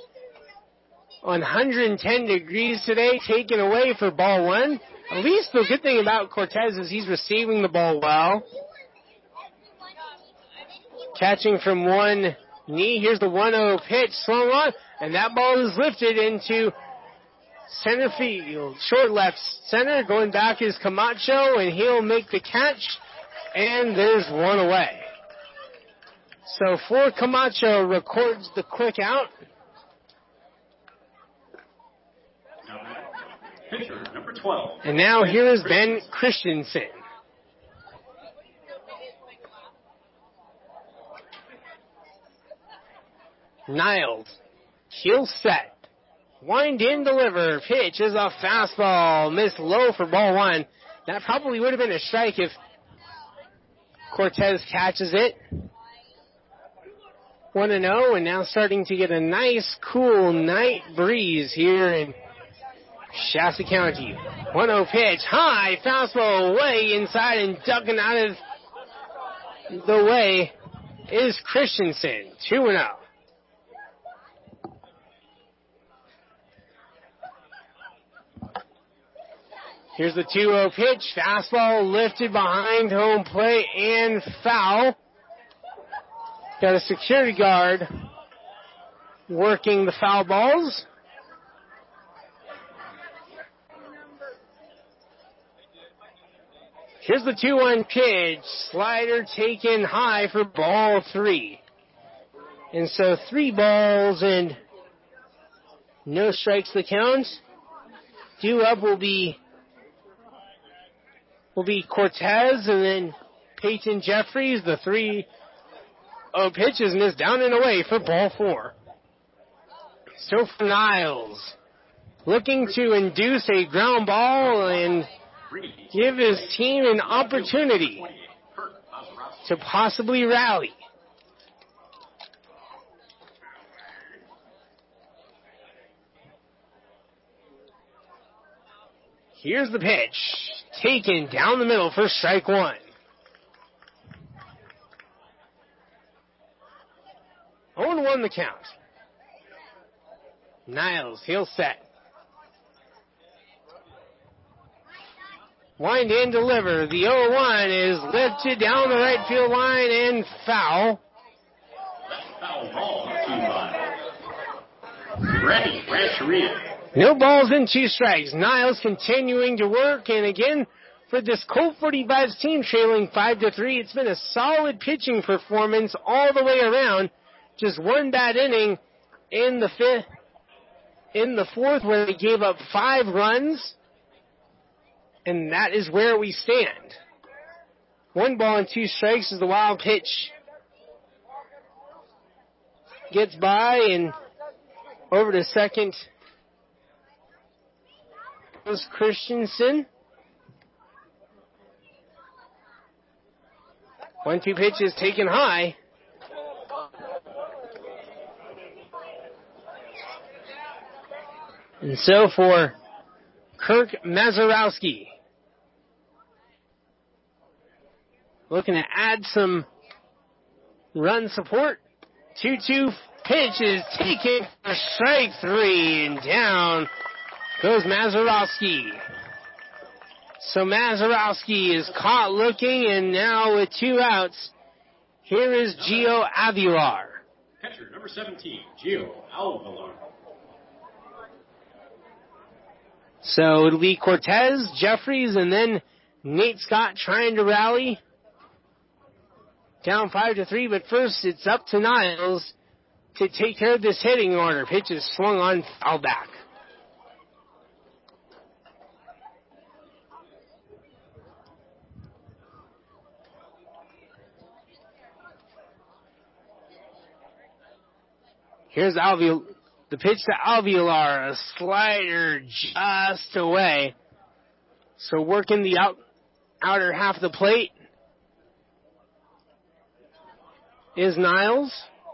110 degrees today, taken away for ball one. At least the good thing about Cortez is he's receiving the ball well. Catching from one knee. Here's the 1-0 pitch, swung on, and that ball is lifted into center field. Short left center, going back is Camacho, and he'll make the catch, and there's one away. So for Camacho records the quick out. Pitcher, number 12. And now here is Ben Christensen. Niles, heel set, wind in, deliver, pitch is a fastball, missed low for ball one. That probably would have been a strike if Cortez catches it. 1-0, and now starting to get a nice, cool night breeze here in Shasta County. 1-0 pitch, high, fastball way inside, and ducking out of the way is Christensen. 2-0. Here's the 2-0 pitch. Fastball lifted behind home plate and foul. Got a security guard working the foul balls. Here's the 2-1 pitch. Slider taken high for ball three. And so 3 balls and no strikes the count. Due up will be Cortez, and then Peyton Jeffries. The 3-0 pitch is missed down and away for ball 4. So for Niles, looking to induce a ground ball and give his team an opportunity to possibly rally. Here's the pitch. Taken down the middle for strike one. 0-1 the count. Niles, he'll set. Wind and deliver. The 0-1 is lifted down the right field line and foul. Foul ball to Ready, Rancheria. No balls and 2 strikes. Niles continuing to work, and again, for this Colt 45's team trailing 5-3, it's been a solid pitching performance all the way around. Just one bad inning in the fourth where they gave up 5 runs, and that is where we stand. 1 ball and 2 strikes is the wild pitch. Gets by and over to second was Christensen. 1-2 pitch is taken high. And so for Kirk Mazurowski, looking to add some run support. 2-2 pitch is taken for strike 3, and down goes Mazurowski. So Mazurowski is caught looking, and now with 2 outs, here is Gio Avilar. Catcher number 17, Gio Avilar. So it'll be Cortez, Jeffries, and then Nate Scott trying to rally. Down 5-3, but first it's up to Niles to take care of this hitting order. Pitch is swung on, foul back. Here's the pitch to Alveolar, a slider just away. So working the outer half of the plate is Niles.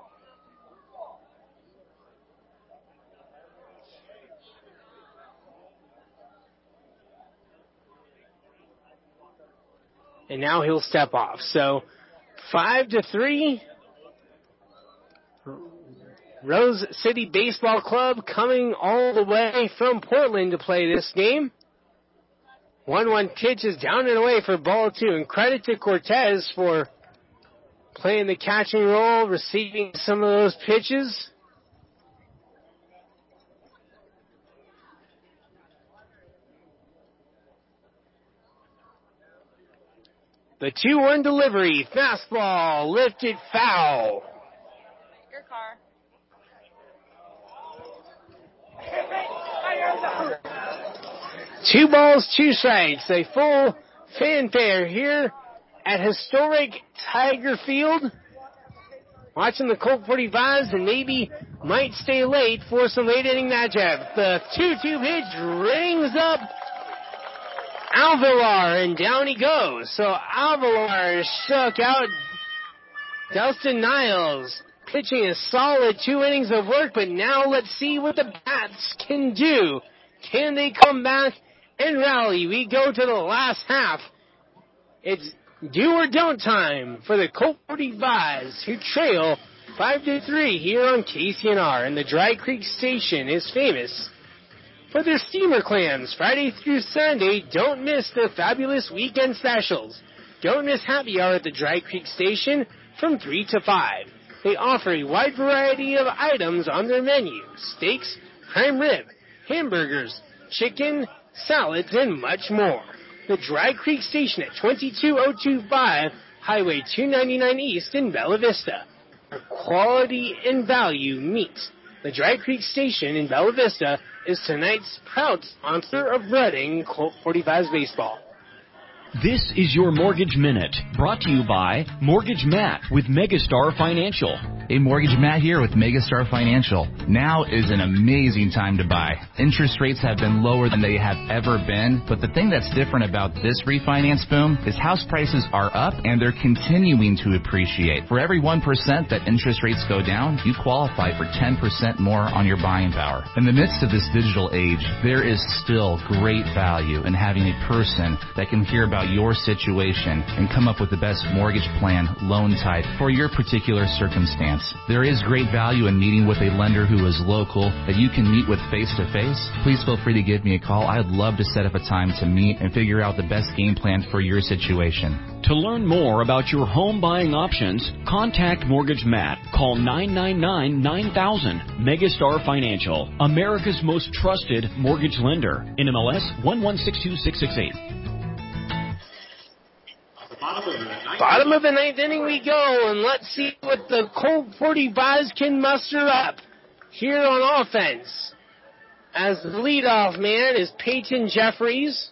And now he'll step off. So 5-3. Rose City Baseball Club coming all the way from Portland to play this game. 1-1 pitch is down and away for ball 2. And credit to Cortez for playing the catching role, receiving some of those pitches. The 2-1 delivery, fastball, lifted foul. Your car. 2 balls, 2 strikes. A full fanfare here at historic Tiger Field. Watching the Colt 45s and maybe might stay late for some late inning matchup. The 2-2 pitch rings up Alveolar, and down he goes. So Alveolar struck out Dustin Niles, pitching a solid 2 innings of work, but now let's see what the Bats can do. Can they come back and rally? We go to the last half. It's do or don't time for the Colt 45s, who trail 5-3 here on KCNR. And the Dry Creek Station is famous for their steamer clams. Friday through Sunday, don't miss the fabulous weekend specials. Don't miss happy hour at the Dry Creek Station from 3 to 5. They offer a wide variety of items on their menu: steaks, prime rib, hamburgers, chicken, salads, and much more. The Dry Creek Station at 22025 Highway 299 East in Bella Vista. Where quality and value meet. The Dry Creek Station in Bella Vista is tonight's proud sponsor of Reading Colt 45's baseball. This is your Mortgage Minute, brought to you by Mortgage Matt with Megastar Financial. Hey, Mortgage Matt here with Megastar Financial. Now is an amazing time to buy. Interest rates have been lower than they have ever been, but the thing that's different about this refinance boom is house prices are up and they're continuing to appreciate. For every 1% that interest rates go down, you qualify for 10% more on your buying power. In the midst of this digital age, there is still great value in having a person that can hear about your situation and come up with the best mortgage plan, loan type for your particular circumstance. There is great value in meeting with a lender who is local that you can meet with face to face. Please feel free to give me a call. I'd love to set up a time to meet and figure out the best game plan for your situation. To learn more about your home buying options, contact Mortgage Matt. Call 999-9000. Megastar Financial, America's most trusted mortgage lender. NMLS 1162668. Bottom of the ninth inning we go, and let's see what the Colt 45s can muster up here on offense. As the leadoff man is Peyton Jeffries.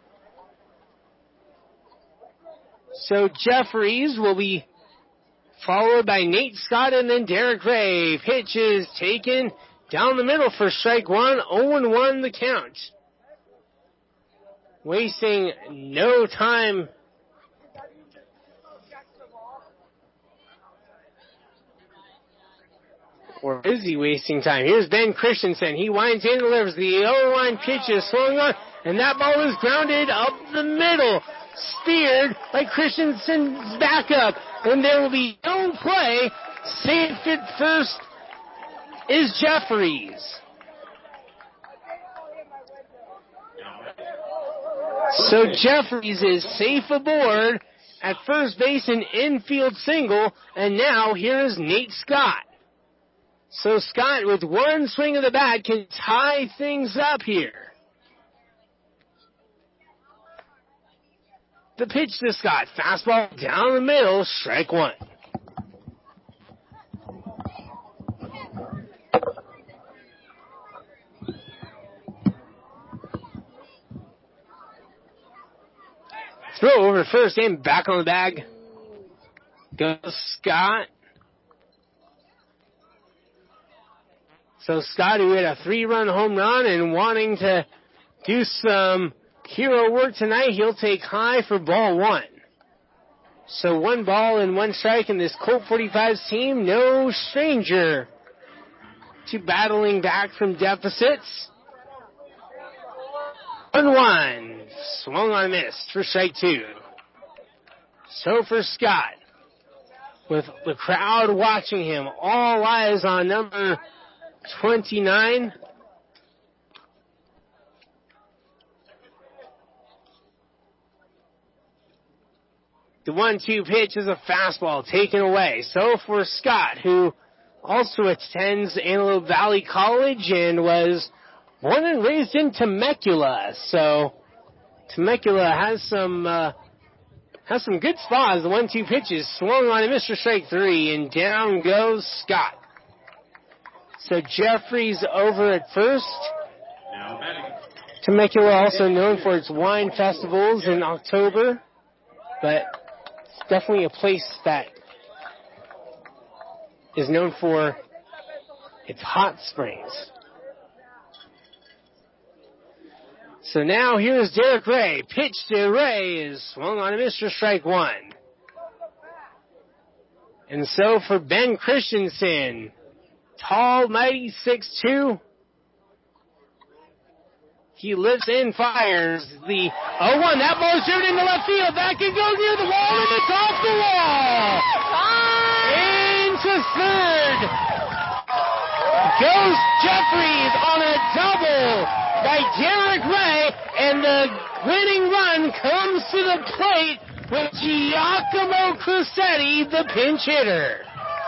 So Jeffries will be followed by Nate Scott and then Derek Ray. Pitch is taken down the middle for strike one. 0-1 the count. Wasting no time. Or is he wasting time? Here's Ben Christensen. He winds in, delivers the 0-1 pitch is swung on, and that ball is grounded up the middle. Steered by Christensen's backup, and there will be no play. Safe at first is Jeffries. So Jeffries is safe aboard at first base, an infield single, and now here is Nate Scott. So Scott, with one swing of the bat, can tie things up here. The pitch to Scott. Fastball down the middle. Strike one. Throw over first and back on the bag. Goes Scott. So Scott, who hit a 3-run home run and wanting to do some hero work tonight, he'll take high for ball one. So 1 ball and 1 strike, in this Colt 45's team, no stranger to battling back from deficits. 1-1. Swung on a miss for strike 2. So for Scott, with the crowd watching him, all eyes on number 29. The 1-2 pitch is a fastball taken away. So for Scott, who also attends Antelope Valley College and was born and raised in Temecula. So Temecula has some good spots. The 1-2 pitch is swung on a Mr. Strike 3, and down goes Scott. So Jeffries over at first. Temecula also known for its wine festivals in October, but it's definitely a place that is known for its hot springs. So now here's Derek Ray. Pitch to Ray is swung on a Mr. Strike 1. And so for Ben Christensen, tall, mighty 6'2". He lifts and fires the 0-1. That ball is driven into left field. That can go near the wall, and it's off the wall. Into third goes Jeffries on a double by Derek Ray, and the winning run comes to the plate with Giacomo Crucetti, the pinch hitter.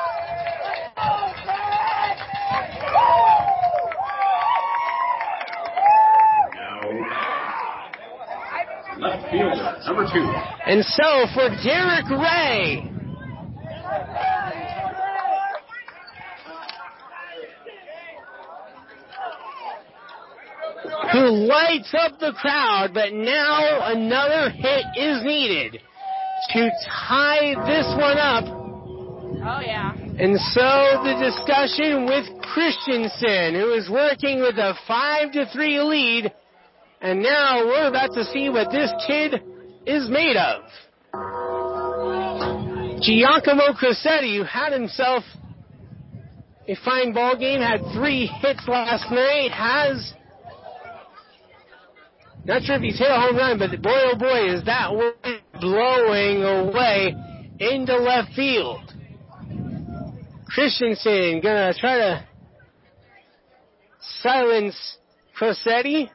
Left fielder, number 2. And so for Derek Ray, who lights up the crowd, but now another hit is needed to tie this one up. Oh, yeah. And so the discussion with Christensen, who is working with a 5-3 lead. And now we're about to see what this kid is made of. Giacomo Cressetti, who had himself a fine ball game, had 3 hits last night, not sure if he's hit a home run, but boy oh boy is that wind blowing away into left field. Christensen gonna try to silence Cressetti.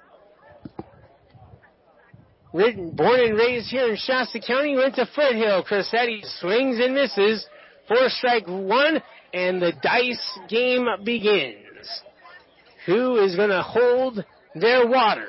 Born and raised here in Shasta County, went to Foothill. Cressetti swings and misses. 4-1, and the dice game begins. Who is going to hold their water?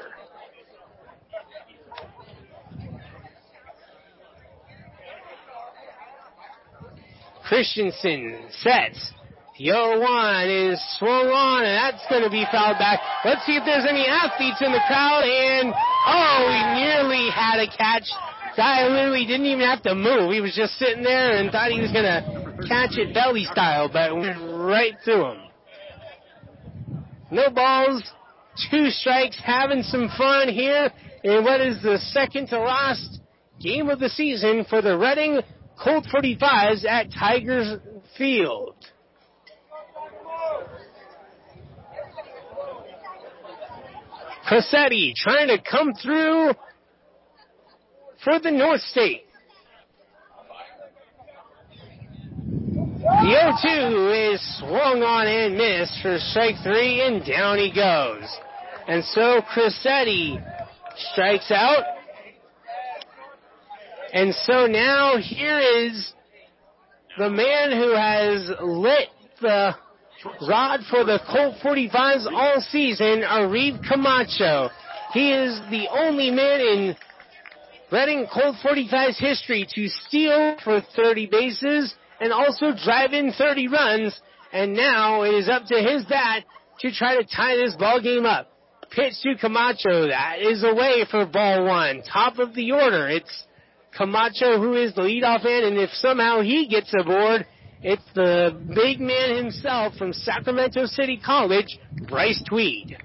Christensen sets. The 0-1 is swung on, and that's going to be fouled back. Let's see if there's any athletes in the crowd, and he nearly had a catch. Guy literally didn't even have to move. He was just sitting there and thought he was going to catch it belly style, but it went right through him. No balls, 2 strikes, having some fun here in what is the second to last game of the season for the Reading Colt 45s at Tigers Field. Cressetti trying to come through for the North State. The 0-2 is swung on and missed for strike 3, and down he goes. And so Cressetti strikes out. And so now here is the man who has lit the rod for the Colt 45s all season, Arif Camacho. He is the only man in Reading Colt 45s history to steal for 30 bases and also drive in 30 runs. And now it is up to his bat to try to tie this ball game up. Pitch to Camacho. That is away for ball 1. Top of the order. It's Camacho who is the leadoff man, and if somehow he gets aboard, it's the big man himself from Sacramento City College, Bryce Tweed.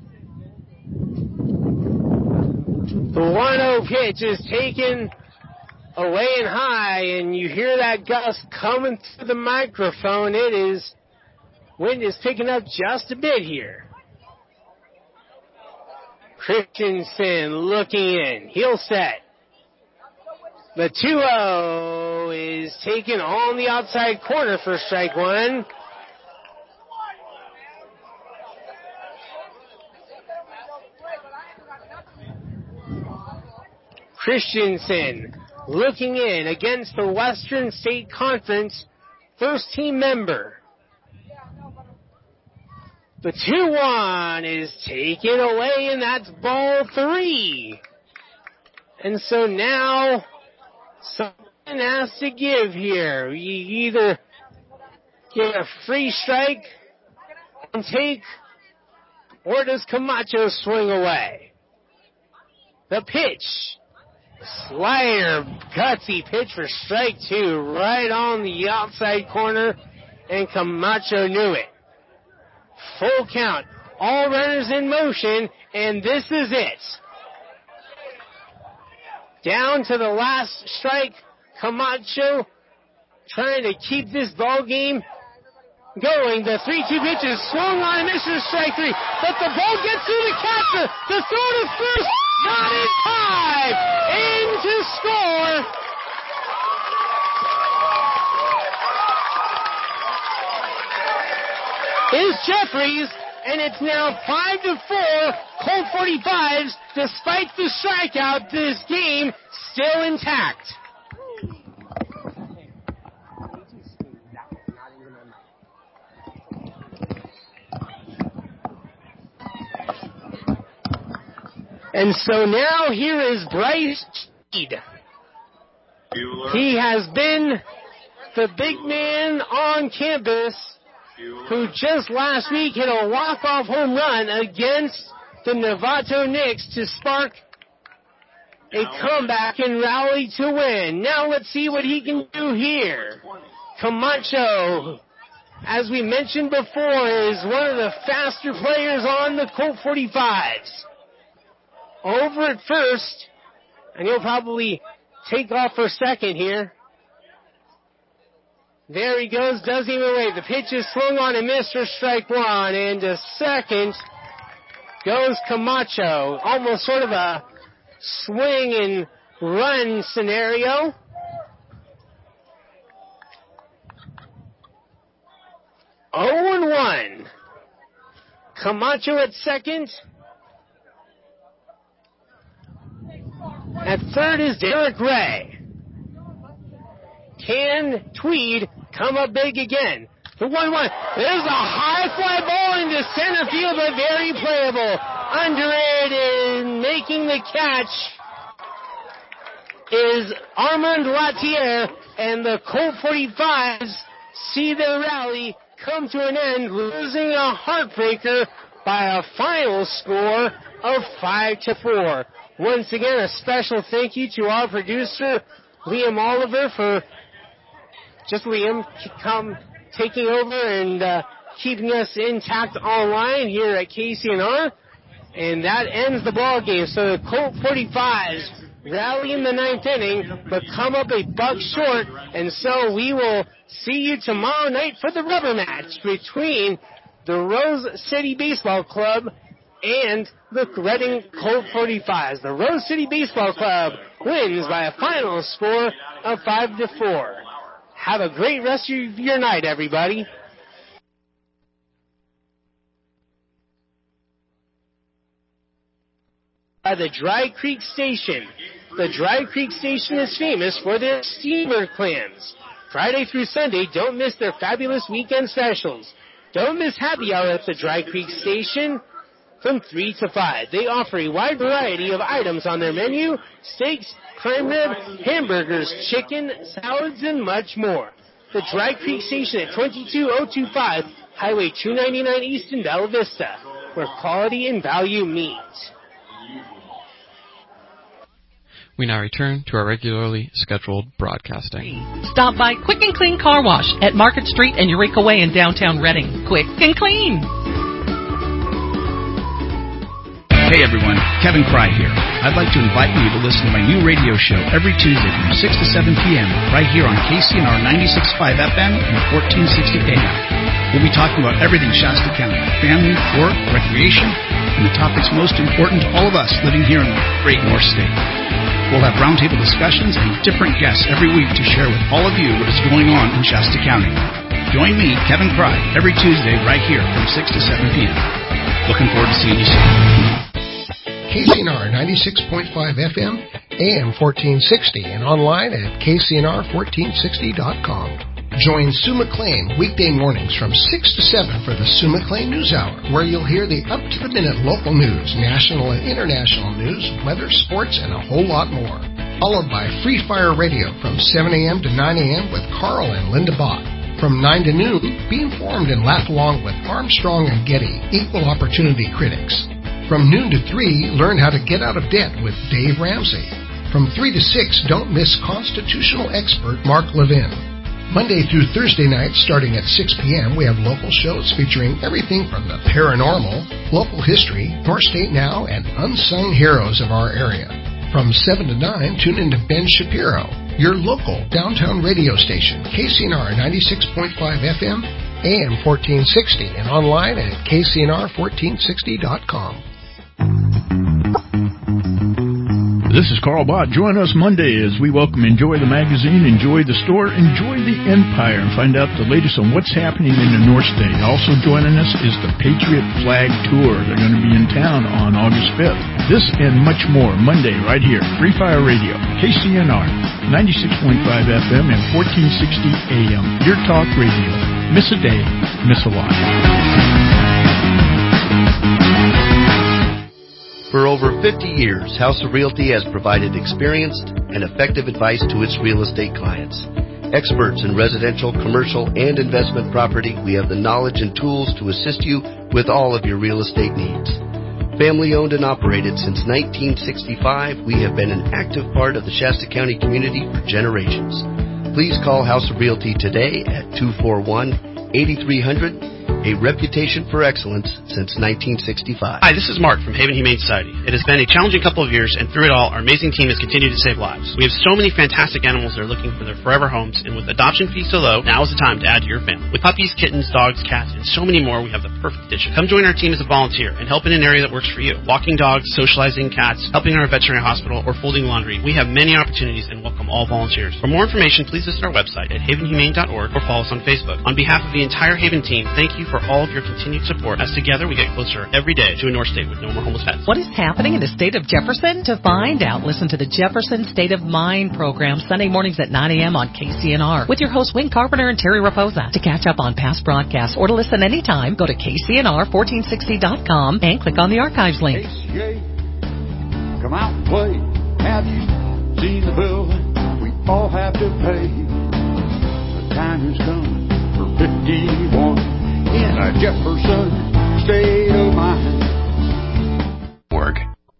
The 1-0 pitch is taken away and high, and you hear that gust coming through the microphone. Wind is picking up just a bit here. Christensen looking in. He'll set. The 2-0 is taken on the outside corner for strike 1. Christensen looking in against the Western State Conference first team member. The 2-1 is taken away, and that's ball 3. And so now something has to give here. You either get a free strike and take, or does Camacho swing away? The pitch. Slider, gutsy pitch for strike 2, right on the outside corner, and Camacho knew it. Full count. All runners in motion, and this is it. Down to the last strike, Camacho trying to keep this ball game going. The 3-2 pitch is swung on and misses strike 3, but the ball gets through the catcher. The throw to first, not in time. In to score. Is Jeffries, and it's now 5-4. Colt 45s, despite the strikeout, this game still intact. And so now here is Bryce Tweed. He has been the big man on campus who just last week hit a walk-off home run against the Novato Knicks to spark a comeback and rally to win. Now let's see what he can do here. Camacho as we mentioned before, is one of the faster players on the Colt 45s. Over at first, and he'll probably take off for second here. There he goes, doesn't even wait. The pitch is swung on and missed for strike one. And to second goes Camacho. Almost sort of a swing and run scenario. Oh and 1. Camacho at second. At third is Derek Ray. Can Tweed come up big again? The 1-1. There's a high fly ball into center field, but very playable. Under it and making the catch is Armand Latier, and the Colt 45s see their rally come to an end, losing a heartbreaker by a final score of 5-4. Once again, a special thank you to our producer, Liam Oliver, for just Liam taking over and keeping us intact online here at KCNR. And that ends the ball game. So the Colt 45s rally in the ninth inning, but come up a buck short. And so we will see you tomorrow night for the rubber match between the Rose City Baseball Club and the Reading Colt 45s. The Rose City Baseball Club wins by a final score of 5-4. Have a great rest of your night, everybody. By the Dry Creek Station. The Dry Creek Station is famous for their steamer clams. Friday through Sunday, don't miss their fabulous weekend specials. Don't miss happy hour at the Dry Creek Station from 3 to 5. They offer a wide variety of items on their menu: steaks, prime rib, hamburgers, chicken, salads, and much more. The Dry Creek Station at 22025 Highway 299 East in Bella Vista, where quality and value meet. We now return to our regularly scheduled broadcasting. Stop by Quick and Clean Car Wash at Market Street and Eureka Way in downtown Reading. Quick and clean. Hey everyone, Kevin Cry here. I'd like to invite you to listen to my new radio show every Tuesday from 6 to 7 p.m. right here on KCNR 96.5 FM and 1460 AM. We'll be talking about everything Shasta County: family, work, recreation, and the topics most important to all of us living here in the great North State. We'll have roundtable discussions and different guests every week to share with all of you what is going on in Shasta County. Join me, Kevin Cry, every Tuesday right here from 6 to 7 p.m. Looking forward to seeing you soon. KCNR 96.5 FM, AM 1460, and online at KCNR1460.com. Join Sue McLean weekday mornings from 6 to 7 for the Sue McLean News Hour, where you'll hear the up-to-the-minute local news, national and international news, weather, sports, and a whole lot more. Followed by Free Fire Radio from 7 a.m. to 9 a.m. with Carl and Linda Bott. From 9 to noon, be informed and laugh along with Armstrong and Getty, equal opportunity critics. From noon to 3, learn how to get out of debt with Dave Ramsey. From 3 to 6, don't miss constitutional expert Mark Levin. Monday through Thursday nights, starting at 6 p.m., we have local shows featuring everything from the paranormal, local history, North State Now, and unsung heroes of our area. From 7 to 9, tune in to Ben Shapiro, your local downtown radio station, KCNR 96.5 FM, AM 1460, and online at KCNR1460.com. This is Carl Bott. Join us Monday as we welcome Enjoy the Magazine, Enjoy the Store, Enjoy the Empire, and find out the latest on what's happening in the North State. Also joining us is the Patriot Flag Tour. They're going to be in town on August 5th. This and much more Monday right here. Free Fire Radio, KCNR, 96.5 FM and 1460 AM. Your talk radio. Miss a day, miss a lot. For over 50 years, House of Realty has provided experienced and effective advice to its real estate clients. Experts in residential, commercial, and investment property, we have the knowledge and tools to assist you with all of your real estate needs. Family owned and operated since 1965, we have been an active part of the Shasta County community for generations. Please call House of Realty today at 8300, a reputation for excellence since 1965. Hi, this is Mark from Haven Humane Society. It has been a challenging couple of years, and through it all, our amazing team has continued to save lives. We have so many fantastic animals that are looking for their forever homes, and with adoption fees so low, now is the time to add to your family. With puppies, kittens, dogs, cats, and so many more, we have the perfect addition. Come join our team as a volunteer and help in an area that works for you. Walking dogs, socializing cats, helping our veterinary hospital, or folding laundry. We have many opportunities and welcome all volunteers. For more information, please visit our website at havenhumane.org or follow us on Facebook. On behalf of the entire Haven team, thank you for all of your continued support, as together we get closer every day to a North State with no more homeless pets. What is happening in the state of Jefferson? To find out, listen to the Jefferson State of Mind program Sunday mornings at 9 a.m. on KCNR with your hosts Wayne Carpenter and Terry Raposa. To catch up on past broadcasts or to listen anytime, go to KCNR1460.com and click on the archives link. KCA, come out and play. Have you seen the bill we all have to pay? The time has come for 51. In a Jefferson state of mind. Org.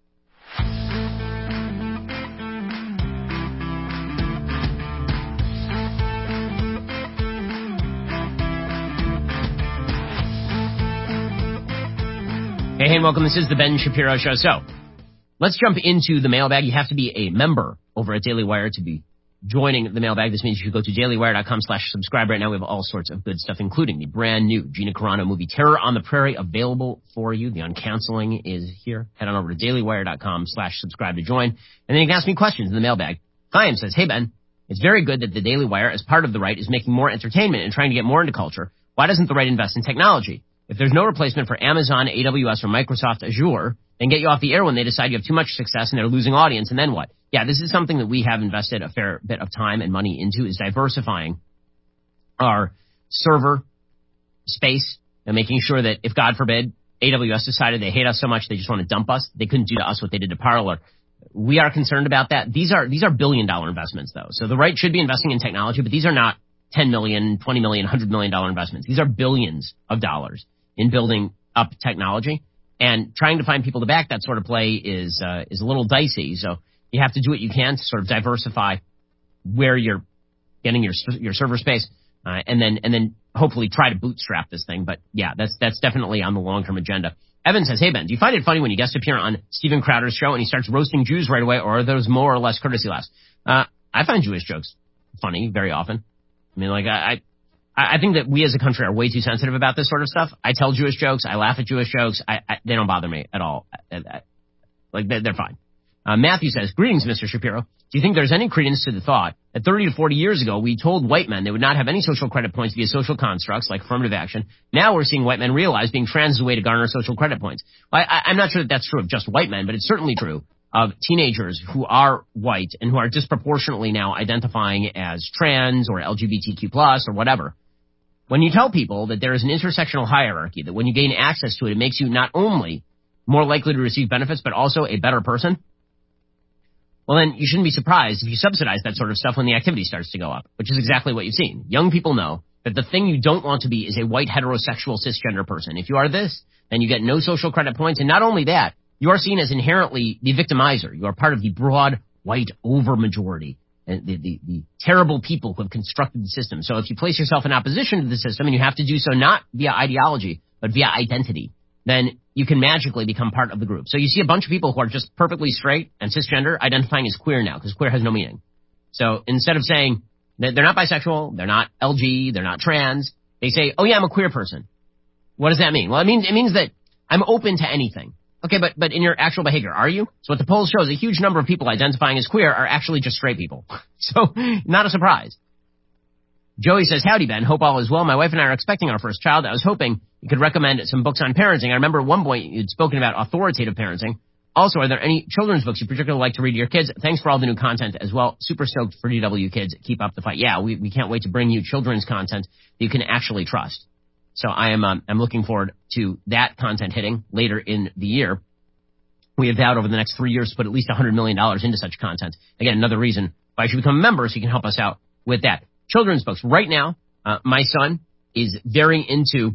Hey, and welcome. This is the Ben Shapiro Show. So, let's jump into the mailbag. You have to be a member over at Daily Wire to be joining the mailbag. This means you should go to dailywire.com/subscribe. Right now we have all sorts of good stuff, including the brand new Gina Carano movie Terror on the Prairie available for you. The Uncounseling is here. Head on over to dailywire.com/subscribe to join. And then you can ask me questions in the mailbag. Chaim says, hey Ben, it's very good that the Daily Wire, as part of the right, is making more entertainment and trying to get more into culture. Why doesn't the right invest in technology? If there's no replacement for Amazon, AWS, or Microsoft Azure, then get you off the air when they decide you have too much success and they're losing audience, and then what? Yeah, this is something that we have invested a fair bit of time and money into, is diversifying our server space and making sure that if, God forbid, AWS decided they hate us so much they just want to dump us, they couldn't do to us what they did to Parler. We are concerned about that. These are billion-dollar investments, though. So the right should be investing in technology, but these are not $10 million, $20 million, $100 million investments. These are billions of dollars in building up technology. And trying to find people to back that sort of play is a little dicey. So you have to do what you can to sort of diversify where you're getting your server space, and then hopefully try to bootstrap this thing. But yeah, that's definitely on the long-term agenda. Evan says, hey Ben, do you find it funny when you guest appear on Steven Crowder's show and he starts roasting Jews right away, or are those more or less courtesy laughs? I find Jewish jokes funny very often. I mean, like I think that we as a country are way too sensitive about this sort of stuff. I tell Jewish jokes. I laugh at Jewish jokes. They don't bother me at all. Like, they're fine. Matthew says, greetings, Mr. Shapiro. Do you think there's any credence to the thought that 30 to 40 years ago we told white men they would not have any social credit points via social constructs like affirmative action? Now we're seeing white men realize being trans is a way to garner social credit points. Well, I'm not sure that that's true of just white men, but it's certainly true of teenagers who are white and who are disproportionately now identifying as trans or LGBTQ+ or whatever. When you tell people that there is an intersectional hierarchy, that when you gain access to it, it makes you not only more likely to receive benefits, but also a better person, well, then you shouldn't be surprised if you subsidize that sort of stuff when the activity starts to go up, which is exactly what you've seen. Young people know that the thing you don't want to be is a white heterosexual cisgender person. If you are this, then you get no social credit points. And not only that, you are seen as inherently the victimizer. You are part of the broad white overmajority, the terrible people who have constructed the system. So if you place yourself in opposition to the system, and you have to do so not via ideology, but via identity, then you can magically become part of the group. So you see a bunch of people who are just perfectly straight and cisgender identifying as queer now, because queer has no meaning. So instead of saying that they're not bisexual, they're not LG, they're not trans, they say, oh yeah, I'm a queer person. What does that mean? Well, it means that I'm open to anything. Okay, but in your actual behavior, are you? So what the polls show is a huge number of people identifying as queer are actually just straight people. So not a surprise. Joey says, howdy, Ben. Hope all is well. My wife and I are expecting our first child. I was hoping you could recommend some books on parenting. I remember at one point you'd spoken about authoritative parenting. Also, are there any children's books you particularly like to read to your kids? Thanks for all the new content as well. Super stoked for DW Kids. Keep up the fight. Yeah, we can't wait to bring you children's content that you can actually trust. So I'm looking forward to that content hitting later in the year. We have vowed over the next 3 years to put at least $100 million into such content. Again, another reason why you should become a member so you can help us out with that. Children's books. Right now, my son is very into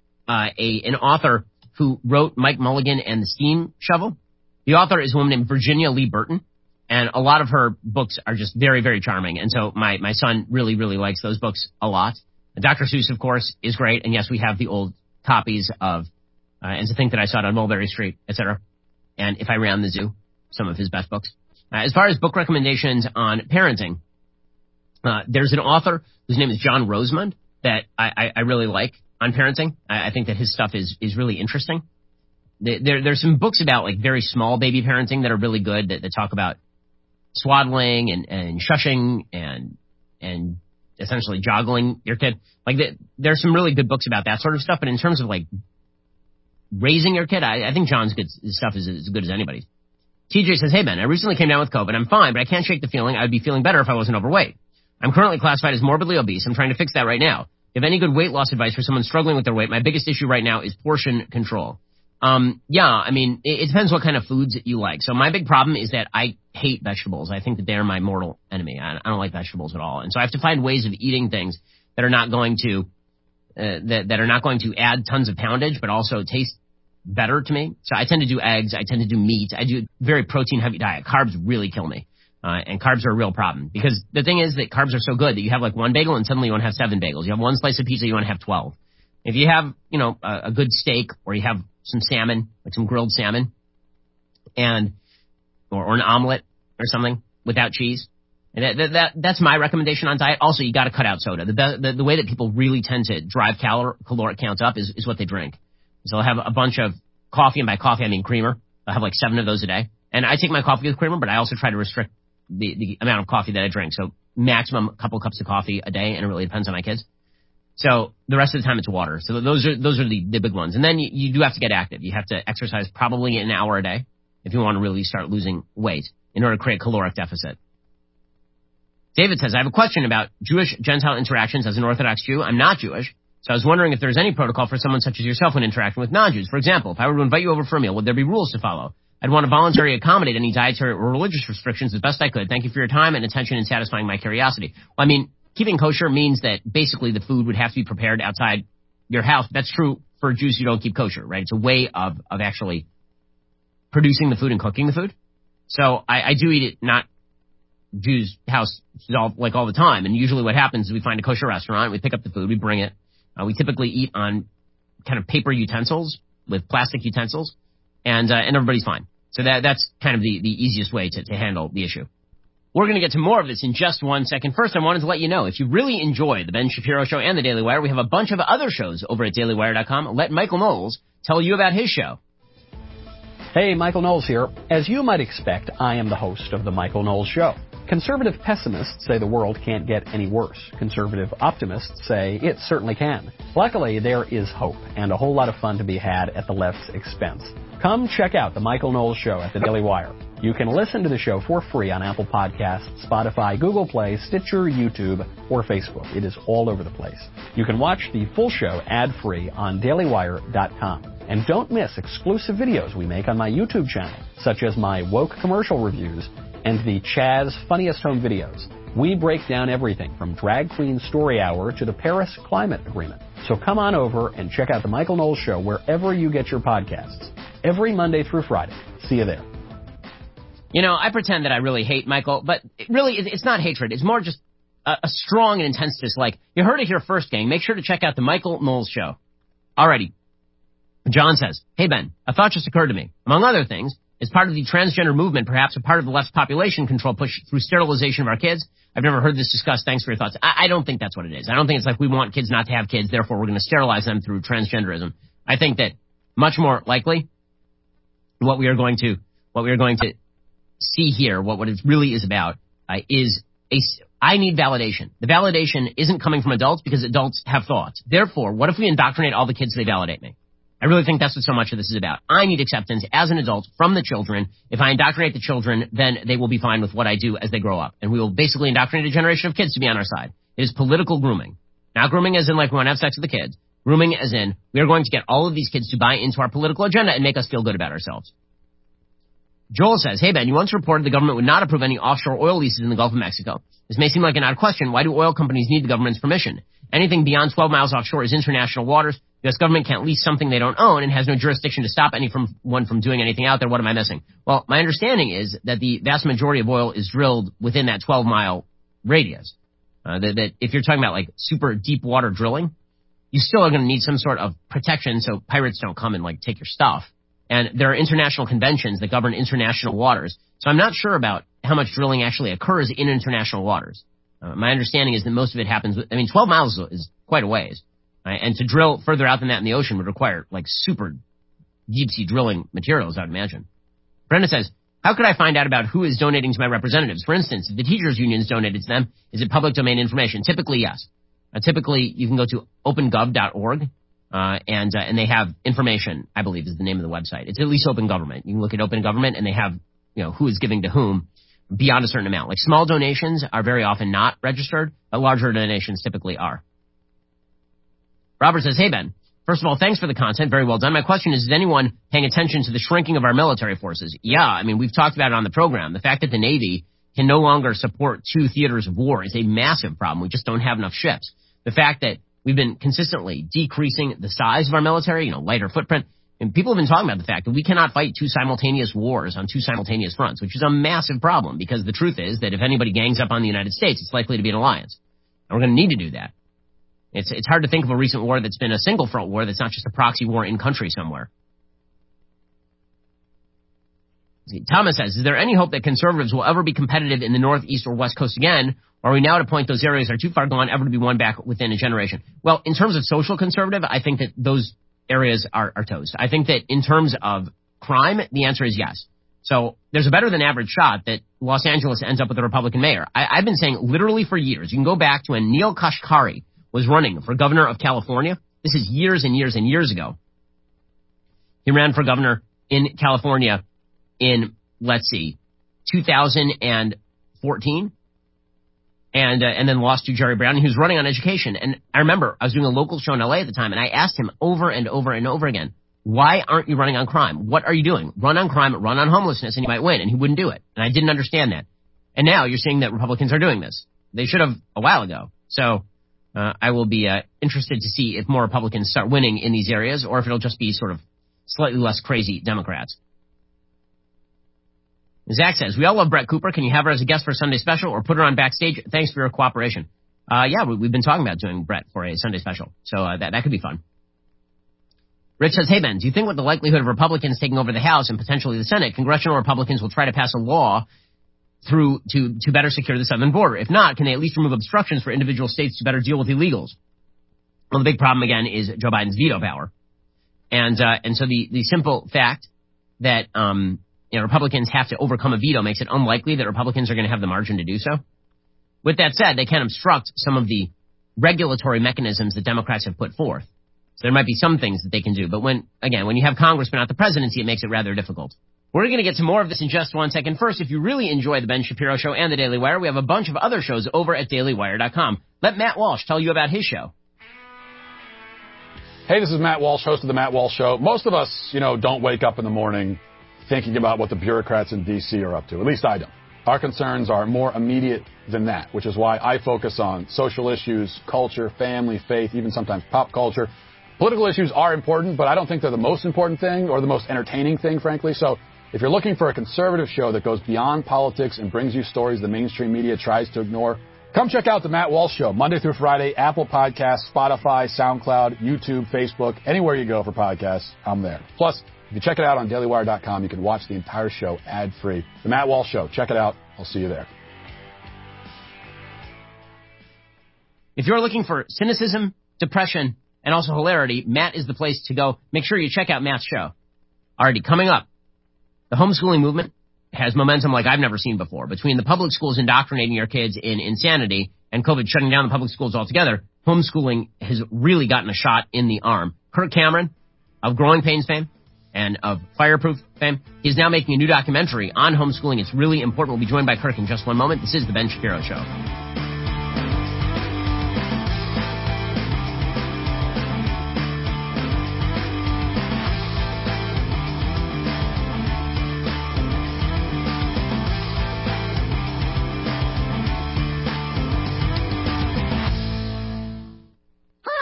an author who wrote Mike Mulligan and the Steam Shovel. The author is a woman named Virginia Lee Burton, and a lot of her books are just very, very charming. And so my son really, really likes those books a lot. Dr. Seuss, of course, is great. And yes, we have the old copies of, and to think that I saw it on Mulberry Street, etc. And If I Ran the Zoo, some of his best books. As far as book recommendations on parenting, there's an author whose name is John Rosemond that I really like on parenting. I think that his stuff is really interesting. There's some books about like very small baby parenting that are really good that talk about swaddling and shushing and essentially joggling your kid. Like there's some really good books about that sort of stuff. But in terms of like raising your kid, I think John's stuff is as good as anybody's. TJ says, hey Ben, I recently came down with COVID. I'm fine, but I can't shake the feeling I would be feeling better if I wasn't overweight. I'm currently classified as morbidly obese. I'm trying to fix that right now. If any good weight loss advice for someone struggling with their weight, my biggest issue right now is portion control. I mean, it depends what kind of foods that you like. So my big problem is that I hate vegetables. I think that they're my mortal enemy. I don't like vegetables at all. And so I have to find ways of eating things that are not going to, that are not going to add tons of poundage, but also taste better to me. So I tend to do eggs. I tend to do meat. I do a very protein heavy diet. Carbs really kill me. And carbs are a real problem because the thing is that carbs are so good that you have like one bagel and suddenly you want to have 7 bagels. You have one slice of pizza, you want to have 12. If you have, a good steak or you have some salmon, like some grilled salmon or an omelet or something without cheese, and that's my recommendation on diet. Also, you got to cut out soda. The way that people really tend to drive caloric counts up is what they drink. So they'll have a bunch of coffee, and by coffee I mean creamer. I'll have like 7 of those a day. And I take my coffee with creamer, but I also try to restrict the amount of coffee that I drink. So maximum a couple cups of coffee a day, and it really depends on my kids. So the rest of the time it's water. So those are the big ones. And then you do have to get active. You have to exercise probably an hour a day if you want to really start losing weight in order to create caloric deficit. David says, I have a question about Jewish-Gentile interactions as an Orthodox Jew. I'm not Jewish, so I was wondering if there's any protocol for someone such as yourself when interacting with non-Jews. For example, if I were to invite you over for a meal, would there be rules to follow? I'd want to voluntarily accommodate any dietary or religious restrictions as best I could. Thank you for your time and attention in satisfying my curiosity. Well, I mean, keeping kosher means that basically the food would have to be prepared outside your house. That's true for Jews who don't keep kosher, right? It's a way of actually producing the food and cooking the food. So I do eat it not Jews' house all the time. And usually what happens is we find a kosher restaurant, we pick up the food, we bring it. We typically eat on kind of paper utensils with plastic utensils, and everybody's fine. So that's kind of the easiest way to handle the issue. We're going to get to more of this in just one second. First, I wanted to let you know, if you really enjoy the Ben Shapiro Show and the Daily Wire, we have a bunch of other shows over at dailywire.com. Let Michael Knowles tell you about his show. Hey, Michael Knowles here. As you might expect, I am the host of The Michael Knowles Show. Conservative pessimists say the world can't get any worse. Conservative optimists say it certainly can. Luckily, there is hope and a whole lot of fun to be had at the left's expense. Come check out The Michael Knowles Show at the Daily Wire. You can listen to the show for free on Apple Podcasts, Spotify, Google Play, Stitcher, YouTube, or Facebook. It is all over the place. You can watch the full show ad-free on dailywire.com. And don't miss exclusive videos we make on my YouTube channel, such as my woke commercial reviews and the Chaz Funniest Home Videos. We break down everything from Drag Queen Story Hour to the Paris Climate Agreement. So come on over and check out The Michael Knowles Show wherever you get your podcasts. Every Monday through Friday. See you there. I pretend that I really hate Michael, but it's not hatred. It's more just a strong and intense dislike. You heard it here first, gang. Make sure to check out The Michael Knowles Show. Alrighty. John says, hey Ben, a thought just occurred to me. Among other things, as part of the transgender movement, perhaps a part of the left's population control push through sterilization of our kids. I've never heard this discussed. Thanks for your thoughts. I don't think that's what it is. I don't think it's like we want kids not to have kids, therefore we're going to sterilize them through transgenderism. I think that much more likely what we are going to see here, what it really is about, is I need validation. The validation isn't coming from adults because adults have thoughts. Therefore, what if we indoctrinate all the kids so they validate me? I really think that's what so much of this is about. I need acceptance as an adult from the children. If I indoctrinate the children, then they will be fine with what I do as they grow up. And we will basically indoctrinate a generation of kids to be on our side. It is political grooming. Not grooming as in like we want to have sex with the kids. Grooming as in we are going to get all of these kids to buy into our political agenda and make us feel good about ourselves. Joel says, hey Ben, you once reported the government would not approve any offshore oil leases in the Gulf of Mexico. This may seem like an odd question. Why do oil companies need the government's permission? Anything beyond 12 miles offshore is international waters. The U.S. government can't lease something they don't own and has no jurisdiction to stop anyone from doing anything out there. What am I missing? Well, my understanding is that the vast majority of oil is drilled within that 12-mile radius. That if you're talking about like super deep water drilling, you still are going to need some sort of protection so pirates don't come and like take your stuff. And there are international conventions that govern international waters. So I'm not sure about how much drilling actually occurs in international waters. My understanding is that most of it happens, 12 miles is quite a ways. Right? And to drill further out than that in the ocean would require like super deep sea drilling materials, I would imagine. Brenda says, how could I find out about who is donating to my representatives? For instance, if the teachers' unions donated to them, is it public domain information? Typically, yes. Typically, you can go to opengov.org, and they have information, I believe is the name of the website. It's at least Open Government. You can look at Open Government, and they have, who is giving to whom beyond a certain amount. Like small donations are very often not registered, but larger donations typically are. Robert says, hey, Ben. First of all, thanks for the content. Very well done. My question is anyone paying attention to the shrinking of our military forces? Yeah, we've talked about it on the program. The fact that the Navy can no longer support 2 theaters of war is a massive problem. We just don't have enough ships. The fact that we've been consistently decreasing the size of our military, lighter footprint, and people have been talking about the fact that we cannot fight 2 simultaneous wars on 2 simultaneous fronts, which is a massive problem because the truth is that if anybody gangs up on the United States, it's likely to be an alliance. And we're going to need to do that. It's hard to think of a recent war that's been a single front war that's not just a proxy war in country somewhere. Thomas says, is there any hope that conservatives will ever be competitive in the North, East, or West Coast again? Or are we now at a point those areas are too far gone ever to be won back within a generation? Well, in terms of social conservative, I think that those areas are toast. I think that in terms of crime, the answer is yes. So there's a better than average shot that Los Angeles ends up with a Republican mayor. I've been saying literally for years. You can go back to when Neil Kashkari was running for governor of California. This is years and years and years ago. He ran for governor in California in, 2014. And then lost to Jerry Brown. He was running on education. And I remember I was doing a local show in LA at the time, and I asked him over and over and over again, why aren't you running on crime? What are you doing? Run on crime, run on homelessness, and you might win. And he wouldn't do it. And I didn't understand that. And now you're seeing that Republicans are doing this. They should have a while ago. So I will be interested to see if more Republicans start winning in these areas or if it'll just be sort of slightly less crazy Democrats. Zach says, we all love Brett Cooper. Can you have her as a guest for a Sunday special or put her on backstage? Thanks for your cooperation. Yeah, we've been talking about doing Brett for a Sunday special. So that could be fun. Rich says, hey, Ben, do you think with the likelihood of Republicans taking over the House and potentially the Senate, congressional Republicans will try to pass a law to better secure the southern border? If not, can they at least remove obstructions for individual states to better deal with illegals? Well, the big problem, again, is Joe Biden's veto power. And so the simple fact that Republicans have to overcome a veto makes it unlikely that Republicans are going to have the margin to do so. With that said, they can obstruct some of the regulatory mechanisms that Democrats have put forth. So there might be some things that they can do. But when you have Congress but not the presidency, it makes it rather difficult. We're going to get to more of this in just 1 second. First, if you really enjoy the Ben Shapiro Show and the Daily Wire, we have a bunch of other shows over at dailywire.com. Let Matt Walsh tell you about his show. Hey, this is Matt Walsh, host of the Matt Walsh Show. Most of us, don't wake up in the morning thinking about what the bureaucrats in D.C. are up to. At least I don't. Our concerns are more immediate than that, which is why I focus on social issues, culture, family, faith, even sometimes pop culture. Political issues are important, but I don't think they're the most important thing or the most entertaining thing, frankly. So if you're looking for a conservative show that goes beyond politics and brings you stories the mainstream media tries to ignore, come check out the Matt Walsh Show, Monday through Friday, Apple Podcasts, Spotify, SoundCloud, YouTube, Facebook, anywhere you go for podcasts, I'm there. Plus, if you check it out on dailywire.com, you can watch the entire show ad-free. The Matt Walsh Show. Check it out. I'll see you there. If you're looking for cynicism, depression, and also hilarity, Matt is the place to go. Make sure you check out Matt's show. Alrighty, coming up, the homeschooling movement has momentum like I've never seen before. Between the public schools indoctrinating your kids in insanity and COVID shutting down the public schools altogether, homeschooling has really gotten a shot in the arm. Kirk Cameron of Growing Pains fame and of Fireproof fame, he's now making a new documentary on homeschooling. It's really important. We'll be joined by Kirk in just 1 moment. This is the Ben Shapiro Show.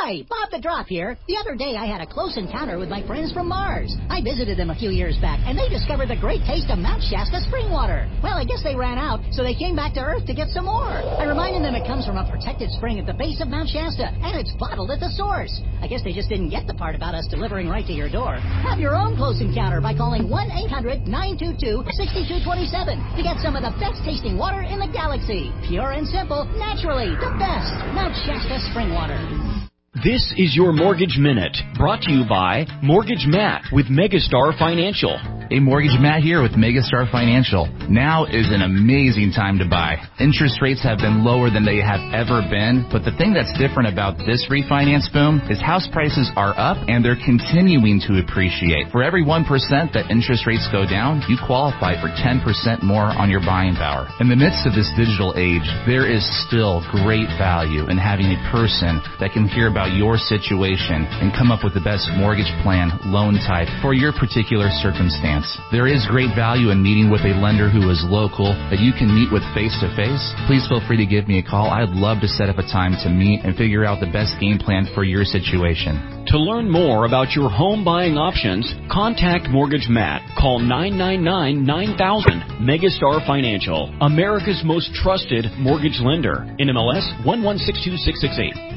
Hi, Bob the Drop here. The other day I had a close encounter with my friends from Mars. I visited them a few years back, and they discovered the great taste of Mount Shasta spring water. Well, I guess they ran out, so they came back to Earth to get some more. I reminded them it comes from a protected spring at the base of Mount Shasta, and it's bottled at the source. I guess they just didn't get the part about us delivering right to your door. Have your own close encounter by calling 1-800-922-6227 to get some of the best tasting water in the galaxy. Pure and simple, naturally, the best. Mount Shasta spring water. This is your Mortgage Minute, brought to you by Mortgage Matt with Megastar Financial. Hey, Mortgage Matt here with Megastar Financial. Now is an amazing time to buy. Interest rates have been lower than they have ever been, but the thing that's different about this refinance boom is house prices are up and they're continuing to appreciate. For every 1% that interest rates go down, you qualify for 10% more on your buying power. In the midst of this digital age, there is still great value in having a person that can hear about your situation and come up with the best mortgage plan, loan type for your particular circumstance. There is great value in meeting with a lender who is local that you can meet with face-to-face. Please feel free to give me a call. I'd love to set up a time to meet and figure out the best game plan for your situation. To learn more about your home buying options, contact Mortgage Matt. Call 999-9000. Megastar Financial, America's most trusted mortgage lender. NMLS 1162668.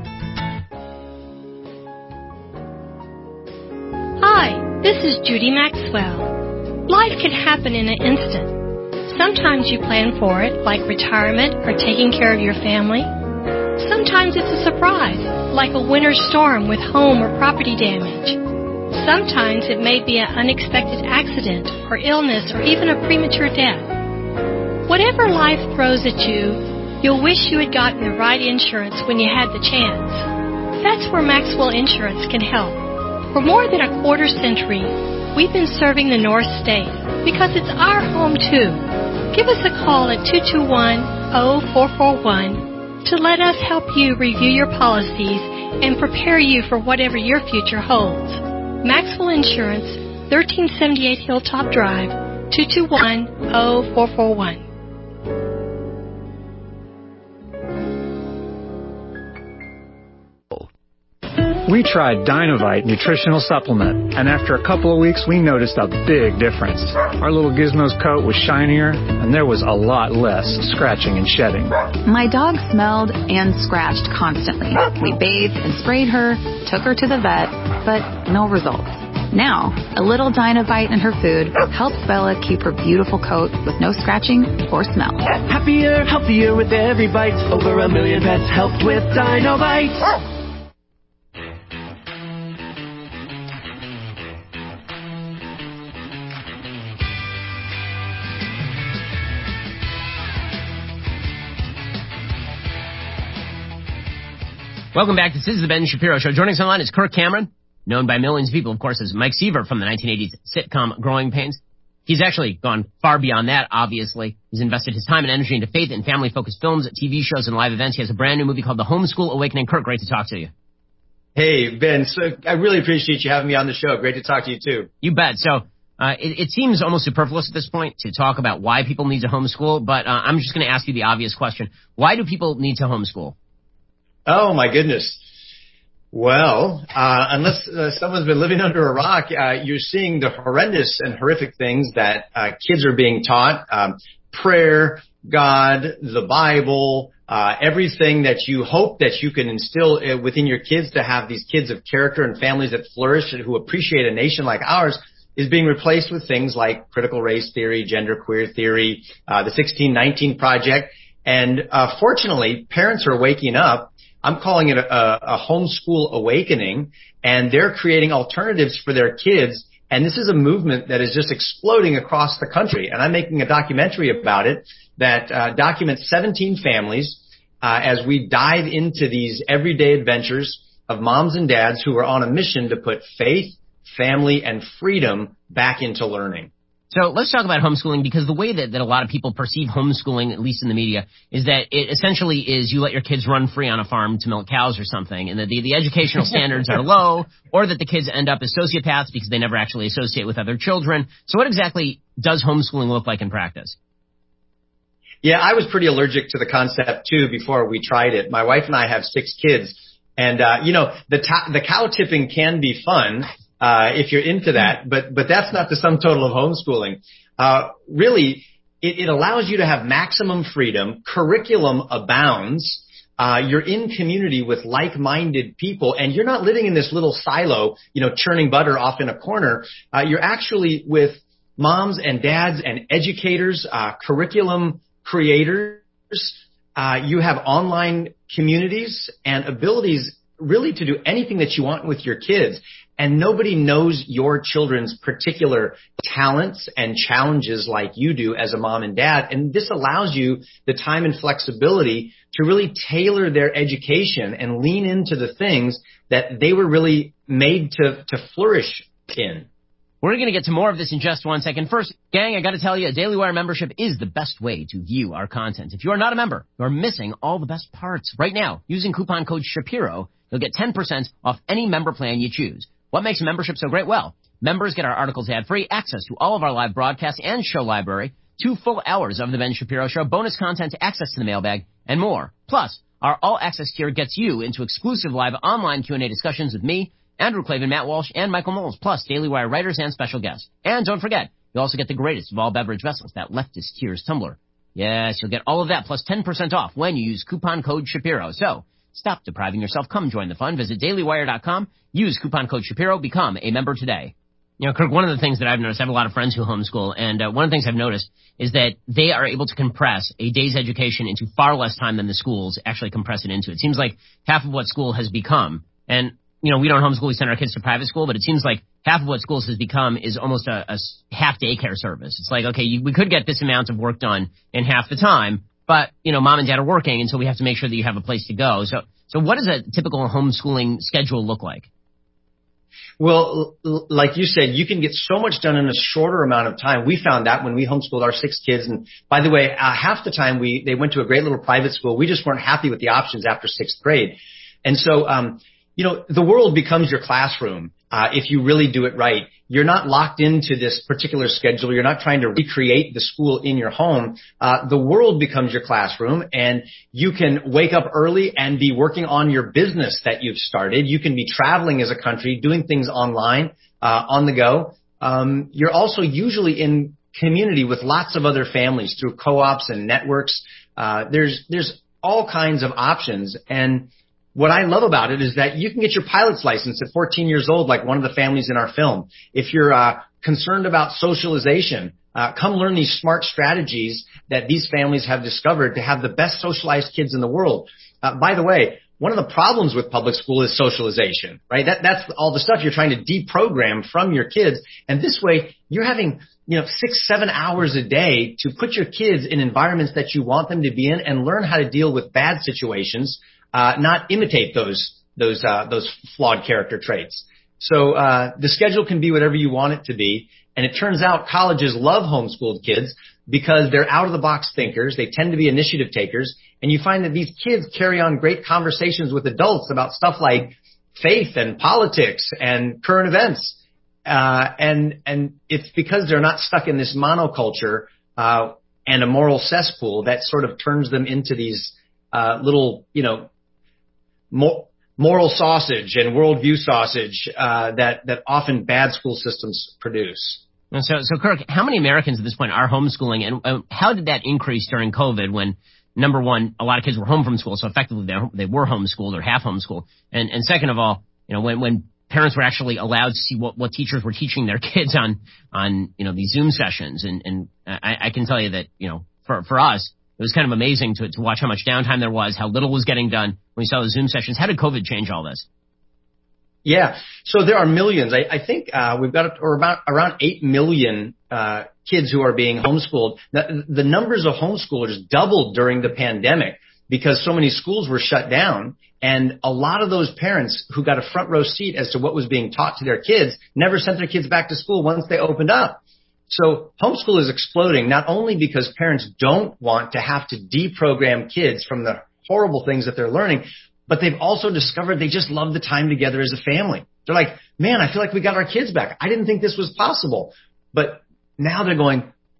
Hi, this is Judy Maxwell. Life can happen in an instant. Sometimes you plan for it, like retirement or taking care of your family. Sometimes it's a surprise, like a winter storm with home or property damage. Sometimes it may be an unexpected accident or illness or even a premature death. Whatever life throws at you, you'll wish you had gotten the right insurance when you had the chance. That's where Maxwell Insurance can help. For more than a quarter century, we've been serving the North State because it's our home too. Give us a call at 221-0441 to let us help you review your policies and prepare you for whatever your future holds. Maxwell Insurance, 1378 Hilltop Drive, 221-0441. We tried Dinovite Nutritional Supplement, and after a couple of weeks, we noticed a big difference. Our little Gizmo's coat was shinier, and there was a lot less scratching and shedding. My dog smelled and scratched constantly. We bathed and sprayed her, took her to the vet, but no results. Now, a little Dinovite in her food helps Bella keep her beautiful coat with no scratching or smell. Happier, healthier with every bite. Over 1 million pets helped with Dinovite. Welcome back. This is the Ben Shapiro Show. Joining us online is Kirk Cameron, known by millions of people, of course, as Mike Seaver from the 1980s sitcom Growing Pains. He's actually gone far beyond that, obviously. He's invested his time and energy into faith and family-focused films, TV shows, and live events. He has a brand new movie called The Homeschool Awakening. Kirk, great to talk to you. Hey, Ben. So I really appreciate you having me on the show. Great to talk to you, too. You bet. So it seems almost superfluous at this point to talk about why people need to homeschool, but I'm just going to ask you the obvious question. Why do people need to homeschool? Oh, my goodness. Well, unless someone's been living under a rock, you're seeing the horrendous and horrific things that kids are being taught. Prayer, God, the Bible, everything that you hope that you can instill within your kids to have these kids of character and families that flourish and who appreciate a nation like ours is being replaced with things like critical race theory, genderqueer theory, the 1619 Project. And fortunately, parents are waking up. I'm calling it a homeschool awakening, and they're creating alternatives for their kids. And this is a movement that is just exploding across the country. And I'm making a documentary about it that documents 17 families as we dive into these everyday adventures of moms and dads who are on a mission to put faith, family, and freedom back into learning. So let's talk about homeschooling, because the way that a lot of people perceive homeschooling, at least in the media, is that it essentially is you let your kids run free on a farm to milk cows or something, and that the educational standards are low, or that the kids end up as sociopaths because they never actually associate with other children. So what exactly does homeschooling look like in practice? Yeah, I was pretty allergic to the concept, too, before we tried it. My wife and I have 6 kids, And, the cow tipping can be fun, if you're into that, but that's not the sum total of homeschooling. Really, it allows you to have maximum freedom. Curriculum abounds. You're in community with like-minded people, and you're not living in this little silo, churning butter off in a corner. You're actually with moms and dads and educators, curriculum creators. You have online communities and abilities really to do anything that you want with your kids. And nobody knows your children's particular talents and challenges like you do as a mom and dad. And this allows you the time and flexibility to really tailor their education and lean into the things that they were really made to flourish in. We're going to get to more of this in just 1 second. First, gang, I got to tell you, a Daily Wire membership is the best way to view our content. If you are not a member, you're missing all the best parts. Right now, using coupon code Shapiro, you'll get 10% off any member plan you choose. What makes a membership so great? Well, members get our articles ad-free, access to all of our live broadcasts and show library, 2 full hours of The Ben Shapiro Show, bonus content, access to the mailbag, and more. Plus, our all-access tier gets you into exclusive live online Q&A discussions with me, Andrew Klavan, Matt Walsh, and Michael Knowles, plus Daily Wire writers and special guests. And don't forget, you also get the greatest of all beverage vessels, that leftist tears tumbler. Yes, you'll get all of that plus 10% off when you use coupon code Shapiro. So, stop depriving yourself. Come join the fun. Visit dailywire.com. Use coupon code Shapiro. Become a member today. Kirk, one of the things that I've noticed, I have a lot of friends who homeschool, and one of the things I've noticed is that they are able to compress a day's education into far less time than the schools actually compress it into. It seems like half of what school has become, and, we don't homeschool, we send our kids to private school, but it seems like half of what schools has become is almost a half daycare service. It's like, okay, we could get this amount of work done in half the time, but, mom and dad are working, and so we have to make sure that you have a place to go. So what does a typical homeschooling schedule look like? Well, like you said, you can get so much done in a shorter amount of time. We found that when we homeschooled our 6 kids. And by the way, half the time they went to a great little private school. We just weren't happy with the options after 6th grade. And so, the world becomes your classroom if you really do it right. You're not locked into this particular schedule. You're not trying to recreate the school in your home. The world becomes your classroom, and you can wake up early and be working on your business that you've started. You can be traveling as a country, doing things online, on the go. You're also usually in community with lots of other families through co-ops and networks. There's all kinds of options. And what I love about it is that you can get your pilot's license at 14 years old, like one of the families in our film. If you're concerned about socialization, come learn these smart strategies that these families have discovered to have the best socialized kids in the world. By the way, one of the problems with public school is socialization, right? That's all the stuff you're trying to deprogram from your kids. And this way, you're having 6-7 hours a day to put your kids in environments that you want them to be in and learn how to deal with bad situations. Not imitate those flawed character traits. So, the schedule can be whatever you want it to be. And it turns out colleges love homeschooled kids because they're out of the box thinkers. They tend to be initiative takers. And you find that these kids carry on great conversations with adults about stuff like faith and politics and current events. And it's because they're not stuck in this monoculture, and a moral cesspool that sort of turns them into these, little, moral sausage and worldview sausage that often bad school systems produce. So Kirk, how many Americans at this point are homeschooling, and how did that increase during COVID when, number one, a lot of kids were home from school, so effectively they were homeschooled or half homeschooled, and second of all, when parents were actually allowed to see what teachers were teaching their kids on these Zoom sessions, and I can tell you that for us, it was kind of amazing to watch how much downtime there was, how little was getting done when we saw the Zoom sessions. How did COVID change all this? Yeah. So there are millions. I think we've got around 8 million kids who are being homeschooled. The numbers of homeschoolers doubled during the pandemic because so many schools were shut down. And a lot of those parents who got a front row seat as to what was being taught to their kids never sent their kids back to school once they opened up. So homeschool is exploding, not only because parents don't want to have to deprogram kids from the horrible things that they're learning, but they've also discovered they just love the time together as a family. They're like, man, I feel like we got our kids back. I didn't think this was possible. But now they're going,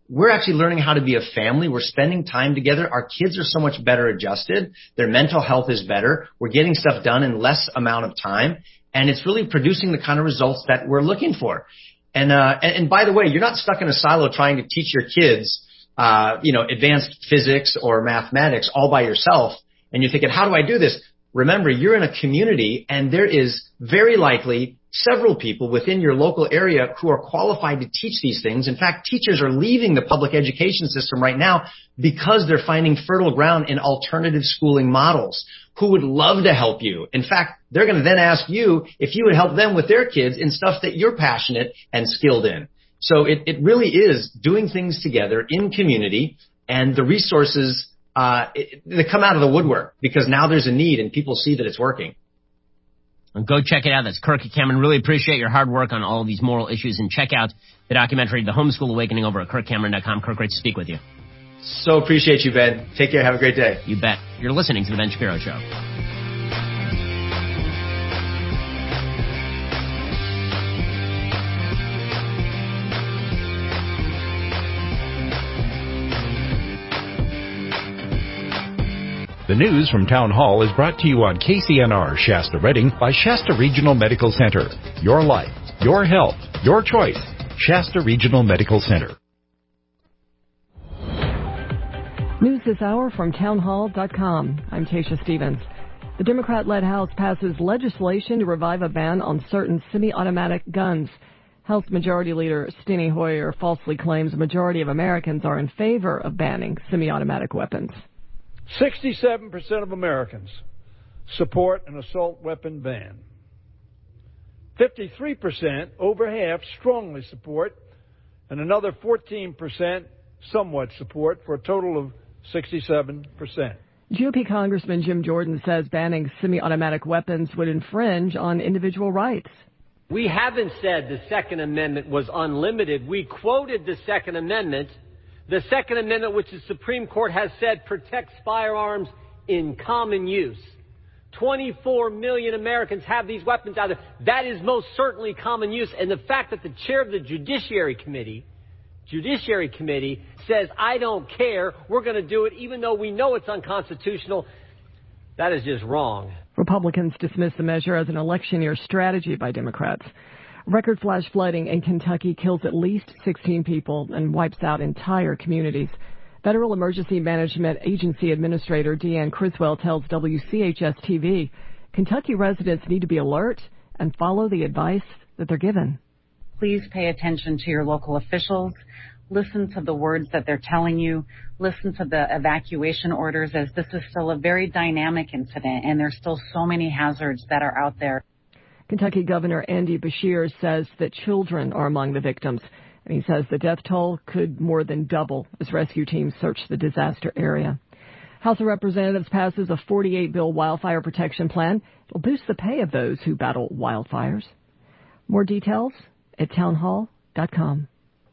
we're actually learning how to be a family. We're spending time together. Our kids are so much better adjusted. Their mental health is better. We're getting stuff done in less amount of time. And it's really producing the kind of results that we're looking for. And by the way, you're not stuck in a silo trying to teach your kids, advanced physics or mathematics all by yourself. And you're thinking, how do I do this? Remember, you're in a community, and there is very likely several people within your local area who are qualified to teach these things. In fact, teachers are leaving the public education system right now because they're finding fertile ground in alternative schooling models who would love to help you. In fact, they're going to then ask you if you would help them with their kids in stuff that you're passionate and skilled in. So it really is doing things together in community, and the resources they come out of the woodwork because now there's a need and people see that it's working. And go check it out. That's Kirk Cameron. Really appreciate your hard work on all of these moral issues. And check out the documentary, The Homeschool Awakening, over at KirkCameron.com. Kirk, great to speak with you. So appreciate you, Ben. Take care. Have a great day. You bet. You're listening to The Ben Shapiro Show. The news from Town Hall is brought to you on KCNR Shasta Redding by Shasta Regional Medical Center. Your life, your health, your choice. Shasta Regional Medical Center. News this hour from townhall.com. I'm Tasha Stevens. The Democrat-led House passes legislation to revive a ban on certain semi-automatic guns. House Majority Leader Steny Hoyer falsely claims a majority of Americans are in favor of banning semi-automatic weapons. 67% of Americans support an assault weapon ban. 53%, over half, strongly support, and another 14% somewhat support, for a total of 67%. GOP Congressman Jim Jordan says banning semi-automatic weapons would infringe on individual rights. We haven't said the Second Amendment was unlimited. We quoted the Second Amendment. The Second Amendment, which the Supreme Court has said protects firearms in common use. 24 million Americans have these weapons out there. That is most certainly common use. And the fact that the chair of the Judiciary Committee says, I don't care, we're going to do it even though we know it's unconstitutional, that is just wrong. Republicans dismissed the measure as an election year strategy by Democrats. Record flash flooding in Kentucky kills at least 16 people and wipes out entire communities. Federal Emergency Management Agency Administrator Deanne Criswell tells WCHS-TV, Kentucky residents need to be alert and follow the advice that they're given. Please pay attention to your local officials. Listen to the words that they're telling you. Listen to the evacuation orders, as this is still a very dynamic incident and there's still so many hazards that are out there. Kentucky Governor Andy Beshear says that children are among the victims, and he says the death toll could more than double as rescue teams search the disaster area. House of Representatives passes a 48-bill wildfire protection plan. It'll boost the pay of those who battle wildfires. More details at townhall.com.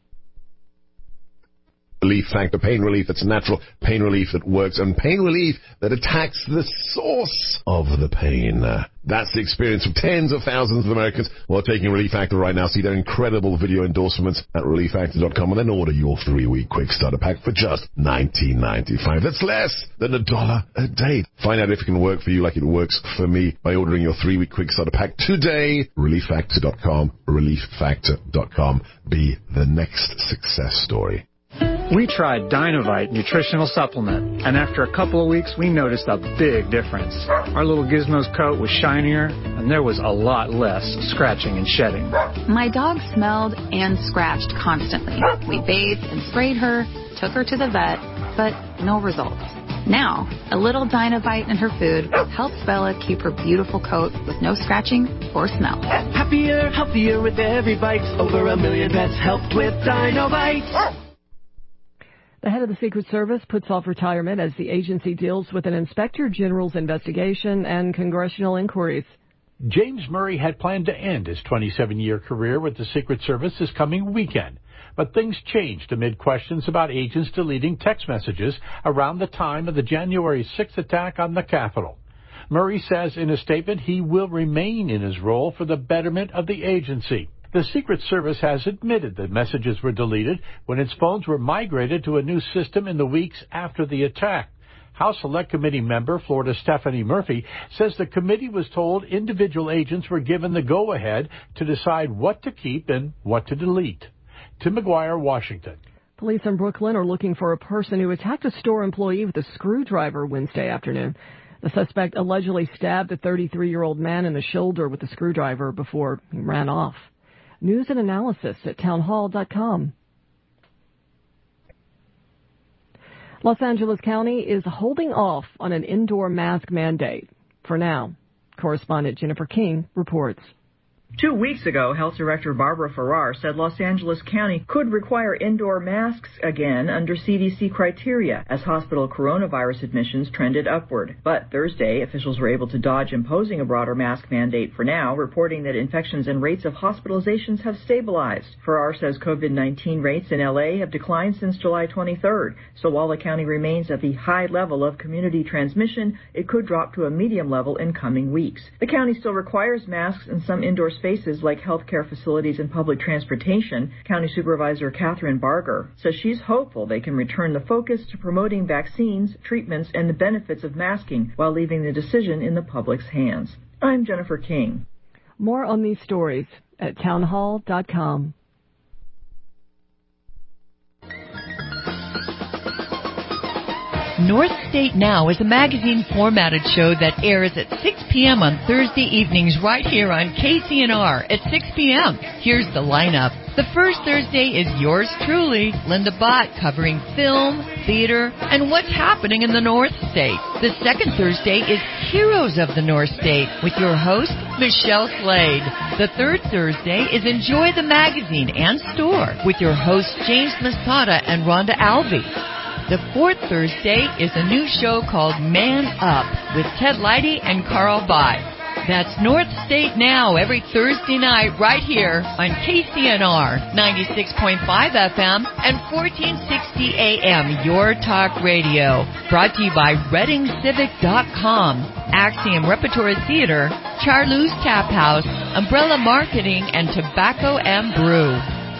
Relief Factor, pain relief that's natural, pain relief that works, and pain relief that attacks the source of the pain. That's the experience of tens of thousands of Americans who are taking Relief Factor right now. See their incredible video endorsements at relieffactor.com and then order your 3-week quick starter pack for just $19.95. That's less than $1 a day. Find out if it can work for you like it works for me by ordering your 3-week quick starter pack today. relieffactor.com, relieffactor.com. Be the next success story. We tried Dynovite nutritional supplement, and after a couple of weeks, we noticed a big difference. Our little Gizmo's coat was shinier, and there was a lot less scratching and shedding. My dog smelled and scratched constantly. We bathed and sprayed her, took her to the vet, but no results. Now, a little Dynovite in her food helps Bella keep her beautiful coat with no scratching or smell. Happier, healthier with every bite. Over 1 million pets helped with Dynovite. The head of the Secret Service puts off retirement as the agency deals with an inspector general's investigation and congressional inquiries. James Murray had planned to end his 27-year career with the Secret Service this coming weekend, but things changed amid questions about agents deleting text messages around the time of the January 6th attack on the Capitol. Murray says in a statement he will remain in his role for the betterment of the agency. The Secret Service has admitted that messages were deleted when its phones were migrated to a new system in the weeks after the attack. House Select Committee member Florida Stephanie Murphy says the committee was told individual agents were given the go-ahead to decide what to keep and what to delete. Tim McGuire, Washington. Police in Brooklyn are looking for a person who attacked a store employee with a screwdriver Wednesday afternoon. The suspect allegedly stabbed a 33-year-old man in the shoulder with a screwdriver before he ran off. News and analysis at townhall.com. Los Angeles County is holding off on an indoor mask mandate for now. Correspondent Jennifer King reports. 2 weeks ago, Health Director Barbara Ferrer said Los Angeles County could require indoor masks again under CDC criteria as hospital coronavirus admissions trended upward. But Thursday, officials were able to dodge imposing a broader mask mandate for now, reporting that infections and rates of hospitalizations have stabilized. Ferrer says COVID-19 rates in LA have declined since July 23rd. So while the county remains at the high level of community transmission, it could drop to a medium level in coming weeks. The county still requires masks in some indoor spaces like healthcare facilities and public transportation. County Supervisor Catherine Barger says she's hopeful they can return the focus to promoting vaccines, treatments, and the benefits of masking while leaving the decision in the public's hands. I'm Jennifer King. More on these stories at townhall.com. North State Now is a magazine formatted show that airs at 6 p.m. on Thursday evenings right here on KCNR at 6 p.m. Here's the lineup. The first Thursday is yours truly, Linda Bott, covering film, theater, and what's happening in the North State. The second Thursday is Heroes of the North State with your host, Michelle Slade. The third Thursday is Enjoy the Magazine and Store with your hosts, James Masada and Rhonda Alvey. The fourth Thursday is a new show called Man Up with Ted Leidy and Carl Bai. That's North State Now every Thursday night right here on KCNR 96.5 FM and 1460 AM, Your Talk Radio. Brought to you by ReadingCivic.com, Axiom Repertory Theater, Charlou's Tap House, Umbrella Marketing, and Tobacco and Brew.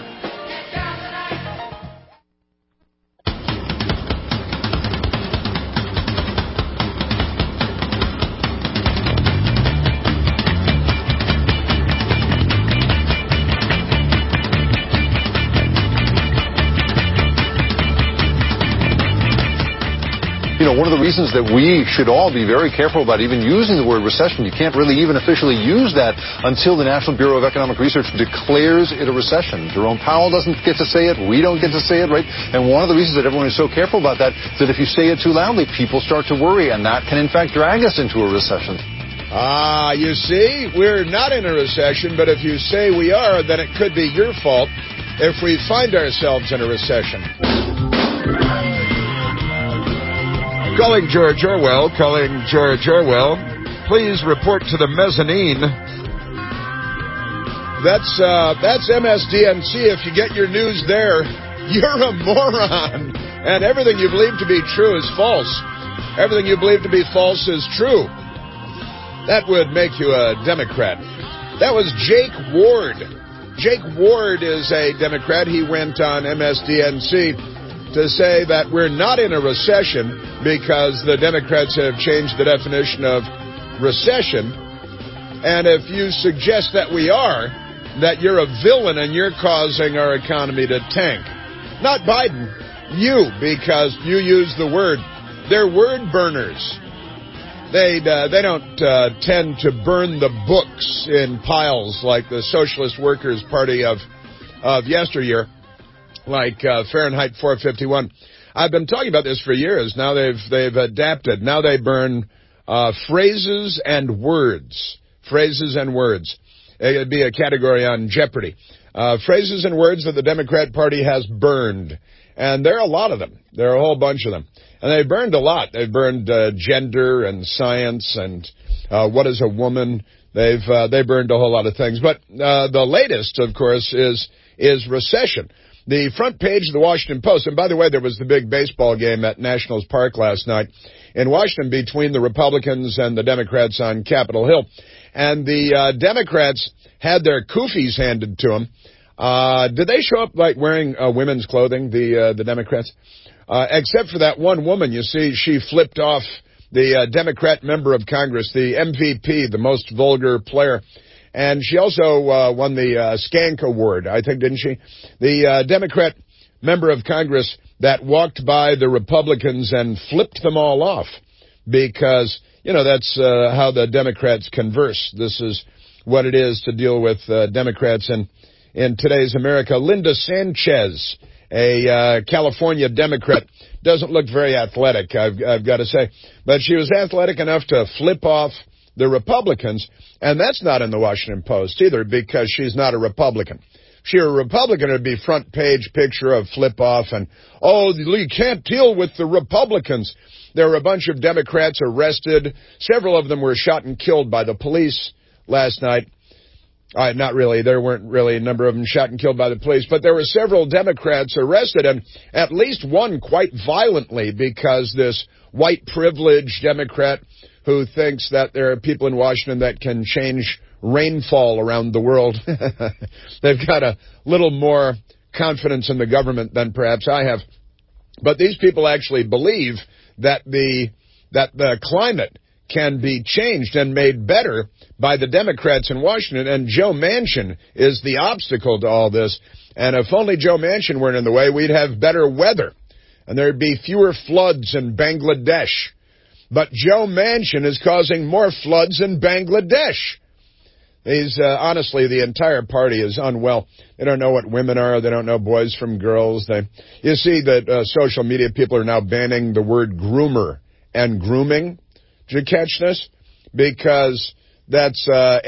One of the reasons that we should all be very careful about even using the word recession, you can't really even officially use that until the National Bureau of Economic Research declares it a recession. Jerome Powell doesn't get to say it. We don't get to say it, right? And one of the reasons that everyone is so careful about that is that if you say it too loudly, people start to worry, and that can, in fact, drag us into a recession. You see, we're not in a recession, but if you say we are, then it could be your fault if we find ourselves in a recession. Calling George Orwell, please report to the mezzanine. That's MSDNC. If you get your news there, you're a moron. And everything you believe to be true is false. Everything you believe to be false is true. That would make you a Democrat. That was Jake Ward. Jake Ward is a Democrat. He went on MSDNC to say that we're not in a recession because the Democrats have changed the definition of recession. And if you suggest that we are, that you're a villain and you're causing our economy to tank. Not Biden, you, because you use the word. They're word burners. They don't tend to burn the books in piles like the Socialist Workers' Party of yesteryear. Like Fahrenheit 451. I've been talking about this for years. Now they've adapted. Now they burn phrases and words. Phrases and words. It'd be a category on Jeopardy. Phrases and words that the Democrat Party has burned. And there are a lot of them. There are a whole bunch of them. And they burned a lot. They've burned gender and science and what is a woman. They burned a whole lot of things. But the latest, of course, is recession. the front page of the Washington Post, and by the way, there was the big baseball game at Nationals Park last night in Washington between the Republicans and the Democrats on Capitol Hill. And the Democrats had their koofies handed to them. Did they show up like wearing women's clothing, the Democrats? Except for that one woman, you see, she flipped off the Democrat member of Congress, the MVP, the most vulgar player. And she also won the Skank Award, I think, didn't she? The Democrat member of Congress that walked by the Republicans and flipped them all off because, you know, that's how the Democrats converse. This is what it is to deal with Democrats in today's America. Linda Sanchez, a California Democrat, doesn't look very athletic, I've got to say. But she was athletic enough to flip off the Republicans, and that's not in the Washington Post either because she's not a Republican. If she were a Republican, it would be front page picture of flip off and, oh, you can't deal with the Republicans. There were a bunch of Democrats arrested. Several of them were shot and killed by the police last night. Not really. There weren't really a number of them shot and killed by the police, but there were several Democrats arrested, and at least one quite violently because this white privileged Democrat who thinks that there are people in Washington that can change rainfall around the world. They've got a little more confidence in the government than perhaps I have. But these people actually believe that the climate can be changed and made better by the Democrats in Washington, and Joe Manchin is the obstacle to all this. And if only Joe Manchin weren't in the way, we'd have better weather, and there'd be fewer floods in Bangladesh. But Joe Manchin is causing more floods in Bangladesh. Honestly, the entire party is unwell. They don't know what women are. They don't know boys from girls. You see that social media people are now banning the word groomer and grooming. Did you catch this? Because that's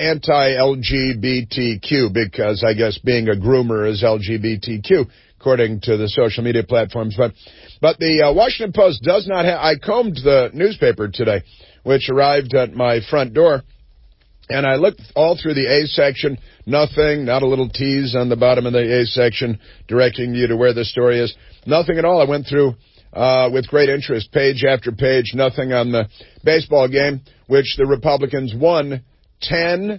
anti-LGBTQ, because I guess being a groomer is LGBTQ, according to the social media platforms. But the Washington Post does not have... I combed the newspaper today, which arrived at my front door, and I looked all through the A section, nothing, not a little tease on the bottom of the A section directing you to where the story is. Nothing at all. I went through with great interest, page after page, nothing on the baseball game, which the Republicans won 10-0.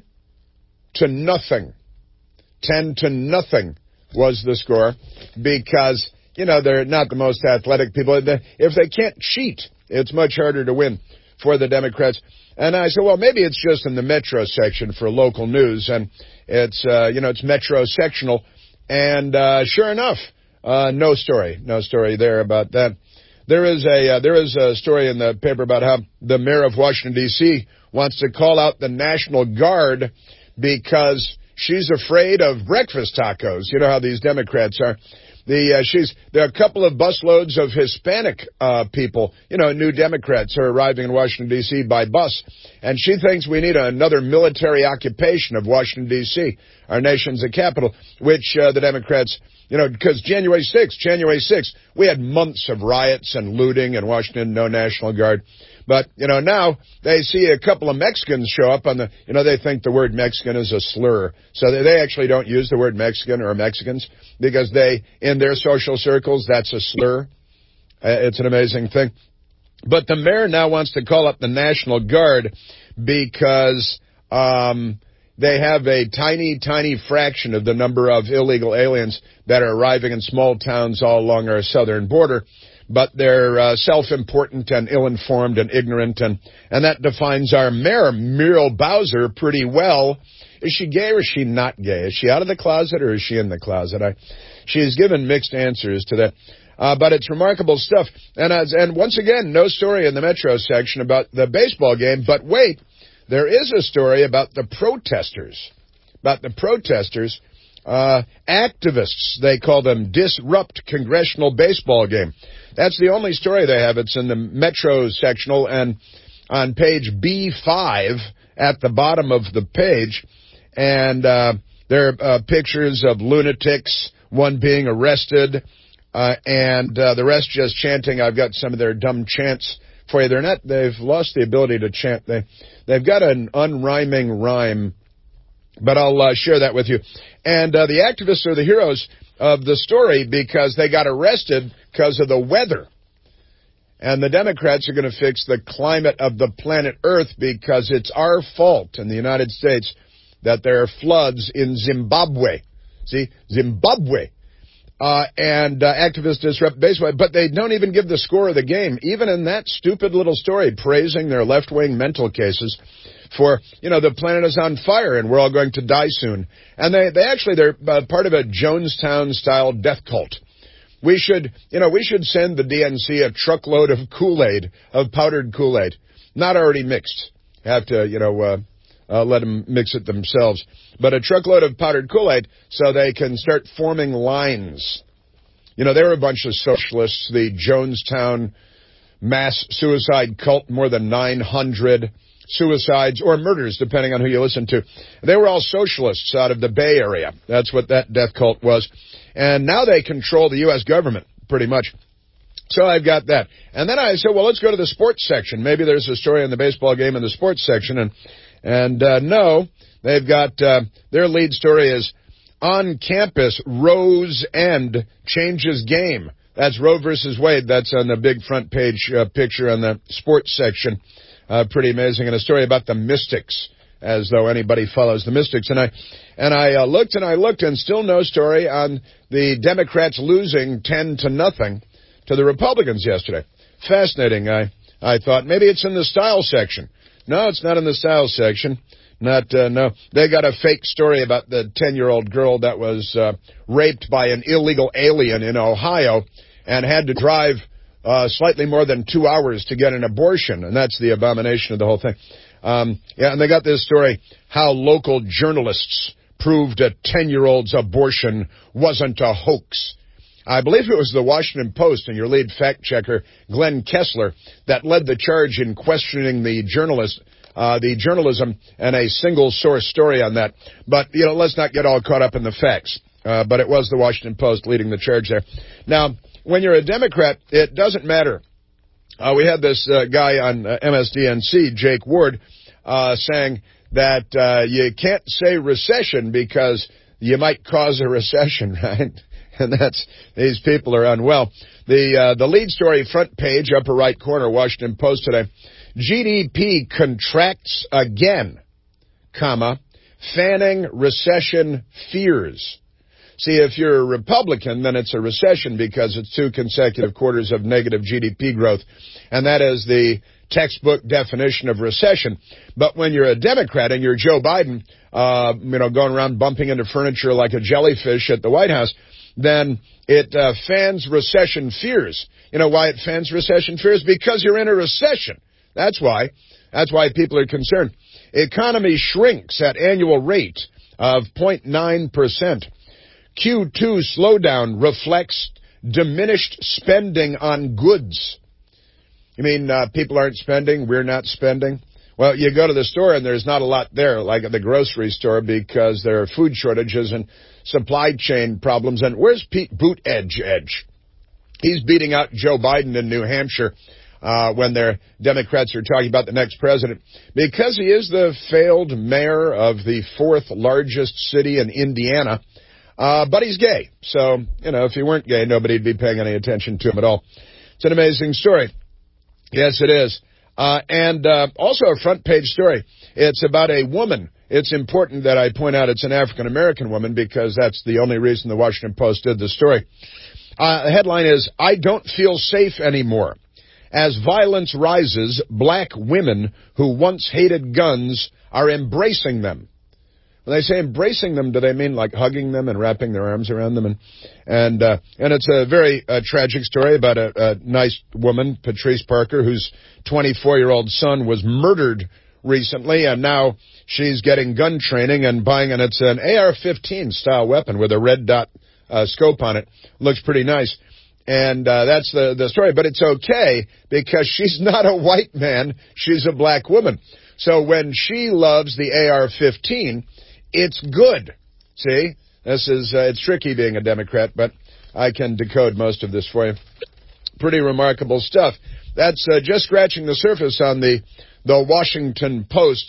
10-0 was the score because, you know, they're not the most athletic people. If they can't cheat, it's much harder to win for the Democrats. And I said, well, maybe it's just in the Metro section for local news, and it's, it's Metro sectional. And sure enough, no story there about that. There is a story in the paper about how the mayor of Washington, D.C. wants to call out the National Guard because she's afraid of breakfast tacos. You know how these Democrats are. There are a couple of busloads of Hispanic people, new Democrats are arriving in Washington, D.C. by bus. And she thinks we need another military occupation of Washington, D.C., our nation's capital, which the Democrats, because January 6th, we had months of riots and looting in Washington, no National Guard. But, now they see a couple of Mexicans show up on they think the word Mexican is a slur. So they actually don't use the word Mexican or Mexicans because in their social circles, that's a slur. It's an amazing thing. But the mayor now wants to call up the National Guard because they have a tiny, tiny fraction of the number of illegal aliens that are arriving in small towns all along our southern border. But they're self-important and ill-informed and ignorant, and that defines our mayor, Muriel Bowser, pretty well. Is she gay or is she not gay? Is she out of the closet or is she in the closet? She's given mixed answers to that. But it's remarkable stuff. And once again, no story in the Metro section about the baseball game. But wait, there is a story about the protesters. Activists, they call them, disrupt congressional baseball game. That's the only story they have. It's in the Metro sectional and on page B5 at the bottom of the page. And there are pictures of lunatics, one being arrested, and the rest just chanting. I've got some of their dumb chants for you. They've lost the ability to chant. They've got an unrhyming rhyme, but I'll share that with you. And the activists are the heroes of the story because they got arrested because of the weather. And the Democrats are going to fix the climate of the planet Earth because it's our fault in the United States that there are floods in Zimbabwe. See, Zimbabwe. And activists disrupt baseball, but they don't even give the score of the game, even in that stupid little story praising their left-wing mental cases for, the planet is on fire and we're all going to die soon. And they're part of a Jonestown-style death cult. We should send the DNC a truckload of Kool-Aid, of powdered Kool-Aid, not already mixed. Have to, let them mix it themselves. But a truckload of powdered Kool-Aid so they can start forming lines. They're a bunch of socialists, the Jonestown mass suicide cult, more than 900 suicides or murders, depending on who you listen to. They were all socialists out of the Bay Area. That's what that death cult was. And now they control the U.S. government, pretty much. So I've got that. And then I said, well, let's go to the sports section. Maybe there's a story in the baseball game in the sports section. And no, they've got their lead story is on campus, Roe's End changes game. That's Roe versus Wade. That's on the big front page picture on the sports section. Pretty amazing. And a story about the Mystics, as though anybody follows the Mystics. And I looked and still no story on the Democrats losing 10-0 to the Republicans yesterday. Fascinating. I thought maybe it's in the style section. No, it's not in the style section. No. They got a fake story about the 10-year-old girl that was raped by an illegal alien in Ohio and had to drive slightly more than 2 hours to get an abortion, and that's the abomination of the whole thing. And they got this story, how local journalists proved a 10-year-old's abortion wasn't a hoax. I believe it was the Washington Post and your lead fact-checker, Glenn Kessler, that led the charge in questioning the journalism and a single-source story on that. But, let's not get all caught up in the facts. But it was the Washington Post leading the charge there. Now, when you're a Democrat, it doesn't matter. We had this guy on MSDNC, Jake Ward, saying that you can't say recession because you might cause a recession, right? And these people are unwell. The lead story, front page, upper right corner, Washington Post today. GDP contracts again, fanning recession fears. See, if you're a Republican, then it's a recession because it's 2 consecutive quarters of negative GDP growth. And that is the textbook definition of recession. But when you're a Democrat and you're Joe Biden, going around bumping into furniture like a jellyfish at the White House, then it fans recession fears. You know why it fans recession fears? Because you're in a recession. That's why. That's why people are concerned. Economy shrinks at annual rate of 0.9%. Q2 slowdown reflects diminished spending on goods. You mean people aren't spending, we're not spending? Well, you go to the store and there's not a lot there, like at the grocery store, because there are food shortages and supply chain problems. And where's Pete Buttigieg? He's beating out Joe Biden in New Hampshire when their Democrats are talking about the next president, because he is the failed mayor of the 4th largest city in Indiana. But he's gay. So, if he weren't gay, nobody'd be paying any attention to him at all. It's an amazing story. Yes, it is. And also a front page story. It's about a woman. It's important that I point out it's an African-American woman because that's the only reason the Washington Post did the story. The headline is, I don't feel safe anymore. As violence rises, black women who once hated guns are embracing them. When they say embracing them, do they mean like hugging them and wrapping their arms around them? And it's a very tragic story about a nice woman, Patrice Parker, whose 24-year-old son was murdered recently, and now she's getting gun training and buying, and it's an AR-15 style weapon with a red dot scope on it. Looks pretty nice. And that's the story. But it's okay because she's not a white man. She's a black woman. So when she loves the AR-15, it's good. See? It's tricky being a Democrat, but I can decode most of this for you. Pretty remarkable stuff. That's just scratching the surface on the Washington Post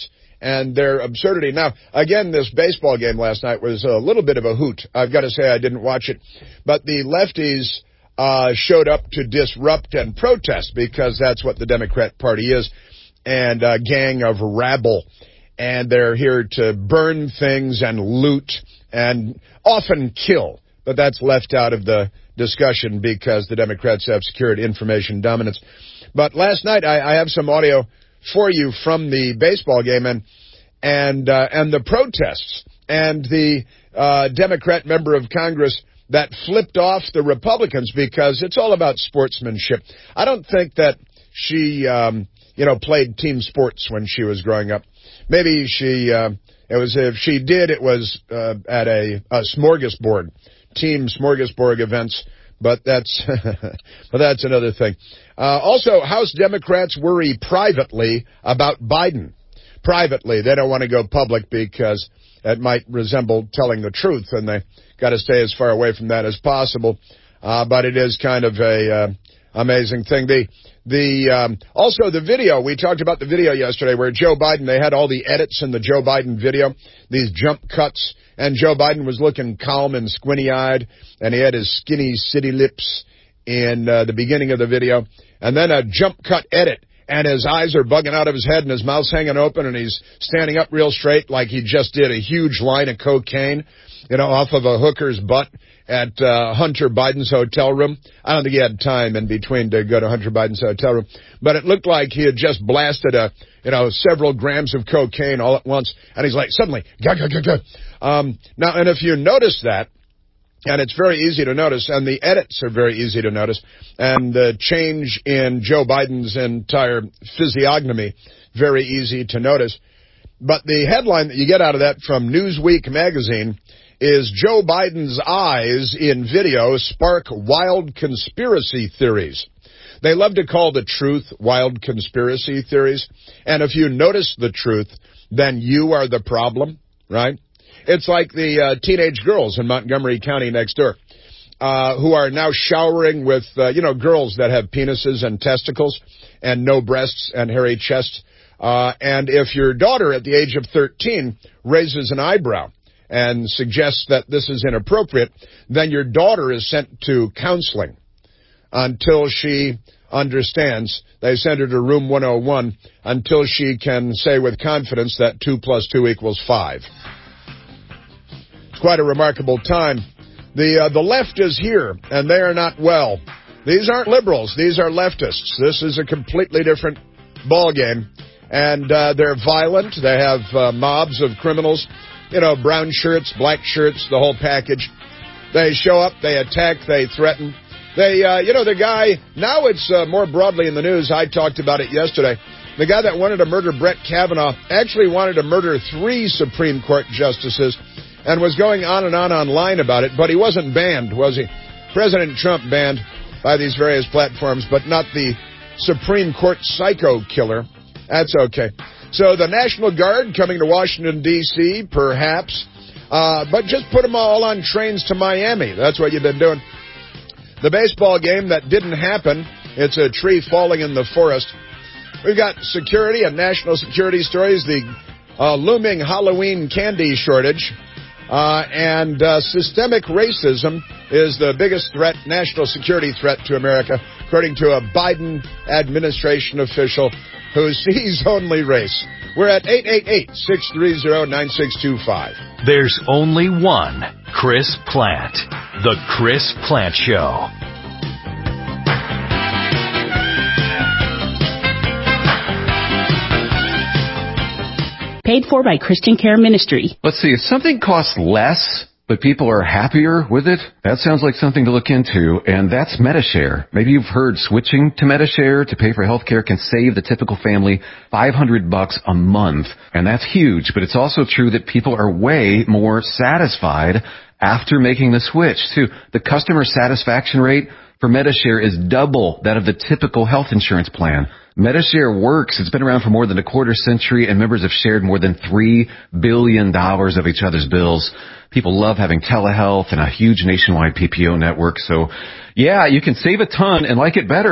and their absurdity. Now, again, this baseball game last night was a little bit of a hoot. I've got to say I didn't watch it. But the lefties showed up to disrupt and protest, because that's what the Democrat Party is, and a gang of rabble. And they're here to burn things and loot and often kill. But that's left out of the discussion because the Democrats have secured information dominance. But last night I have some audio for you from the baseball game and the protests and the Democrat member of Congress that flipped off the Republicans, because it's all about sportsmanship. I don't think that she played team sports when she was growing up. Maybe if she did, it was at a smorgasbord, team smorgasbord events. But that's another thing. Also, House Democrats worry privately about Biden. Privately, they don't want to go public because that might resemble telling the truth, and they got to stay as far away from that as possible. But it is kind of a amazing thing. Also the video, we talked about the video yesterday where Joe Biden, they had all the edits in the Joe Biden video, these jump cuts, and Joe Biden was looking calm and squinty-eyed, and he had his skinny city lips in the beginning of the video, and then a jump cut edit, and his eyes are bugging out of his head and his mouth's hanging open, and he's standing up real straight like he just did a huge line of cocaine, off of a hooker's butt at Hunter Biden's hotel room. I don't think he had time in between to go to Hunter Biden's hotel room, but it looked like he had just blasted several grams of cocaine all at once, and he's like, suddenly, now, and if you notice that, and it's very easy to notice, and the edits are very easy to notice, and the change in Joe Biden's entire physiognomy, very easy to notice. But the headline that you get out of that from Newsweek magazine is Joe Biden's eyes in video spark wild conspiracy theories. They love to call the truth wild conspiracy theories. And if you notice the truth, then you are the problem, right? It's like the teenage girls in Montgomery County next door who are now showering with, girls that have penises and testicles and no breasts and hairy chests. And if your daughter at the age of 13 raises an eyebrow and suggests that this is inappropriate, then your daughter is sent to counseling until she understands. They send her to room 101 until she can say with confidence that 2 + 2 = 5. It's quite a remarkable time. The left is here, and they are not well. These aren't liberals. These are leftists. This is a completely different ballgame. And they're violent. They have mobs of criminals, brown shirts, black shirts, the whole package. They show up, they attack, they threaten. They, the guy, now it's more broadly in the news. I talked about it yesterday. The guy that wanted to murder Brett Kavanaugh actually wanted to murder 3 Supreme Court justices and was going on and on online about it, but he wasn't banned, was he? President Trump banned by these various platforms, but not the Supreme Court psycho killer. That's okay. So the National Guard coming to Washington, D.C., perhaps, but just put them all on trains to Miami. That's what you've been doing. The baseball game that didn't happen, it's a tree falling in the forest. We've got security and national security stories, the looming Halloween candy shortage, and systemic racism is the biggest threat, national security threat to America, according to a Biden administration official who sees only race. We're at 888-630-9625. There's only one Chris Plante. The Chris Plante Show. Paid for by Christian Care Ministry. Let's see, if something costs less, but people are happier with it, that sounds like something to look into, and that's Medi-Share. Maybe you've heard switching to Medi-Share to pay for healthcare can save the typical family $500 a month, and that's huge, but it's also true that people are way more satisfied after making the switch, too. The customer satisfaction rate for Medi-Share is double that of the typical health insurance plan. Medi-Share works. It's been around for more than a quarter century, and members have shared more than $3 billion of each other's bills. People love having telehealth and a huge nationwide PPO network. So, yeah, you can save a ton and like it better.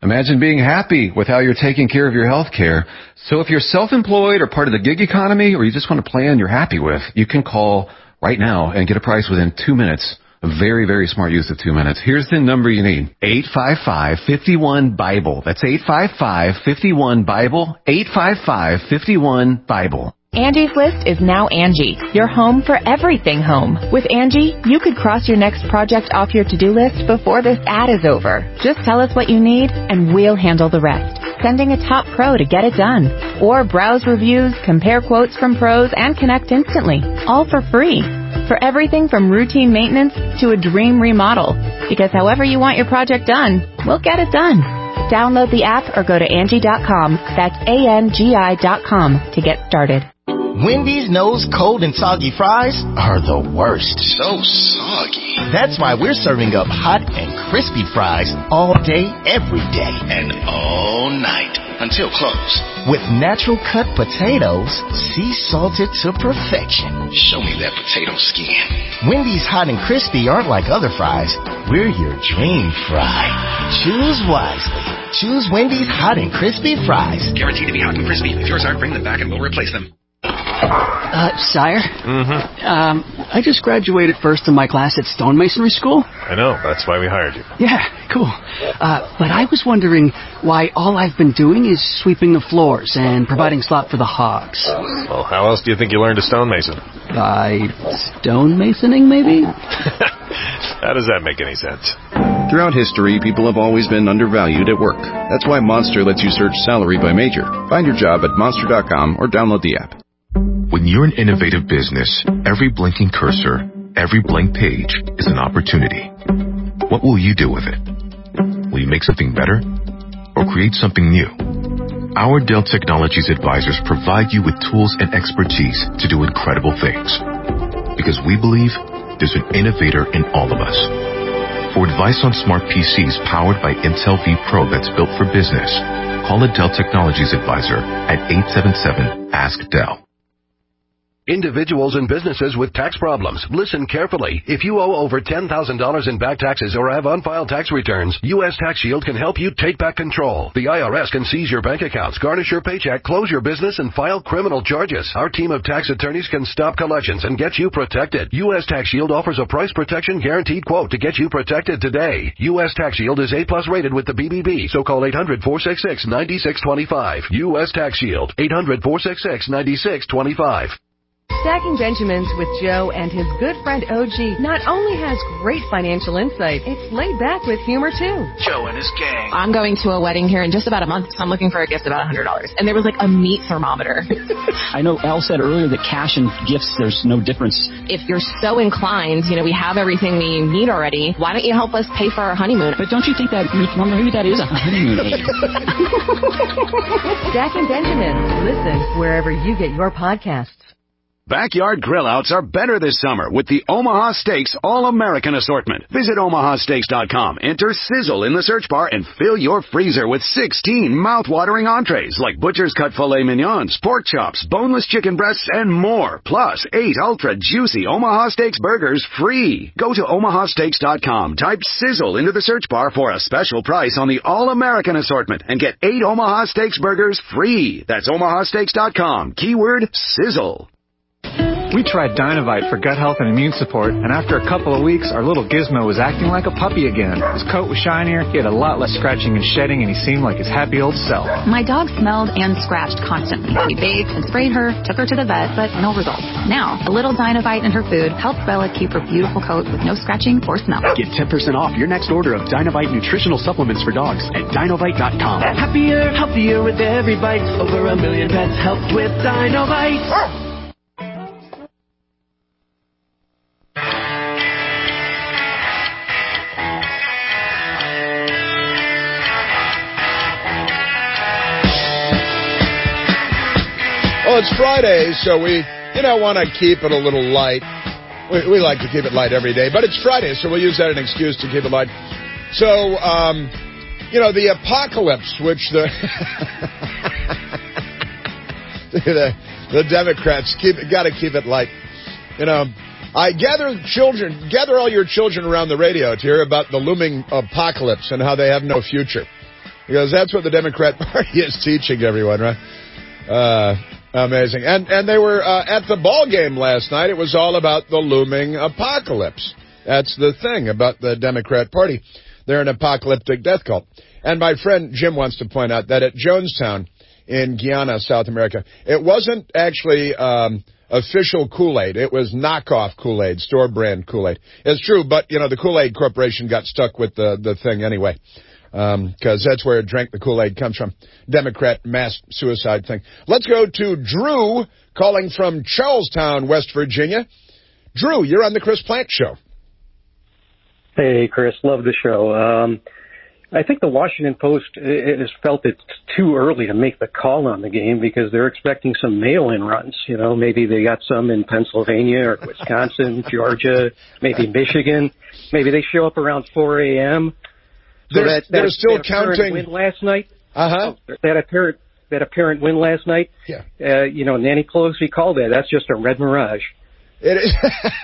Imagine being happy with how you're taking care of your health care. So if you're self-employed or part of the gig economy, or you just want a plan you're happy with, you can call right now and get a price within 2 minutes. A very, very smart use of 2 minutes. Here's the number you need. 855-51-BIBLE. That's 855-51-BIBLE. 855-51-BIBLE. Angie's List is now Angie, your home for everything home. With Angie, you could cross your next project off your to-do list before this ad is over. Just tell us what you need, and we'll handle the rest. Sending a top pro to get it done. Or browse reviews, compare quotes from pros, and connect instantly. All for free. For everything from routine maintenance to a dream remodel. Because however you want your project done, we'll get it done. Download the app or go to Angie.com. That's ANGI.com to get started. Wendy's knows cold and soggy fries are the worst. So soggy. That's why we're serving up hot and crispy fries all day, every day. And all night until close. With natural cut potatoes, sea salted to perfection. Show me that potato skin. Wendy's hot and crispy aren't like other fries. We're your dream fry. Choose wisely. Choose Wendy's hot and crispy fries. Guaranteed to be hot and crispy. If yours aren't, bring them back and we'll replace them. Sire? I just graduated first in my class at stonemasonry school. I know. That's why we hired you. Yeah, cool. But I was wondering why all I've been doing is sweeping the floors and providing slop for the hogs. Well, how else do you think you learned to stonemason? By stonemasoning, maybe? How does that make any sense? Throughout history, people have always been undervalued at work. That's why Monster lets you search salary by major. Find your job at Monster.com or download the app. When you're an innovative business, every blinking cursor, every blank page is an opportunity. What will you do with it? Will you make something better or create something new? Our Dell Technologies advisors provide you with tools and expertise to do incredible things. Because we believe there's an innovator in all of us. For advice on smart PCs powered by Intel vPro that's built for business, call a Dell Technologies advisor at 877-ASK-DELL. Individuals and businesses with tax problems, listen carefully. If you owe over $10,000 in back taxes or have unfiled tax returns, U.S. Tax Shield can help you take back control. The IRS can seize your bank accounts, garnish your paycheck, close your business, and file criminal charges. Our team of tax attorneys can stop collections and get you protected. U.S. Tax Shield offers a price protection guaranteed quote to get you protected today. U.S. Tax Shield is A+ rated with the BBB, so call 800-466-9625. U.S. Tax Shield, 800-466-9625. Stacking Benjamins with Joe and his good friend OG not only has great financial insight, it's laid back with humor too. Joe and his gang. I'm going to a wedding here in just about a month, so I'm looking for a gift about $100. And there was like a meat thermometer. I know Al said earlier that cash and gifts, there's no difference. If you're so inclined, we have everything we need already. Why don't you help us pay for our honeymoon? But don't you think that meat thermometer, maybe that is a honeymoon aid? Stacking Benjamins. Listen wherever you get your podcasts. Backyard grill-outs are better this summer with the Omaha Steaks All-American Assortment. Visit omahasteaks.com, enter Sizzle in the search bar, and fill your freezer with 16 mouth-watering entrees like butcher's cut filet mignons, pork chops, boneless chicken breasts, and more. Plus 8 ultra-juicy Omaha Steaks burgers free. Go to omahasteaks.com, type Sizzle into the search bar for a special price on the All-American Assortment, and get 8 Omaha Steaks burgers free. That's omahasteaks.com, keyword Sizzle. We tried Dynovite for gut health and immune support, and after a couple of weeks, our little Gizmo was acting like a puppy again. His coat was shinier, he had a lot less scratching and shedding, and he seemed like his happy old self. My dog smelled and scratched constantly. We bathed and sprayed her, took her to the vet, but no results. Now, a little Dynovite in her food helps Bella keep her beautiful coat with no scratching or smell. Get 10% off your next order of Dynovite nutritional supplements for dogs at Dynovite.com. Happier, healthier with every bite. Over 1 million pets helped with Dynovite. Well, it's Friday, so we, want to keep it a little light. We like to keep it light every day, but it's Friday, so we'll use that as an excuse to keep it light. So, the apocalypse, which the Democrats got to keep it light. I gather all your children around the radio to hear about the looming apocalypse and how they have no future. Because that's what the Democrat Party is teaching everyone, right? Amazing. And they were at the ball game last night. It was all about the looming apocalypse. That's the thing about the Democrat Party. They're an apocalyptic death cult. And my friend Jim wants to point out that at Jonestown in Guyana, South America, it wasn't actually official Kool-Aid. It was knockoff Kool-Aid, store-brand Kool-Aid. It's true, but, the Kool-Aid Corporation got stuck with the thing anyway, because that's where Drink the Kool-Aid comes from. Democrat mass suicide thing. Let's go to Drew, calling from Charlestown, West Virginia. Drew, you're on the Chris Plante Show. Hey, Chris, love the show. I think the Washington Post has felt it's too early to make the call on the game because they're expecting some mail-in runs. Maybe they got some in Pennsylvania or Wisconsin, Georgia, maybe Michigan. Maybe they show up around 4 a.m. So they're still counting. Win last night. That apparent win last night. Yeah. Nancy Pelosi called that. That's just a red mirage. It is.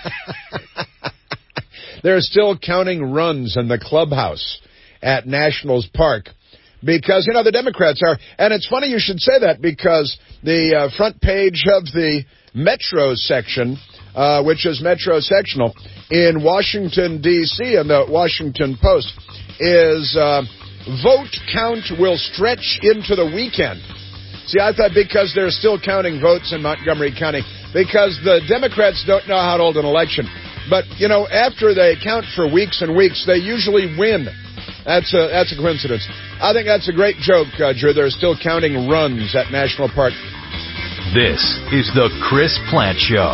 They're still counting runs in the clubhouse at Nationals Park because, the Democrats are. And it's funny you should say that because the front page of the Metro section, which is Metro Sectional in Washington, D.C., and the Washington Post, is vote count will stretch into the weekend. See, I thought because they're still counting votes in Montgomery County, because the Democrats don't know how to hold an election. But, after they count for weeks and weeks, they usually win. That's a coincidence. I think that's a great joke, Drew. They're still counting runs at National Park. This is the Chris Plante Show.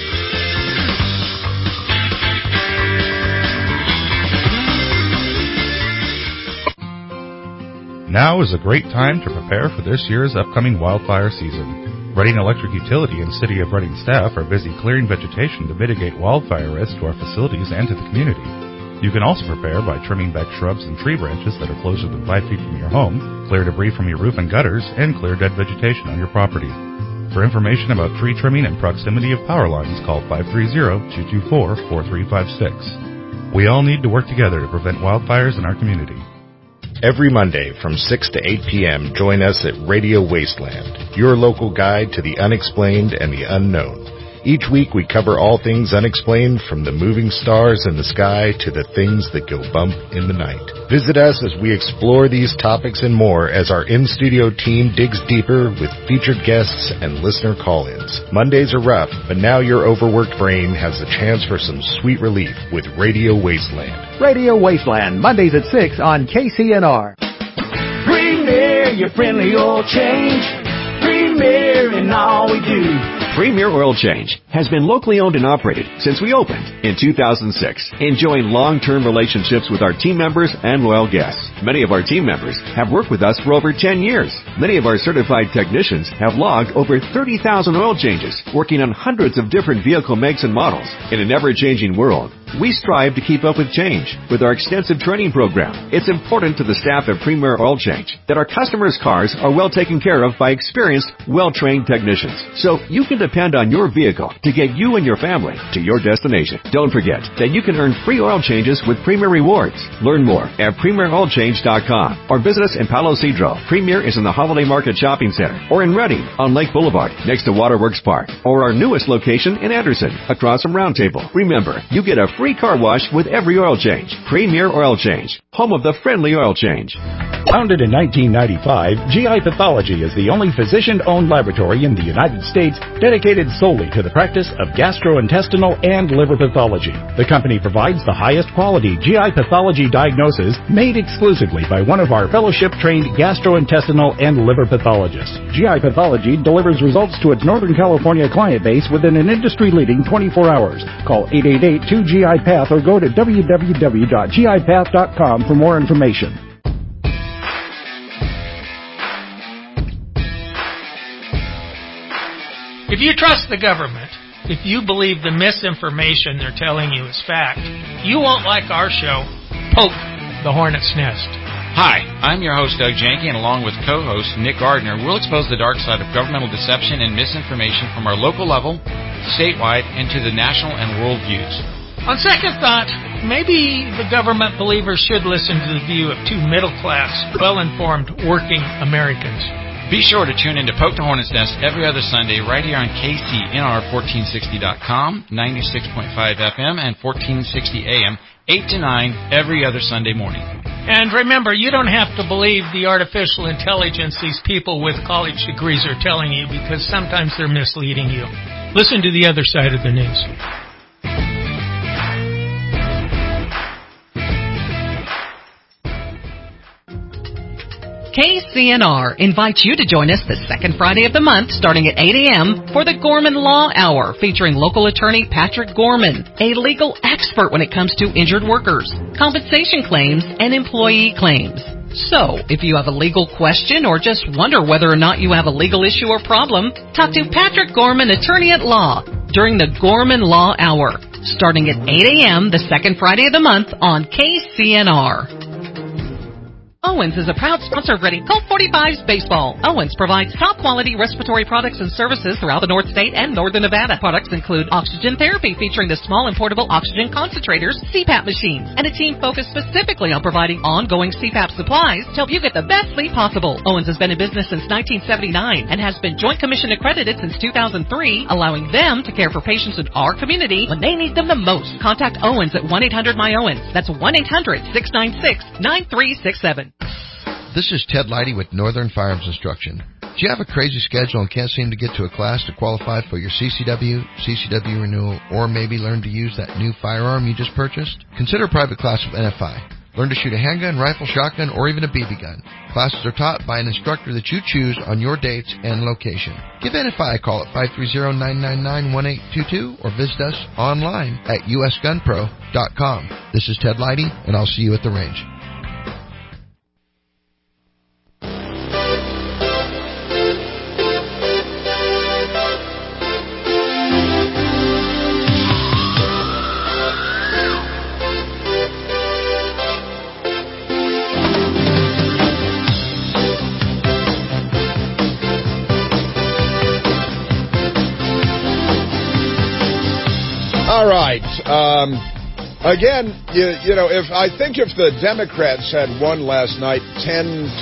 Now is a great time to prepare for this year's upcoming wildfire season. Reading Electric Utility and City of Reading staff are busy clearing vegetation to mitigate wildfire risk to our facilities and to the community. You can also prepare by trimming back shrubs and tree branches that are closer than 5 feet from your home, clear debris from your roof and gutters, and clear dead vegetation on your property. For information about tree trimming and proximity of power lines, call 530-224-4356. We all need to work together to prevent wildfires in our community. Every Monday from 6 to 8 p.m., join us at Radio Wasteland, your local guide to the unexplained and the unknown. Each week we cover all things unexplained, from the moving stars in the sky to the things that go bump in the night. Visit us as we explore these topics and more as our in-studio team digs deeper with featured guests and listener call-ins. Mondays are rough, but now your overworked brain has a chance for some sweet relief with Radio Wasteland. Radio Wasteland, Mondays at 6 on KCNR. Premier, your friendly oil change. Premier in all we do. Premier Oil Change has been locally owned and operated since we opened in 2006, enjoying long-term relationships with our team members and loyal guests. Many of our team members have worked with us for over 10 years. Many of our certified technicians have logged over 30,000 oil changes, working on hundreds of different vehicle makes and models. In an ever-changing world, we strive to keep up with change with our extensive training program. It's important to the staff at Premier Oil Change that our customers' cars are well taken care of by experienced, well-trained technicians, so you can depend on your vehicle to get you and your family to your destination. Don't forget that you can earn free oil changes with Premier Rewards. Learn more at PremierOilChange.com or visit us in Palo Cedro. Premier is in the Holiday Market Shopping Center or in Reading on Lake Boulevard next to Waterworks Park, or our newest location in Anderson across from Round Table. Remember, you get a free car wash with every oil change. Premier Oil Change, home of the friendly oil change. Founded in 1995, GI Pathology is the only physician-owned laboratory in the United States dedicated solely to the practice of gastrointestinal and liver pathology. The company provides the highest quality GI pathology diagnosis made exclusively by one of our fellowship-trained gastrointestinal and liver pathologists. GI Pathology delivers results to its Northern California client base within an industry-leading 24 hours. Call 888-2GI-PATH or go to www.gipath.com for more information. If you trust the government, if you believe the misinformation they're telling you is fact, you won't like our show, Poke the Hornet's Nest. Hi, I'm your host, Doug Janke, and along with co-host Nick Gardner, we'll expose the dark side of governmental deception and misinformation from our local level, statewide, and to the national and world views. On second thought, maybe the government believers should listen to the view of two middle-class, well-informed, working Americans. Be sure to tune in to Poke the Hornet's Nest every other Sunday right here on KCNR1460.com, 96.5 FM, and 1460 AM, 8 to 9 every other Sunday morning. And remember, you don't have to believe the artificial intelligence these people with college degrees are telling you, because sometimes they're misleading you. Listen to the other side of the news. KCNR invites you to join us the second Friday of the month starting at 8 a.m. for the Gorman Law Hour featuring local attorney Patrick Gorman, a legal expert when it comes to injured workers, compensation claims, and employee claims. So, if you have a legal question or just wonder whether or not you have a legal issue or problem, talk to Patrick Gorman, attorney at law, during the Gorman Law Hour starting at 8 a.m. the second Friday of the month on KCNR. Owens is a proud sponsor of Ready Colt 45's baseball. Owens provides top-quality respiratory products and services throughout the North State and Northern Nevada. Products include oxygen therapy featuring the small and portable oxygen concentrators, CPAP machines, and a team focused specifically on providing ongoing CPAP supplies to help you get the best sleep possible. Owens has been in business since 1979 and has been Joint Commission accredited since 2003, allowing them to care for patients in our community when they need them the most. Contact Owens at 1-800-MY-OWENS. That's 1-800-696-9367. This is Ted Leidy with Northern Firearms Instruction. Do you have a crazy schedule and can't seem to get to a class to qualify for your CCW renewal, or maybe learn to use that new firearm you just purchased? Consider a private class with NFI. Learn to shoot a handgun, rifle, shotgun, or even a BB gun. Classes are taught by an instructor that you choose on your dates and location. Give NFI a call at 530-999-1822 or visit us online at usgunpro.com. This is Ted Leidy, and I'll see you at the range. All right. Again, you know, if the Democrats had won last night 10-0,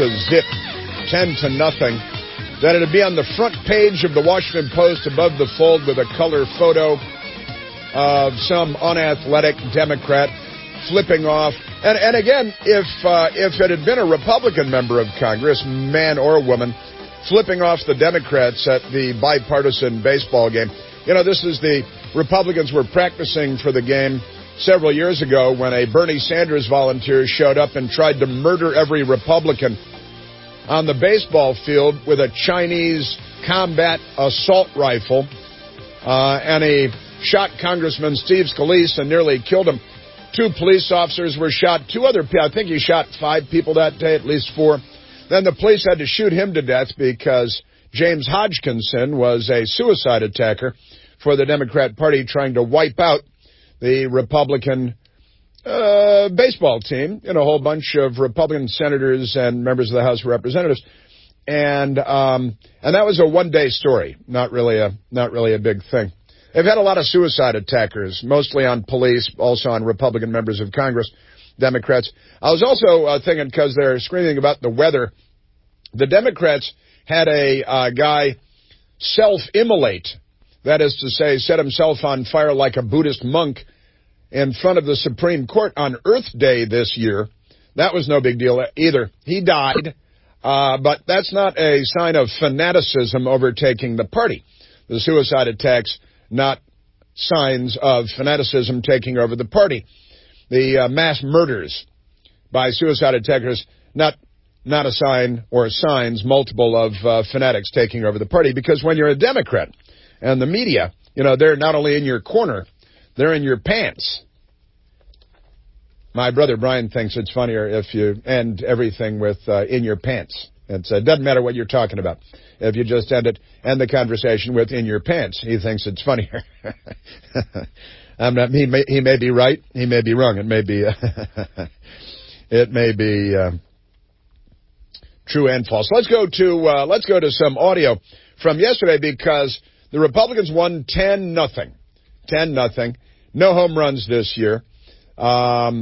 then it'd be on the front page of the Washington Post above the fold with a color photo of some unathletic Democrat flipping off. And again, if it had been a Republican member of Congress, man or woman, flipping off the Democrats at the bipartisan baseball game. You know, this is the Republicans were practicing for the game several years ago when a Bernie Sanders volunteer showed up and tried to murder every Republican on the baseball field with a Chinese combat assault rifle. And he shot Congressman Steve Scalise and nearly killed him. 2 police officers were shot. 2 other people, I think he shot 5 people that day, at least 4. Then the police had to shoot him to death because James Hodgkinson was a suicide attacker for the Democrat Party trying to wipe out the Republican baseball team and a whole bunch of Republican senators and members of the House of Representatives. And that was a one-day story, not really a big thing. They've had a lot of suicide attackers, mostly on police, also on Republican members of Congress, Democrats. I was also thinking, because they're screaming about the weather, the Democrats had a guy self-immolate. That is to say, set himself on fire like a Buddhist monk in front of the Supreme Court on Earth Day this year. That was no big deal either. He died, but that's not a sign of fanaticism overtaking the party. The suicide attacks, not signs of fanaticism taking over the party. The mass murders by suicide attackers, not a sign or signs, multiple of fanatics taking over the party. Because when you're a Democrat, and the media, you know, they're not only in your corner, they're in your pants. My brother Brian thinks it's funnier if you end everything with in your pants. It doesn't matter what you're talking about. If you just end the conversation with in your pants, he thinks it's funnier. He may be right. He may be wrong. It may be true and false. Let's go to some audio from yesterday, because the Republicans won 10-0. 10-0. No home runs this year. There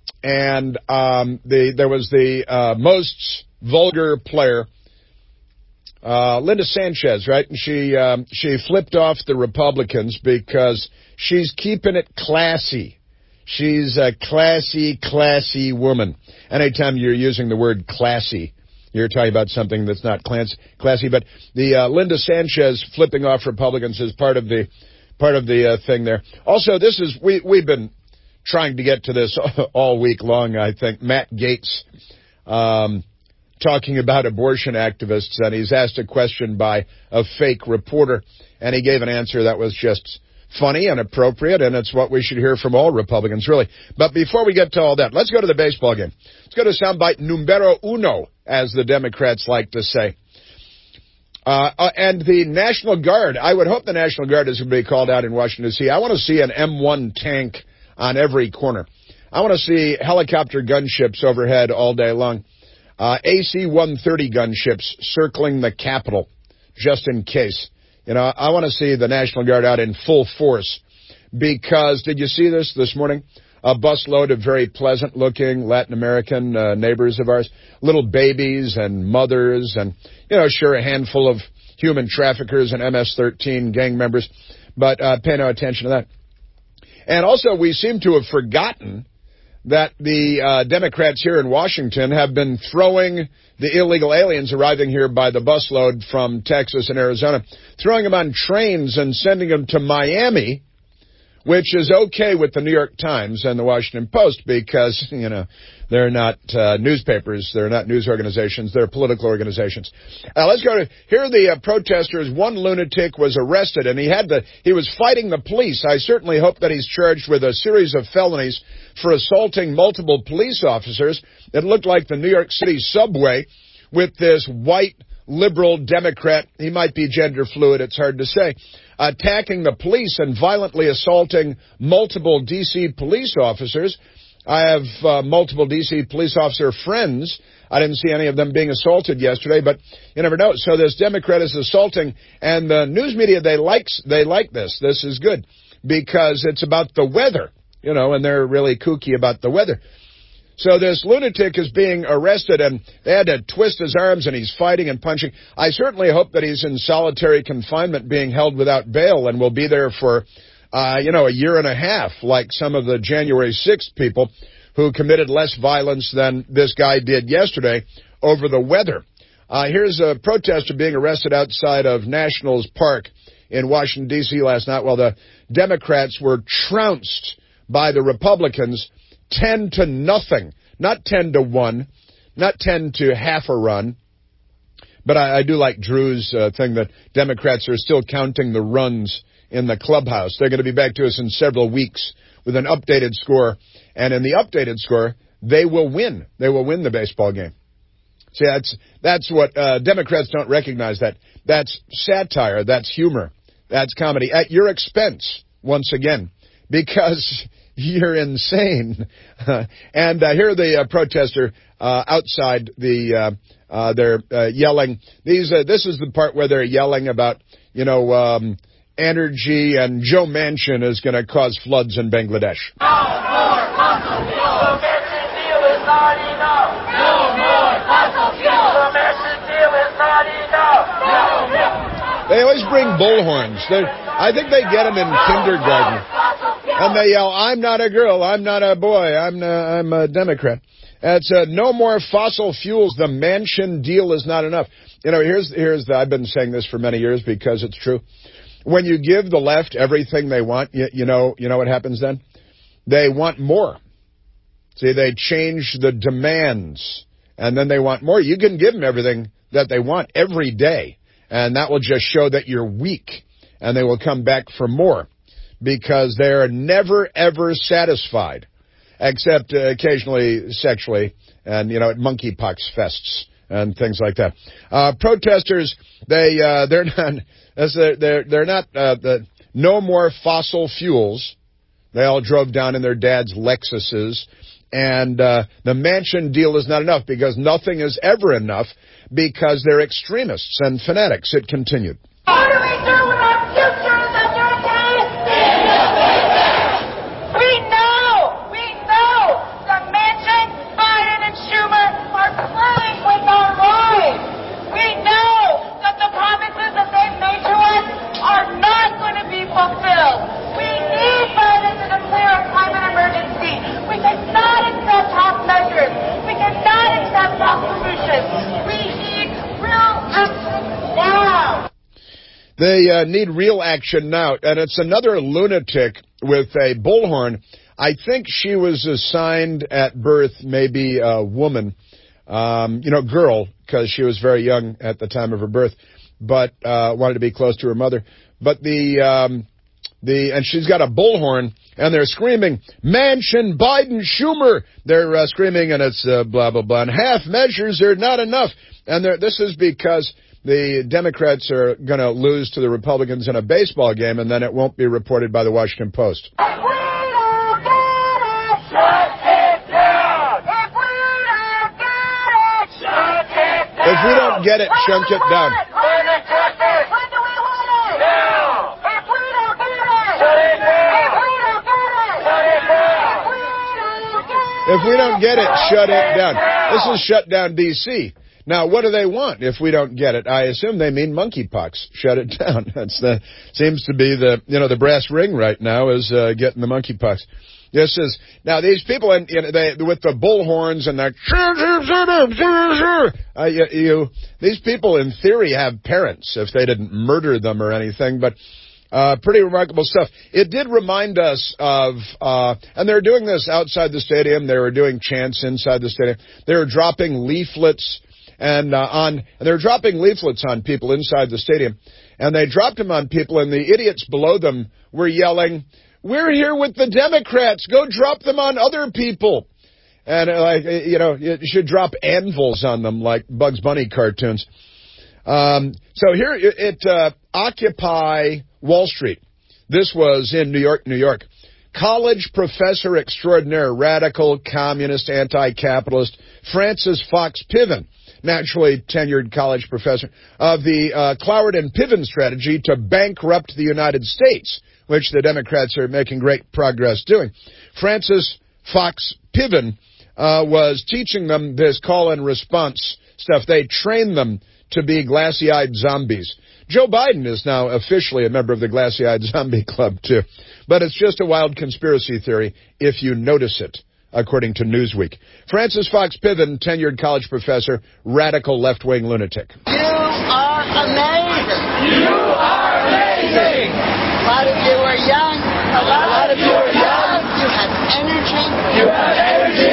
was the most vulgar player, Linda Sanchez, right? And she flipped off the Republicans because she's keeping it classy. She's a classy woman. Anytime you're using the word classy, you're talking about something that's not classy. But the Linda Sanchez flipping off Republicans is part of the thing there. Also, we've been trying to get to this all week long, I think. Matt Gaetz talking about abortion activists, and he's asked a question by a fake reporter, and he gave an answer that was just funny and appropriate, and it's what we should hear from all Republicans, really. But before we get to all that, let's go to the baseball game. Let's go to soundbite numero uno, as the Democrats like to say. And the National Guard, I would hope the National Guard is going to be called out in Washington, D.C. I want to see an M1 tank on every corner. I want to see helicopter gunships overhead all day long. AC-130 gunships circling the Capitol, just in case. You know, I want to see the National Guard out in full force because, did you see this morning? A busload of very pleasant-looking Latin American neighbors of ours, little babies and mothers and, sure, a handful of human traffickers and MS-13 gang members, but pay no attention to that. And also, we seem to have forgotten that the Democrats here in Washington have been throwing the illegal aliens arriving here by the busload from Texas and Arizona, throwing them on trains and sending them to Miami, which is okay with the New York Times and the Washington Post because, they're not newspapers, they're not news organizations, they're political organizations. Let's go to, here are the protesters. One lunatic was arrested, and he was fighting the police. I certainly hope that he's charged with a series of felonies for assaulting multiple police officers. It looked like the New York City subway with this white liberal Democrat, he might be gender fluid, it's hard to say, attacking the police and violently assaulting multiple D.C. police officers. I have multiple D.C. police officer friends. I didn't see any of them being assaulted yesterday, but you never know. So this Democrat is assaulting, and the news media, they like this. This is good because it's about the weather, and they're really kooky about the weather. So this lunatic is being arrested, and they had to twist his arms, and he's fighting and punching. I certainly hope that he's in solitary confinement being held without bail and will be there for, a year and a half, like some of the January 6th people who committed less violence than this guy did yesterday over the weather. Here's a protester being arrested outside of Nationals Park in Washington, D.C. last night while the Democrats were trounced by the Republicans 10-0, not 10-1, not 10 to half a run. But I do like Drew's thing that Democrats are still counting the runs in the clubhouse. They're going to be back to us in several weeks with an updated score. And in the updated score, they will win. They will win the baseball game. See, that's what Democrats don't recognize. That's satire. That's humor. That's comedy at your expense, once again, because you're insane. And here the protester outside they're yelling. This is the part where they're yelling about, energy, and Joe Manchin is going to cause floods in Bangladesh. No more fossil fuel. The Manchin deal is not enough. No more fossil fuel. The Manchin deal is not enough. No more. They always bring bullhorns. I think they get them in kindergarten. And they yell, I'm not a girl, I'm not a boy, I'm a Democrat. It's no more fossil fuels. The Manchin deal is not enough. I've been saying this for many years because it's true. When you give the left everything they want, you know what happens then? They want more. See, they change the demands, and then they want more. You can give them everything that they want every day, and that will just show that you're weak, and they will come back for more because they're never, ever satisfied, except occasionally sexually and, at monkeypox fests and things like that. Protesters, they're not no more fossil fuels. They all drove down in their dad's Lexuses. And the Manchin deal is not enough because nothing is ever enough because they're extremists and fanatics. It continued. What do we do with our future as a nation? They need real action now, and it's another lunatic with a bullhorn. I think she was assigned at birth, maybe a woman, girl, because she was very young at the time of her birth, but wanted to be close to her mother. But and she's got a bullhorn, and they're screaming, Manchin, Biden, Schumer. They're screaming, and it's blah, blah, blah. And half measures are not enough. And this is because the Democrats are going to lose to the Republicans in a baseball game, and then it won't be reported by the Washington Post. If we don't get it, shut it down. If we don't get it, shut it down. If we don't get it, shut it down. When do we want it? Now. If we don't get it, shut it down. If we don't get it, shut it down. If we don't get it, shut it down. This is shut down D.C. Now, what do they want if we don't get it? I assume they mean monkeypox. Shut it down. Seems to be the brass ring right now is getting the monkeypox. Now these people with the bullhorns and these people in theory have parents if they didn't murder them or anything, but pretty remarkable stuff. It did remind us of, and they're doing this outside the stadium. They were doing chants inside the stadium. They were dropping leaflets. And they're dropping leaflets on people inside the stadium. And they dropped them on people, and the idiots below them were yelling, we're here with the Democrats. Go drop them on other people. And, you should drop anvils on them like Bugs Bunny cartoons. So here, Occupy Wall Street. This was in New York. College professor extraordinaire, radical, communist, anti-capitalist, Francis Fox Piven, naturally tenured college professor, of the Cloward and Piven strategy to bankrupt the United States, which the Democrats are making great progress doing. Francis Fox Piven was teaching them this call and response stuff. They trained them to be glassy-eyed zombies. Joe Biden is now officially a member of the glassy-eyed zombie club, too. But it's just a wild conspiracy theory if you notice it, according to Newsweek. Francis Fox Piven, tenured college professor, radical left-wing lunatic. You are amazing. You are amazing. A lot of you are young. A lot of you are young. You have energy. You have energy.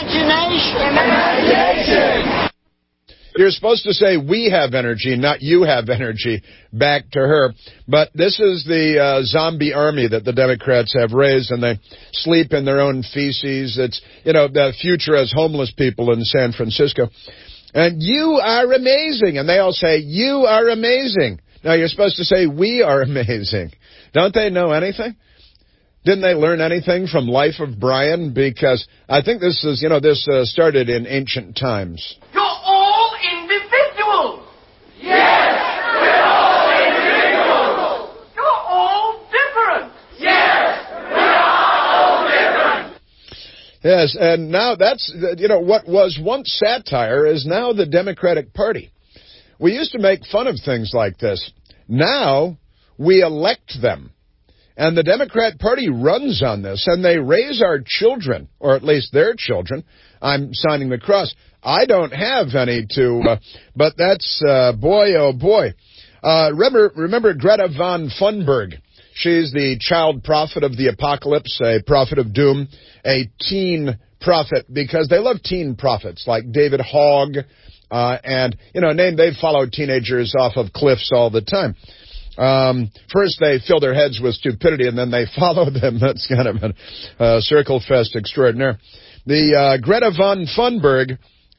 Imagination. You're supposed to say we have energy, not you have energy, back to her. But this is the zombie army that the Democrats have raised, and they sleep in their own feces. It's, the future as homeless people in San Francisco. And you are amazing. And they all say, you are amazing. Now, you're supposed to say we are amazing. Don't they know anything? Didn't they learn anything from Life of Brian? Because I think this is, this started in ancient times. You're all individuals. Yes, we're all individuals. You're all different. Yes, we are all different. Yes, and now that's, what was once satire is now the Democratic Party. We used to make fun of things like this. Now we elect them. And the Democrat Party runs on this, and they raise our children, or at least their children. I'm signing the cross. I don't have any but that's, boy, oh boy. Remember Greta Van Thunberg. She's the child prophet of the apocalypse, a prophet of doom, a teen prophet, because they love teen prophets like David Hogg, and, they follow teenagers off of cliffs all the time. First they fill their heads with stupidity, and then they follow them. That's kind of a circle fest extraordinaire. The Greta Van Thunberg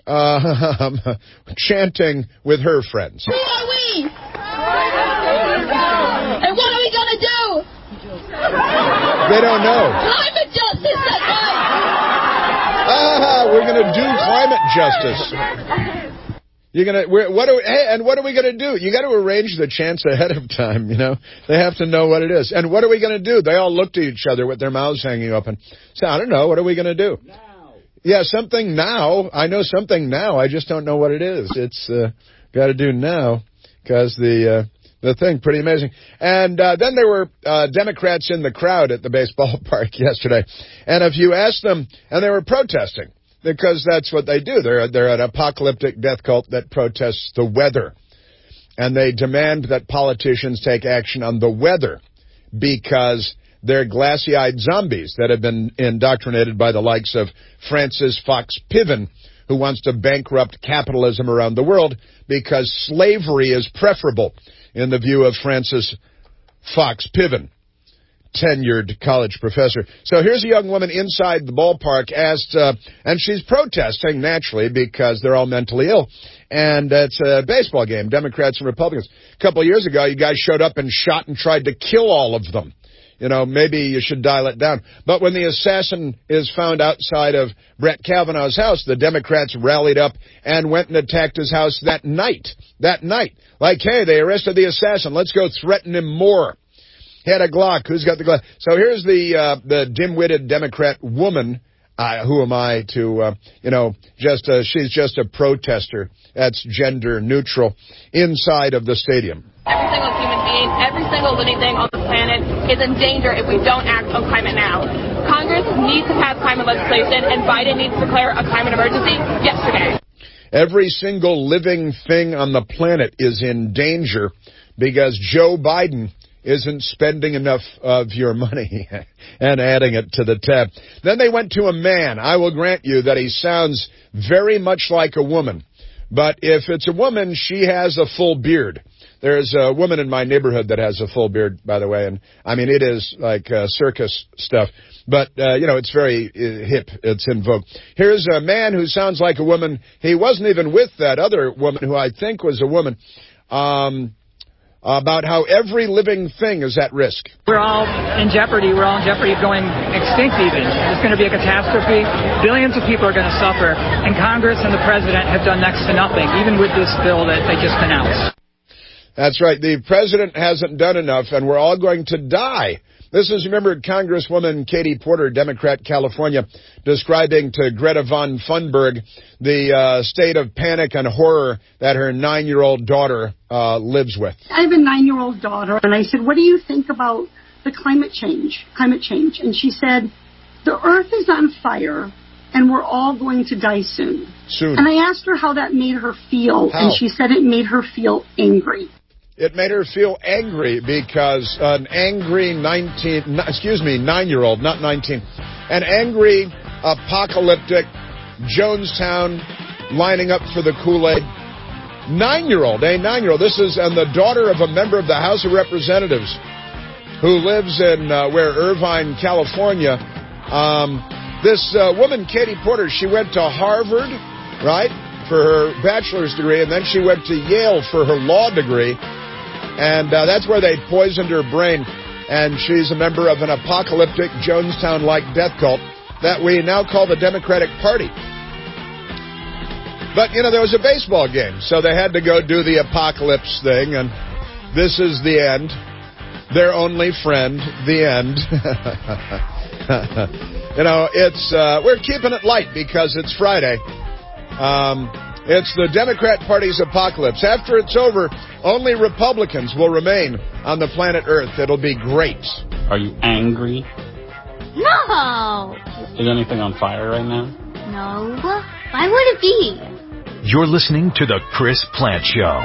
chanting with her friends. Who are we? And what are we going to do? They don't know. Climate justice, that's right. We're going to do climate justice. What are we going to do? You got to arrange the chants ahead of time, They have to know what it is. And what are we going to do? They all looked at each other with their mouths hanging open. So I don't know. What are we going to do? Now. Yeah, something now. I know something now. I just don't know what it is. It's got to do now because the thing, pretty amazing. And then there were Democrats in the crowd at the baseball park yesterday. And if you ask them, and they were protesting. Because that's what they do. They're an apocalyptic death cult that protests the weather. and they demand that politicians take action on the weather because they're glassy-eyed zombies that have been indoctrinated by the likes of Francis Fox Piven, who wants to bankrupt capitalism around the world because slavery is preferable in the view of Francis Fox Piven, tenured college professor. So here's a young woman inside the ballpark and she's protesting, naturally, because they're all mentally ill. And it's a baseball game, Democrats and Republicans. A couple of years ago, you guys showed up and shot and tried to kill all of them. You know, maybe you should dial it down. But when the assassin is found outside of Brett Kavanaugh's house, the Democrats rallied up and went and attacked his house that night. Like, hey, they arrested the assassin. Let's go threaten him more. He had a Glock. Who's got the Glock? So here's the dim-witted Democrat woman. Who am I to, she's just a protester. That's gender neutral inside of the stadium. Every single human being, every single living thing on the planet is in danger if we don't act on climate now. Congress needs to pass climate legislation, and Biden needs to declare a climate emergency yesterday. Every single living thing on the planet is in danger because Joe Biden isn't spending enough of your money and adding it to the tab. Then they went to a man. I will grant you that he sounds very much like a woman. But if it's a woman, she has a full beard. There's a woman in my neighborhood that has a full beard, by the way. And, I mean, it is like circus stuff. But, it's very hip. It's in vogue. Here's a man who sounds like a woman. He wasn't even with that other woman who I think was a woman. About how every living thing is at risk. We're all in jeopardy. We're all in jeopardy of going extinct even. It's going to be a catastrophe. Billions of people are going to suffer. And Congress and the President have done next to nothing, even with this bill that they just announced. That's right. The President hasn't done enough, and we're all going to die. This is, remember, Congresswoman Katie Porter, Democrat, California, describing to Greta Van Thunberg the state of panic and horror that her 9-year-old daughter lives with. I have a 9-year-old daughter, and I said, what do you think about the climate change? And she said, the earth is on fire, and we're all going to die soon. And I asked her how that made her feel, and she said it made her feel angry. It made her feel angry because an angry 9-year-old, not 19, an angry, apocalyptic Jonestown lining up for the Kool-Aid. 9-year-old. This is, and the daughter of a member of the House of Representatives who lives in Irvine, California. This woman, Katie Porter, she went to Harvard, right, for her bachelor's degree, and then she went to Yale for her law degree. And that's where they poisoned her brain. And she's a member of an apocalyptic Jonestown-like death cult that we now call the Democratic Party. But, there was a baseball game, so they had to go do the apocalypse thing. And this is the end. Their only friend, the end. We're keeping it light because it's Friday. It's the Democrat Party's apocalypse. After it's over, only Republicans will remain on the planet Earth. It'll be great. Are you angry? No! Is anything on fire right now? No. Why would it be? You're listening to The Chris Plante Show.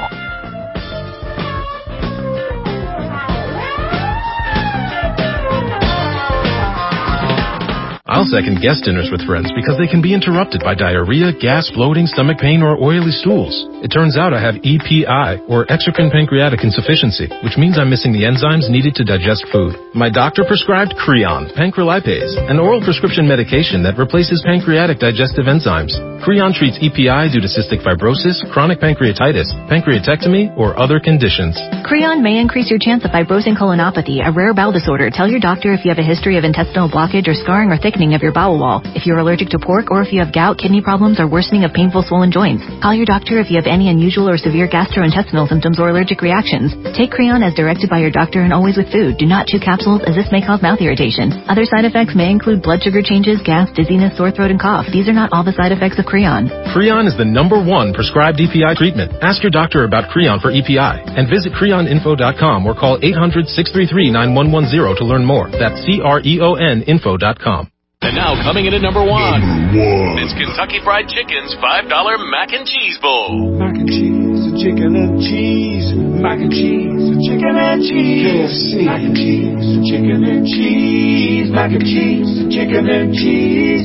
I'll second guest dinners with friends because they can be interrupted by diarrhea, gas, bloating, stomach pain, or oily stools. It turns out I have EPI, or exocrine pancreatic insufficiency, which means I'm missing the enzymes needed to digest food. My doctor prescribed Creon, pancrelipase, an oral prescription medication that replaces pancreatic digestive enzymes. Creon treats EPI due to cystic fibrosis, chronic pancreatitis, pancreatectomy, or other conditions. Creon may increase your chance of fibrosing colonopathy, a rare bowel disorder. Tell your doctor if you have a history of intestinal blockage or scarring or thickening of your bowel wall, if you're allergic to pork, or if you have gout, kidney problems, or worsening of painful swollen joints. Call your doctor if you have any unusual or severe gastrointestinal symptoms or allergic reactions. Take Creon as directed by your doctor and always with food. Do not chew capsules as this may cause mouth irritation. Other side effects may include blood sugar changes, gas, dizziness, sore throat, and cough. These are not all the side effects of Creon. Creon is the #1 prescribed EPI treatment. Ask your doctor about Creon for EPI and visit CreonInfo.com or call 800-633-9110 to learn more. That's CREONinfo.com. And now coming in at number one. It's Kentucky Fried Chicken's $5 Mac and Cheese Bowl. Mac and cheese, chicken and cheese. Mac and cheese, chicken and cheese. KFC. Mac and cheese, chicken and cheese. Mac and cheese, chicken and cheese.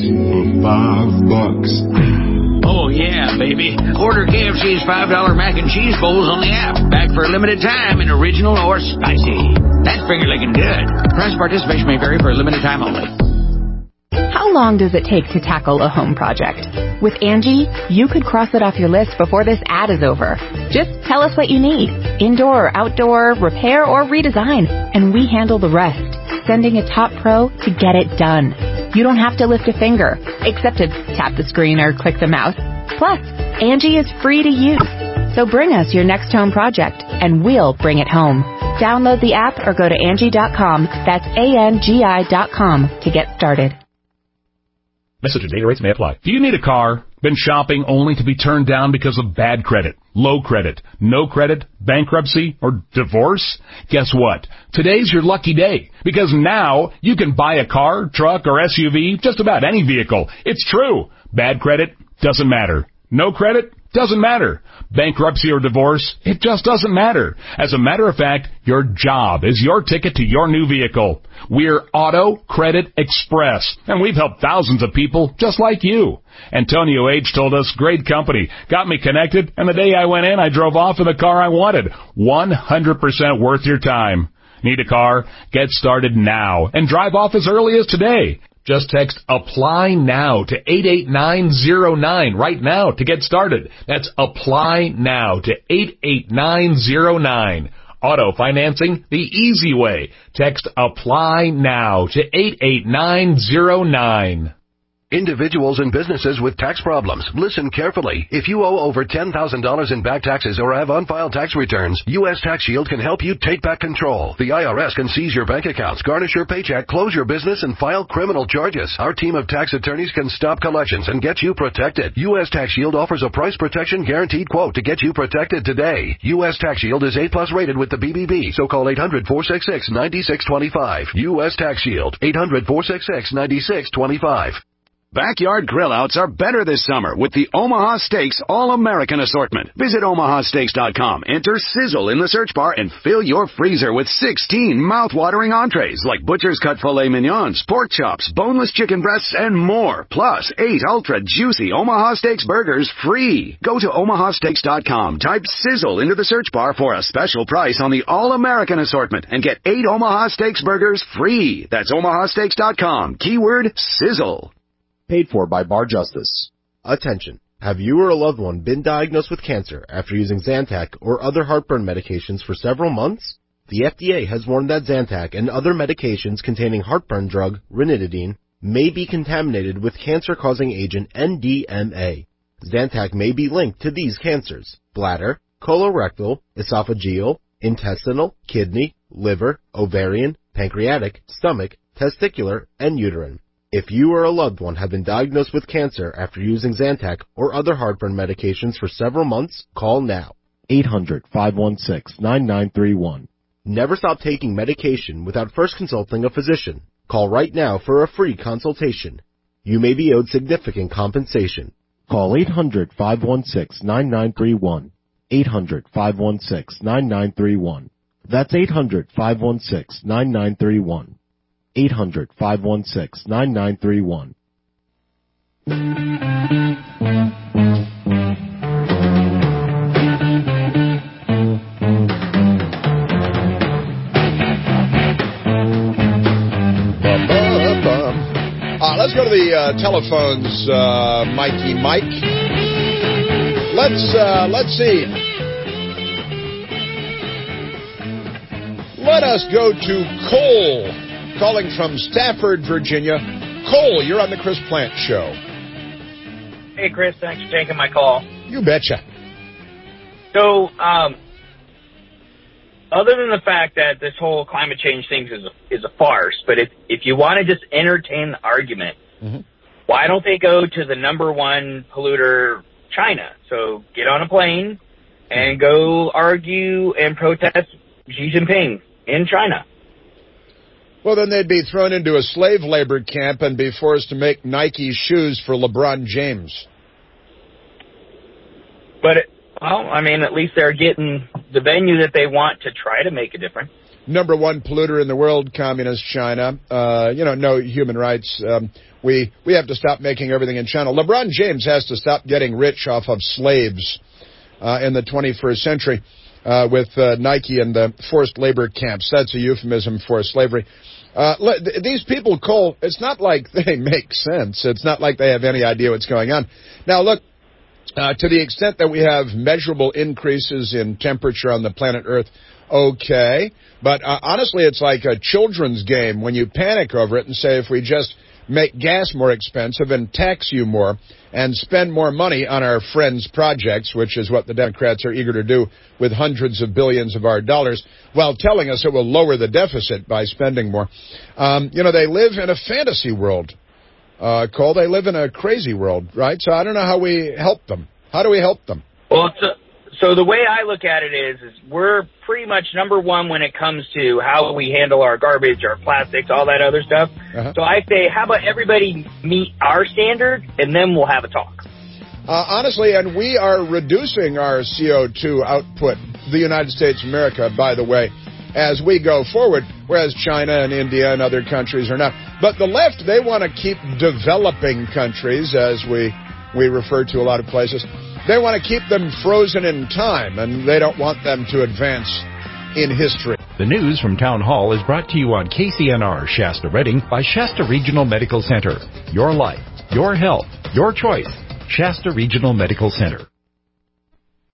For $5. Oh, yeah, baby. Order KFC's $5 mac and cheese bowls on the app. Back for a limited time in original or spicy. That's finger licking good. Price participation may vary for a limited time only. How long does it take to tackle a home project? With Angie, you could cross it off your list before this ad is over. Just tell us what you need. Indoor or outdoor, repair or redesign. And we handle the rest. Sending a top pro to get it done. You don't have to lift a finger, except to tap the screen or click the mouse. Plus, Angie is free to use. So bring us your next home project, and we'll bring it home. Download the app or go to Angie.com. That's ANGI.com to get started. Message and data rates may apply. Do you need a car? Been shopping only to be turned down because of bad credit, low credit, no credit, bankruptcy, or divorce? Guess what? Today's your lucky day, because now you can buy a car, truck, or SUV, just about any vehicle. It's true. Bad credit doesn't matter. No credit doesn't matter. Bankruptcy or divorce, it just doesn't matter. As a matter of fact, your job is your ticket to your new vehicle. We're Auto Credit Express, and we've helped thousands of people just like you. Antonio H. told us, great company, got me connected, and the day I went in, I drove off in the car I wanted. 100% worth your time. Need a car? Get started now and drive off as early as today. Just text APPLY NOW to 88909 right now to get started. That's APPLY NOW to 88909. Auto financing the easy way. Text APPLY NOW to 88909. Individuals and businesses with tax problems, listen carefully. If you owe over $10,000 in back taxes or have unfiled tax returns, U.S. Tax Shield can help you take back control. The IRS can seize your bank accounts, garnish your paycheck, close your business, and file criminal charges. Our team of tax attorneys can stop collections and get you protected. U.S. Tax Shield offers a price protection guaranteed quote to get you protected today. U.S. Tax Shield is A+ rated with the BBB, so call 800-466-9625. U.S. Tax Shield, 800-466-9625. Backyard grill-outs are better this summer with the Omaha Steaks All-American Assortment. Visit omahasteaks.com, enter Sizzle in the search bar, and fill your freezer with 16 mouth-watering entrees like butcher's cut filet mignons, pork chops, boneless chicken breasts, and more. Plus 8 ultra-juicy Omaha Steaks burgers free. Go to omahasteaks.com, type Sizzle into the search bar for a special price on the All-American Assortment, and get 8 Omaha Steaks burgers free. That's omahasteaks.com, keyword Sizzle. Paid for by Bar Justice. Attention. Have you or a loved one been diagnosed with cancer after using Zantac or other heartburn medications for several months? The FDA has warned that Zantac and other medications containing heartburn drug, ranitidine, may be contaminated with cancer-causing agent NDMA. Zantac may be linked to these cancers: bladder, colorectal, esophageal, intestinal, kidney, liver, ovarian, pancreatic, stomach, testicular, and uterine. If you or a loved one have been diagnosed with cancer after using Zantac or other heartburn medications for several months, call now. 800-516-9931. Never stop taking medication without first consulting a physician. Call right now for a free consultation. You may be owed significant compensation. Call 800-516-9931. 800-516-9931. That's 800-516-9931. 800-516-9931. Let's go to the telephones, Mikey Mike. Let's see. Let us go to Cole, calling from Stafford, Virginia. Cole, you're on the Chris Plante Show. Hey, Chris, thanks for taking my call. You betcha. So, other than the fact that this whole climate change thing is a farce, but if you want to just entertain the argument, why don't they go to the number one polluter, China? So get on a plane and go argue and protest Xi Jinping in China. Well, then they'd be thrown into a slave labor camp and be forced to make Nike shoes for LeBron James. But Well, I mean, at least they're getting the venue that they want to try to make a difference. Number one polluter in the world, communist China. No human rights. We have to stop making everything in China. LeBron James has to stop getting rich off of slaves in the 21st century with Nike and the forced labor camps. That's a euphemism for slavery. These people, Cole, it's not like they make sense. It's not like they have any idea what's going on. Now, look, to the extent that we have measurable increases in temperature on the planet Earth, okay. But honestly, it's like a children's game when you panic over it and say, if we just make gas more expensive and tax you more and spend more money on our friends' projects, which is what the Democrats are eager to do with hundreds of billions of our dollars, while telling us it will lower the deficit by spending more. They live in a fantasy world, Cole. They live in a crazy world, right? So I don't know how we help them. How do we help them? Well, so the way I look at it is we're pretty much number one when it comes to how we handle our garbage, our plastics, all that other stuff. Uh-huh. So I say, how about everybody meet our standard, and then we'll have a talk. Honestly, and we are reducing our CO2 output, the United States of America, by the way, as we go forward, whereas China and India and other countries are not. But the left, they want to keep developing countries, as we refer to a lot of places. They want to keep them frozen in time, and they don't want them to advance in history. The news from Town Hall is brought to you on KCNR Shasta Redding by Shasta Regional Medical Center. Your life, your health, your choice. Shasta Regional Medical Center.